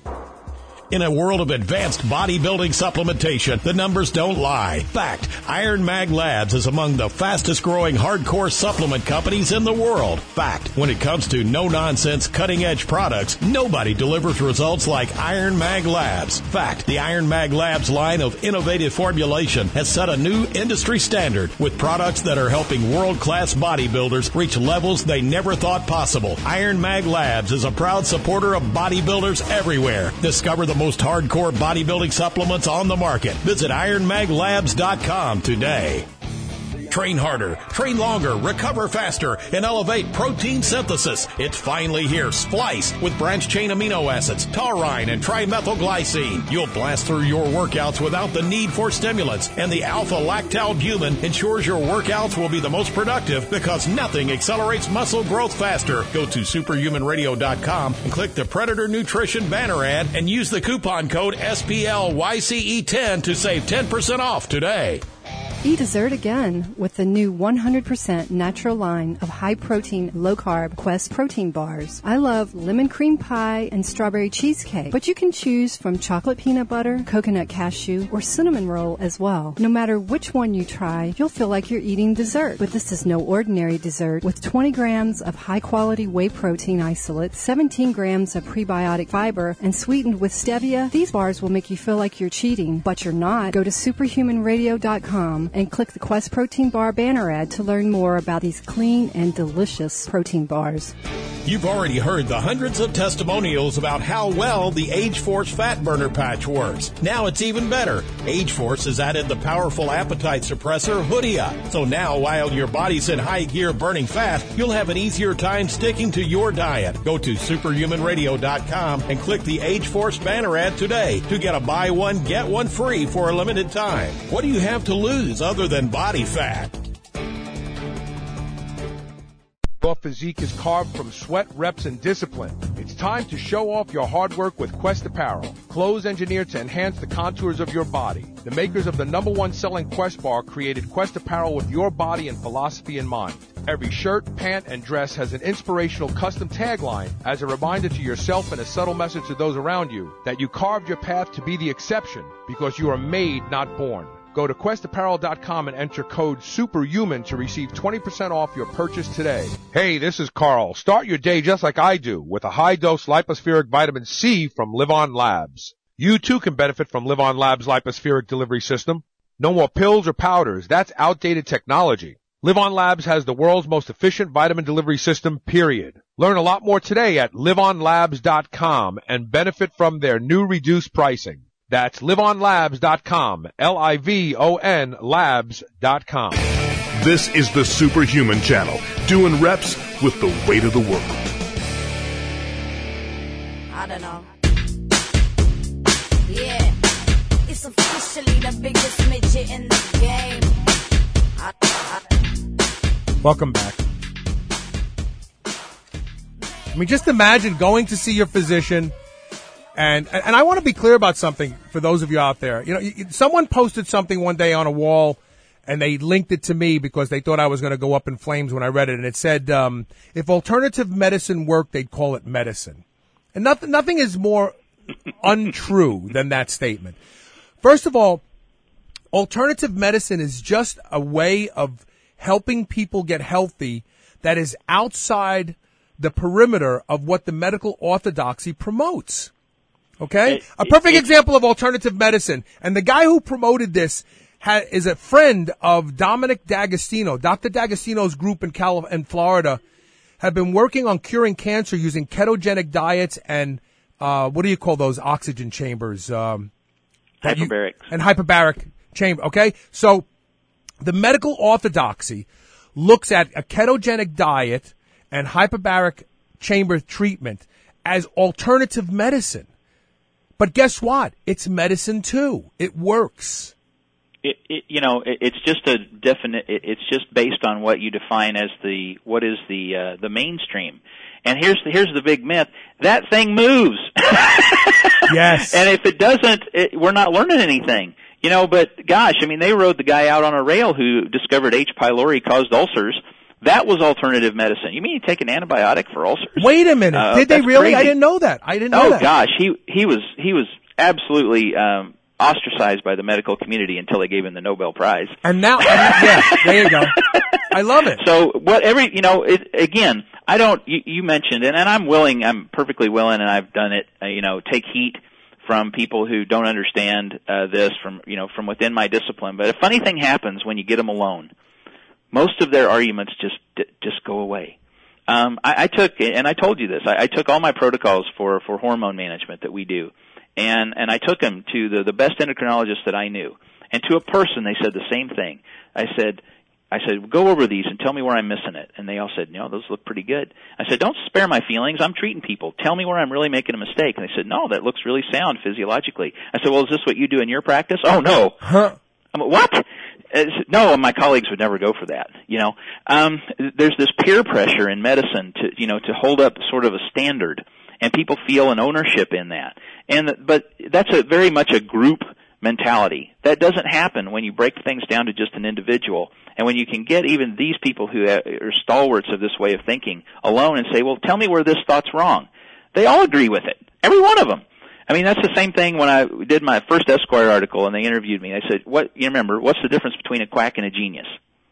Speaker 4: In a world of advanced bodybuilding supplementation, the numbers don't lie. Fact, Iron Mag Labs is among the fastest growing hardcore supplement companies in the world. Fact, when it comes to no-nonsense, cutting-edge products, nobody delivers results like Iron Mag Labs. Fact, the Iron Mag Labs line of innovative formulation has set a new industry standard with products that are helping world-class bodybuilders reach levels they never thought possible. Iron Mag Labs is a proud supporter of bodybuilders everywhere. Discover the most hardcore bodybuilding supplements on the market. Visit iron mag labs dot com today. Train harder, train longer, recover faster, and elevate protein synthesis. It's finally here. Splice with branched-chain amino acids, taurine, and trimethylglycine. You'll blast through your workouts without the need for stimulants. And the alpha-lactalbumin ensures your workouts will be the most productive because nothing accelerates muscle growth faster. Go to superhuman radio dot com and click the Predator Nutrition banner ad and use the coupon code S P L Y C E ten to save ten percent off today.
Speaker 7: Eat dessert again with the new one hundred percent natural line of high-protein, low-carb Quest protein bars. I love lemon cream pie and strawberry cheesecake, but you can choose from chocolate peanut butter, coconut cashew, or cinnamon roll as well. No matter which one you try, you'll feel like you're eating dessert. But this is no ordinary dessert. With twenty grams of high-quality whey protein isolate, seventeen grams of prebiotic fiber, and sweetened with stevia, these bars will make you feel like you're cheating, but you're not. Go to superhuman radio dot com and click the Quest Protein Bar banner ad to learn more about these clean and delicious protein bars.
Speaker 4: You've already heard the hundreds of testimonials about how well the Age Force Fat Burner Patch works. Now it's even better. Age Force has added the powerful appetite suppressor Hoodia. So now while your body's in high gear burning fat, you'll have an easier time sticking to your diet. Go to superhuman radio dot com and click the Age Force banner ad today to get a buy one, get one free for a limited time. What do you have to lose other than body fat?
Speaker 8: Your physique is carved from sweat, reps, and discipline. It's time to show off your hard work with Quest Apparel. Clothes engineered to enhance the contours of your body. The makers of the number one selling Quest bar created Quest Apparel with your body and philosophy in mind. Every shirt, pant, and dress has an inspirational custom tagline as a reminder to yourself and a subtle message to those around you that you carved your path to be the exception because you are made, not born. Go to quest apparel dot com and enter code SUPERHUMAN to receive twenty percent off your purchase today. Hey, this is Carl. Start your day just like I do with a high-dose lipospheric vitamin C from Live On Labs. You too can benefit from Live On Labs' lipospheric delivery system. No more pills or powders. That's outdated technology. Live On Labs has the world's most efficient vitamin delivery system, period. Learn a lot more today at live on labs dot com and benefit from their new reduced pricing. That's live on labs dot com, L I V O N labs dot com.
Speaker 1: This is the Superhuman Channel, doing reps with the weight of the world.
Speaker 14: I don't know. Yeah, it's officially the biggest midget in the game. I, I...
Speaker 5: Welcome back. I mean, just imagine going to see your physician. And and I want to be clear about something for those of you out there. You know, someone posted something one day on a wall, and they linked it to me because they thought I was going to go up in flames when I read it. And it said, um, if alternative medicine worked, they'd call it medicine. And nothing, nothing is more untrue than that statement. First of all, alternative medicine is just a way of helping people get healthy that is outside the perimeter of what the medical orthodoxy promotes. Okay? A perfect example of alternative medicine. And the guy who promoted this ha- is a friend of Dominic D'Agostino. Doctor D'Agostino's group in Cal- in Florida have been working on curing cancer using ketogenic diets and, uh, what do you call those oxygen chambers? Um,
Speaker 13: hyperbaric.
Speaker 5: You, and hyperbaric chamber. Okay? So the medical orthodoxy looks at a ketogenic diet and hyperbaric chamber treatment as alternative medicine. But guess what? It's medicine too. It works.
Speaker 13: It, it, you know, it, it's just a definite. It, it's just based on what you define as the what is the uh, the mainstream. And here's the, here's the big myth: that thing moves.
Speaker 5: Yes.
Speaker 13: And if it doesn't, it, we're not learning anything. You know, but gosh, I mean, they rode the guy out on a rail who discovered H. pylori caused ulcers. That was alternative medicine. You mean you take an antibiotic for ulcers?
Speaker 5: Wait a minute.
Speaker 13: Uh,
Speaker 5: Did they really?
Speaker 13: crazy.
Speaker 5: I didn't know that. I didn't know
Speaker 13: oh,
Speaker 5: that.
Speaker 13: Oh gosh, he he was he was absolutely um, ostracized by the medical community until they gave him the Nobel Prize.
Speaker 5: And now, and, yeah, there you go. I love it.
Speaker 13: So what every you know it, again, I don't. You, you mentioned and, and I'm willing. I'm perfectly willing, and I've done it. Uh, you know, take heat from people who don't understand uh, this from you know from within my discipline. But a funny thing happens when you get them alone. Most of their arguments just just go away. Um, I, I took, and I told you this, I, I took all my protocols for, for hormone management that we do, and, and I took them to the, the best endocrinologist that I knew. And to a person, they said the same thing. I said, I said, go over these and tell me where I'm missing it. And they all said, no, those look pretty good. I said, don't spare my feelings. I'm treating people. Tell me where I'm really making a mistake. And they said, no, that looks really sound physiologically. I said, well, is this what you do in your practice? Oh, no.
Speaker 5: Huh.
Speaker 13: I'm like, what? No, my colleagues would never go for that. You know, um, there's this peer pressure in medicine to, you know, to hold up sort of a standard, and people feel an ownership in that. And but that's a very much a group mentality. That doesn't happen when you break things down to just an individual, and when you can get even these people who are stalwarts of this way of thinking alone and say, "Well, tell me where this thought's wrong." They all agree with it, every one of them. I mean, that's the same thing when I did my first Esquire article and they interviewed me. I said, "What you remember? What's the difference between a quack and a genius?"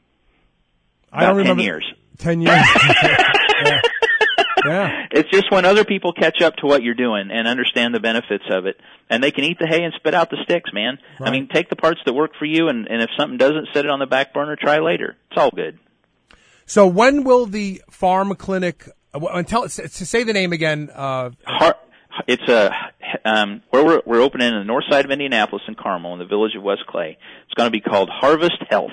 Speaker 13: About
Speaker 5: I don't remember.
Speaker 13: ten years.
Speaker 5: Ten years. yeah. yeah.
Speaker 13: It's just when other people catch up to what you're doing and understand the benefits of it, and they can eat the hay and spit out the sticks, man.
Speaker 5: Right.
Speaker 13: I mean, take the parts that work for you, and, and if something doesn't, set it on the back burner. Try later. It's all good.
Speaker 5: So when will the farm clinic? Uh, tell to say the name again. Uh,
Speaker 13: Har- It's a um, where we're we're opening in the north side of Indianapolis in Carmel in the village of West Clay. It's going to be called Harvest Health,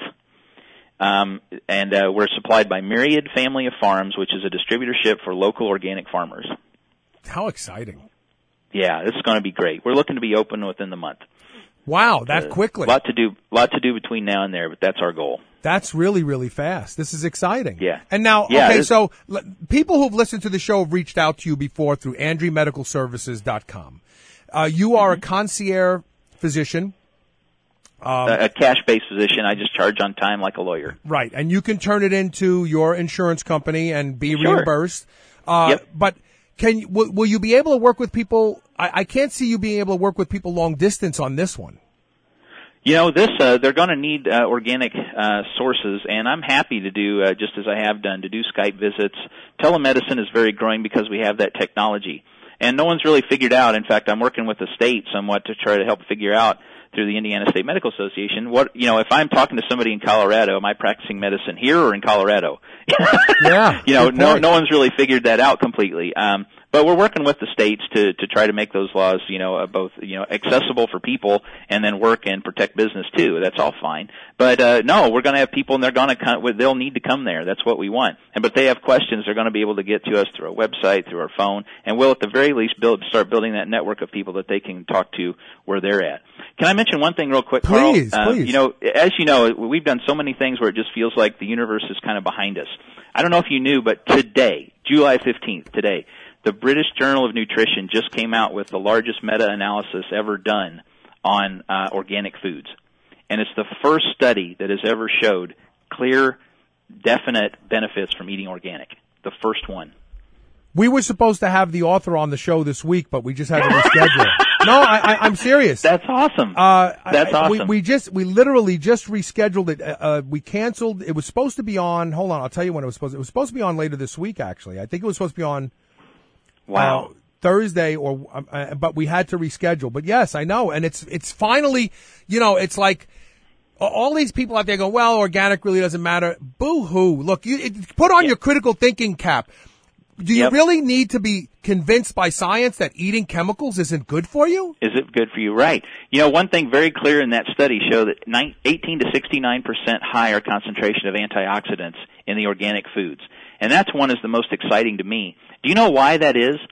Speaker 13: um, and uh, we're supplied by Myriad Family of Farms, which is a distributorship for local organic farmers.
Speaker 5: How exciting!
Speaker 13: Yeah, this is going to be great. We're looking to be open within the month.
Speaker 5: Wow, that
Speaker 13: uh,
Speaker 5: quickly!
Speaker 13: Lot to do, lot to do between now and there, but that's our goal.
Speaker 5: That's really, really fast. This is exciting.
Speaker 13: Yeah.
Speaker 5: And now,
Speaker 13: yeah,
Speaker 5: okay, so l- people who've listened to the show have reached out to you before through Andre Medical Services dot com. Uh, you are mm-hmm. a concierge physician.
Speaker 13: Um, a, a cash-based physician. I just charge on time like a lawyer.
Speaker 5: Right. And you can turn it into your insurance company and be
Speaker 13: sure.
Speaker 5: reimbursed. Uh,
Speaker 13: yep.
Speaker 5: But can will, will you be able to work with people? I, I can't see you being able to work with people long distance on this one.
Speaker 13: You know, this, uh, they're going to need uh, organic uh, sources, and I'm happy to do, uh, just as I have done, to do Skype visits. Telemedicine is very growing because we have that technology. And no one's really figured out, in fact, I'm working with the state somewhat to try to help figure out through the Indiana State Medical Association, what, you know, if I'm talking to somebody in Colorado, am I practicing medicine here or in Colorado?
Speaker 5: yeah.
Speaker 13: You know, no, no one's really figured that out completely. Um, But we're working with the states to, to try to make those laws, you know, uh, both, you know, accessible for people and then work and protect business too. That's all fine. But, uh, no, we're going to have people and they're going to come, they'll need to come there. That's what we want. And, but they have questions, they're going to be able to get to us through our website, through our phone, and we'll at the very least build, start building that network of people that they can talk to where they're at. Can I mention one thing real quick, Carl?
Speaker 5: Please,
Speaker 13: uh,
Speaker 5: please.
Speaker 13: You know, as you know, we've done so many things where it just feels like the universe is kind of behind us. I don't know if you knew, but today, July fifteenth, today, the British Journal of Nutrition just came out with the largest meta-analysis ever done on uh, organic foods. And it's the first study that has ever showed clear, definite benefits from eating organic. The first one.
Speaker 5: We were supposed to have the author on the show this week, but we just had to reschedule. No, I, I, I'm serious.
Speaker 13: That's awesome.
Speaker 5: Uh,
Speaker 13: That's
Speaker 5: I,
Speaker 13: awesome.
Speaker 5: We, we just, we literally just rescheduled it. Uh, we canceled. It was supposed to be on. Hold on, I'll tell you when it was supposed. It was supposed to be on later this week. Actually, I think it was supposed to be on.
Speaker 13: Wow.
Speaker 5: Uh, Thursday, or uh, but we had to reschedule. But yes, I know, and it's it's finally, you know, it's like all these people out there go, well, organic really doesn't matter. Boo hoo! Look, you it, put on
Speaker 13: yep.
Speaker 5: your critical thinking cap. Do you
Speaker 13: yep.
Speaker 5: really need to be convinced by science that eating chemicals isn't good for you?
Speaker 13: Is it good for you? Right. You know, one thing very clear in that study showed that eighteen to sixty-nine percent higher concentration of antioxidants in the organic foods. And that's one is the most exciting to me. Do you know why that is?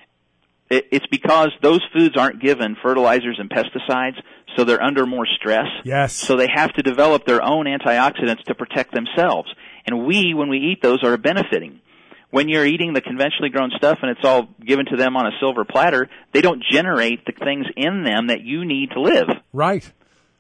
Speaker 13: It's because those foods aren't given fertilizers and pesticides, so they're under more stress.
Speaker 5: Yes.
Speaker 13: So they have to develop their own antioxidants to protect themselves. And we, when we eat those, are benefiting. When you're eating the conventionally grown stuff and it's all given to them on a silver platter, they don't generate the things in them that you need to live.
Speaker 5: Right.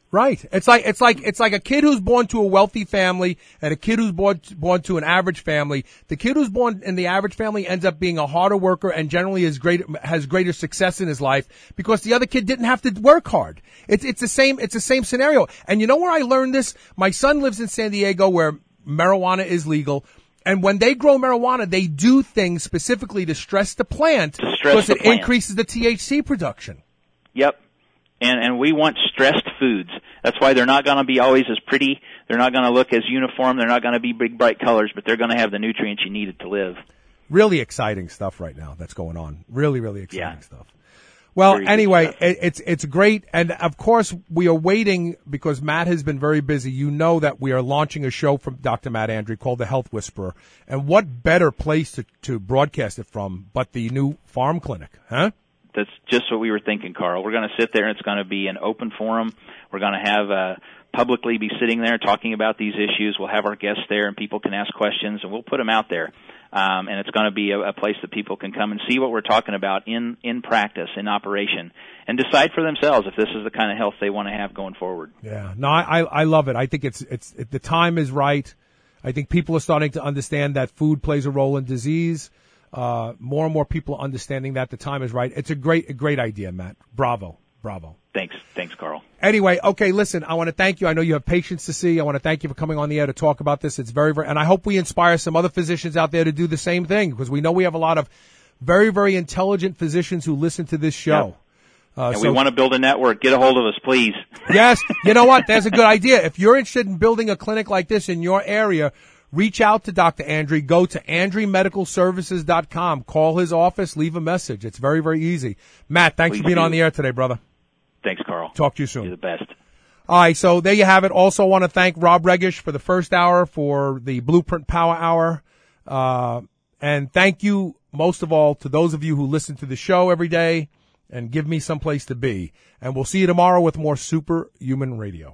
Speaker 5: Right. It's like it's like it's like a kid who's born to a wealthy family and a kid who's born born to an average family. The kid who's born in the average family ends up being a harder worker and generally is great has greater success in his life because the other kid didn't have to work hard. It's it's the same it's the same scenario. And you know where I learned this? My son lives in San Diego where marijuana is legal. And when they grow marijuana, they do things specifically to stress the plant
Speaker 13: To stress
Speaker 5: because
Speaker 13: the
Speaker 5: it
Speaker 13: plant.
Speaker 5: increases the T H C production.
Speaker 13: Yep. And and we want stressed foods. That's why they're not going to be always as pretty. They're not going to look as uniform. They're not going to be big, bright colors, but they're going to have the nutrients you needed to live.
Speaker 5: Really exciting stuff right now that's going on. Really, really exciting
Speaker 13: Yeah.
Speaker 5: stuff. Well,
Speaker 13: Very good
Speaker 5: anyway,
Speaker 13: stuff.
Speaker 5: it, it's it's great, and of course we are waiting because Matt has been very busy. You know that we are launching a show from Doctor Matt Andre called The Health Whisperer, and what better place to, to broadcast it from but the new farm clinic, huh?
Speaker 13: That's just what we were thinking, Carl. We're going to sit there, and it's going to be an open forum. We're going to have uh, publicly be sitting there talking about these issues. We'll have our guests there, and people can ask questions, and we'll put them out there. Um, and it's going to be a, a place that people can come and see what we're talking about in, in practice, in operation, and decide for themselves if this is the kind of health they want to have going forward.
Speaker 5: Yeah, no, I I love it. I think it's it's it, the time is right. I think people are starting to understand that food plays a role in disease. Uh, more and more people are understanding that the time is right. It's a great, a great idea, Matt. Bravo. Bravo.
Speaker 13: Thanks. Thanks, Carl.
Speaker 5: Anyway, okay, listen, I want to thank you. I know you have patients to see. I want to thank you for coming on the air to talk about this. It's very, very, and I hope we inspire some other physicians out there to do the same thing because we know we have a lot of very, very intelligent physicians who listen to this show.
Speaker 13: Yep.
Speaker 5: Uh,
Speaker 13: and
Speaker 5: so,
Speaker 13: we want to build a network. Get a hold of us, please.
Speaker 5: Yes. You know what? That's a good idea. If you're interested in building a clinic like this in your area, reach out to Doctor Andre. Go to andre medical services dot com. Call his office. Leave a message. It's very, very easy. Matt, thanks
Speaker 13: Please
Speaker 5: for being
Speaker 13: do.
Speaker 5: on the air today, brother.
Speaker 13: Thanks, Carl.
Speaker 5: Talk to you soon.
Speaker 13: You're the best.
Speaker 5: All right, so there you have it. Also want to thank Rob Regish for the first hour, for the Blueprint Power Hour. Uh, and thank you, most of all, to those of you who listen to the show every day and give me some place to be. And we'll see you tomorrow with more Superhuman Radio.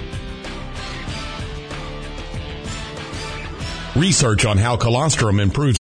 Speaker 4: Research on how colostrum improves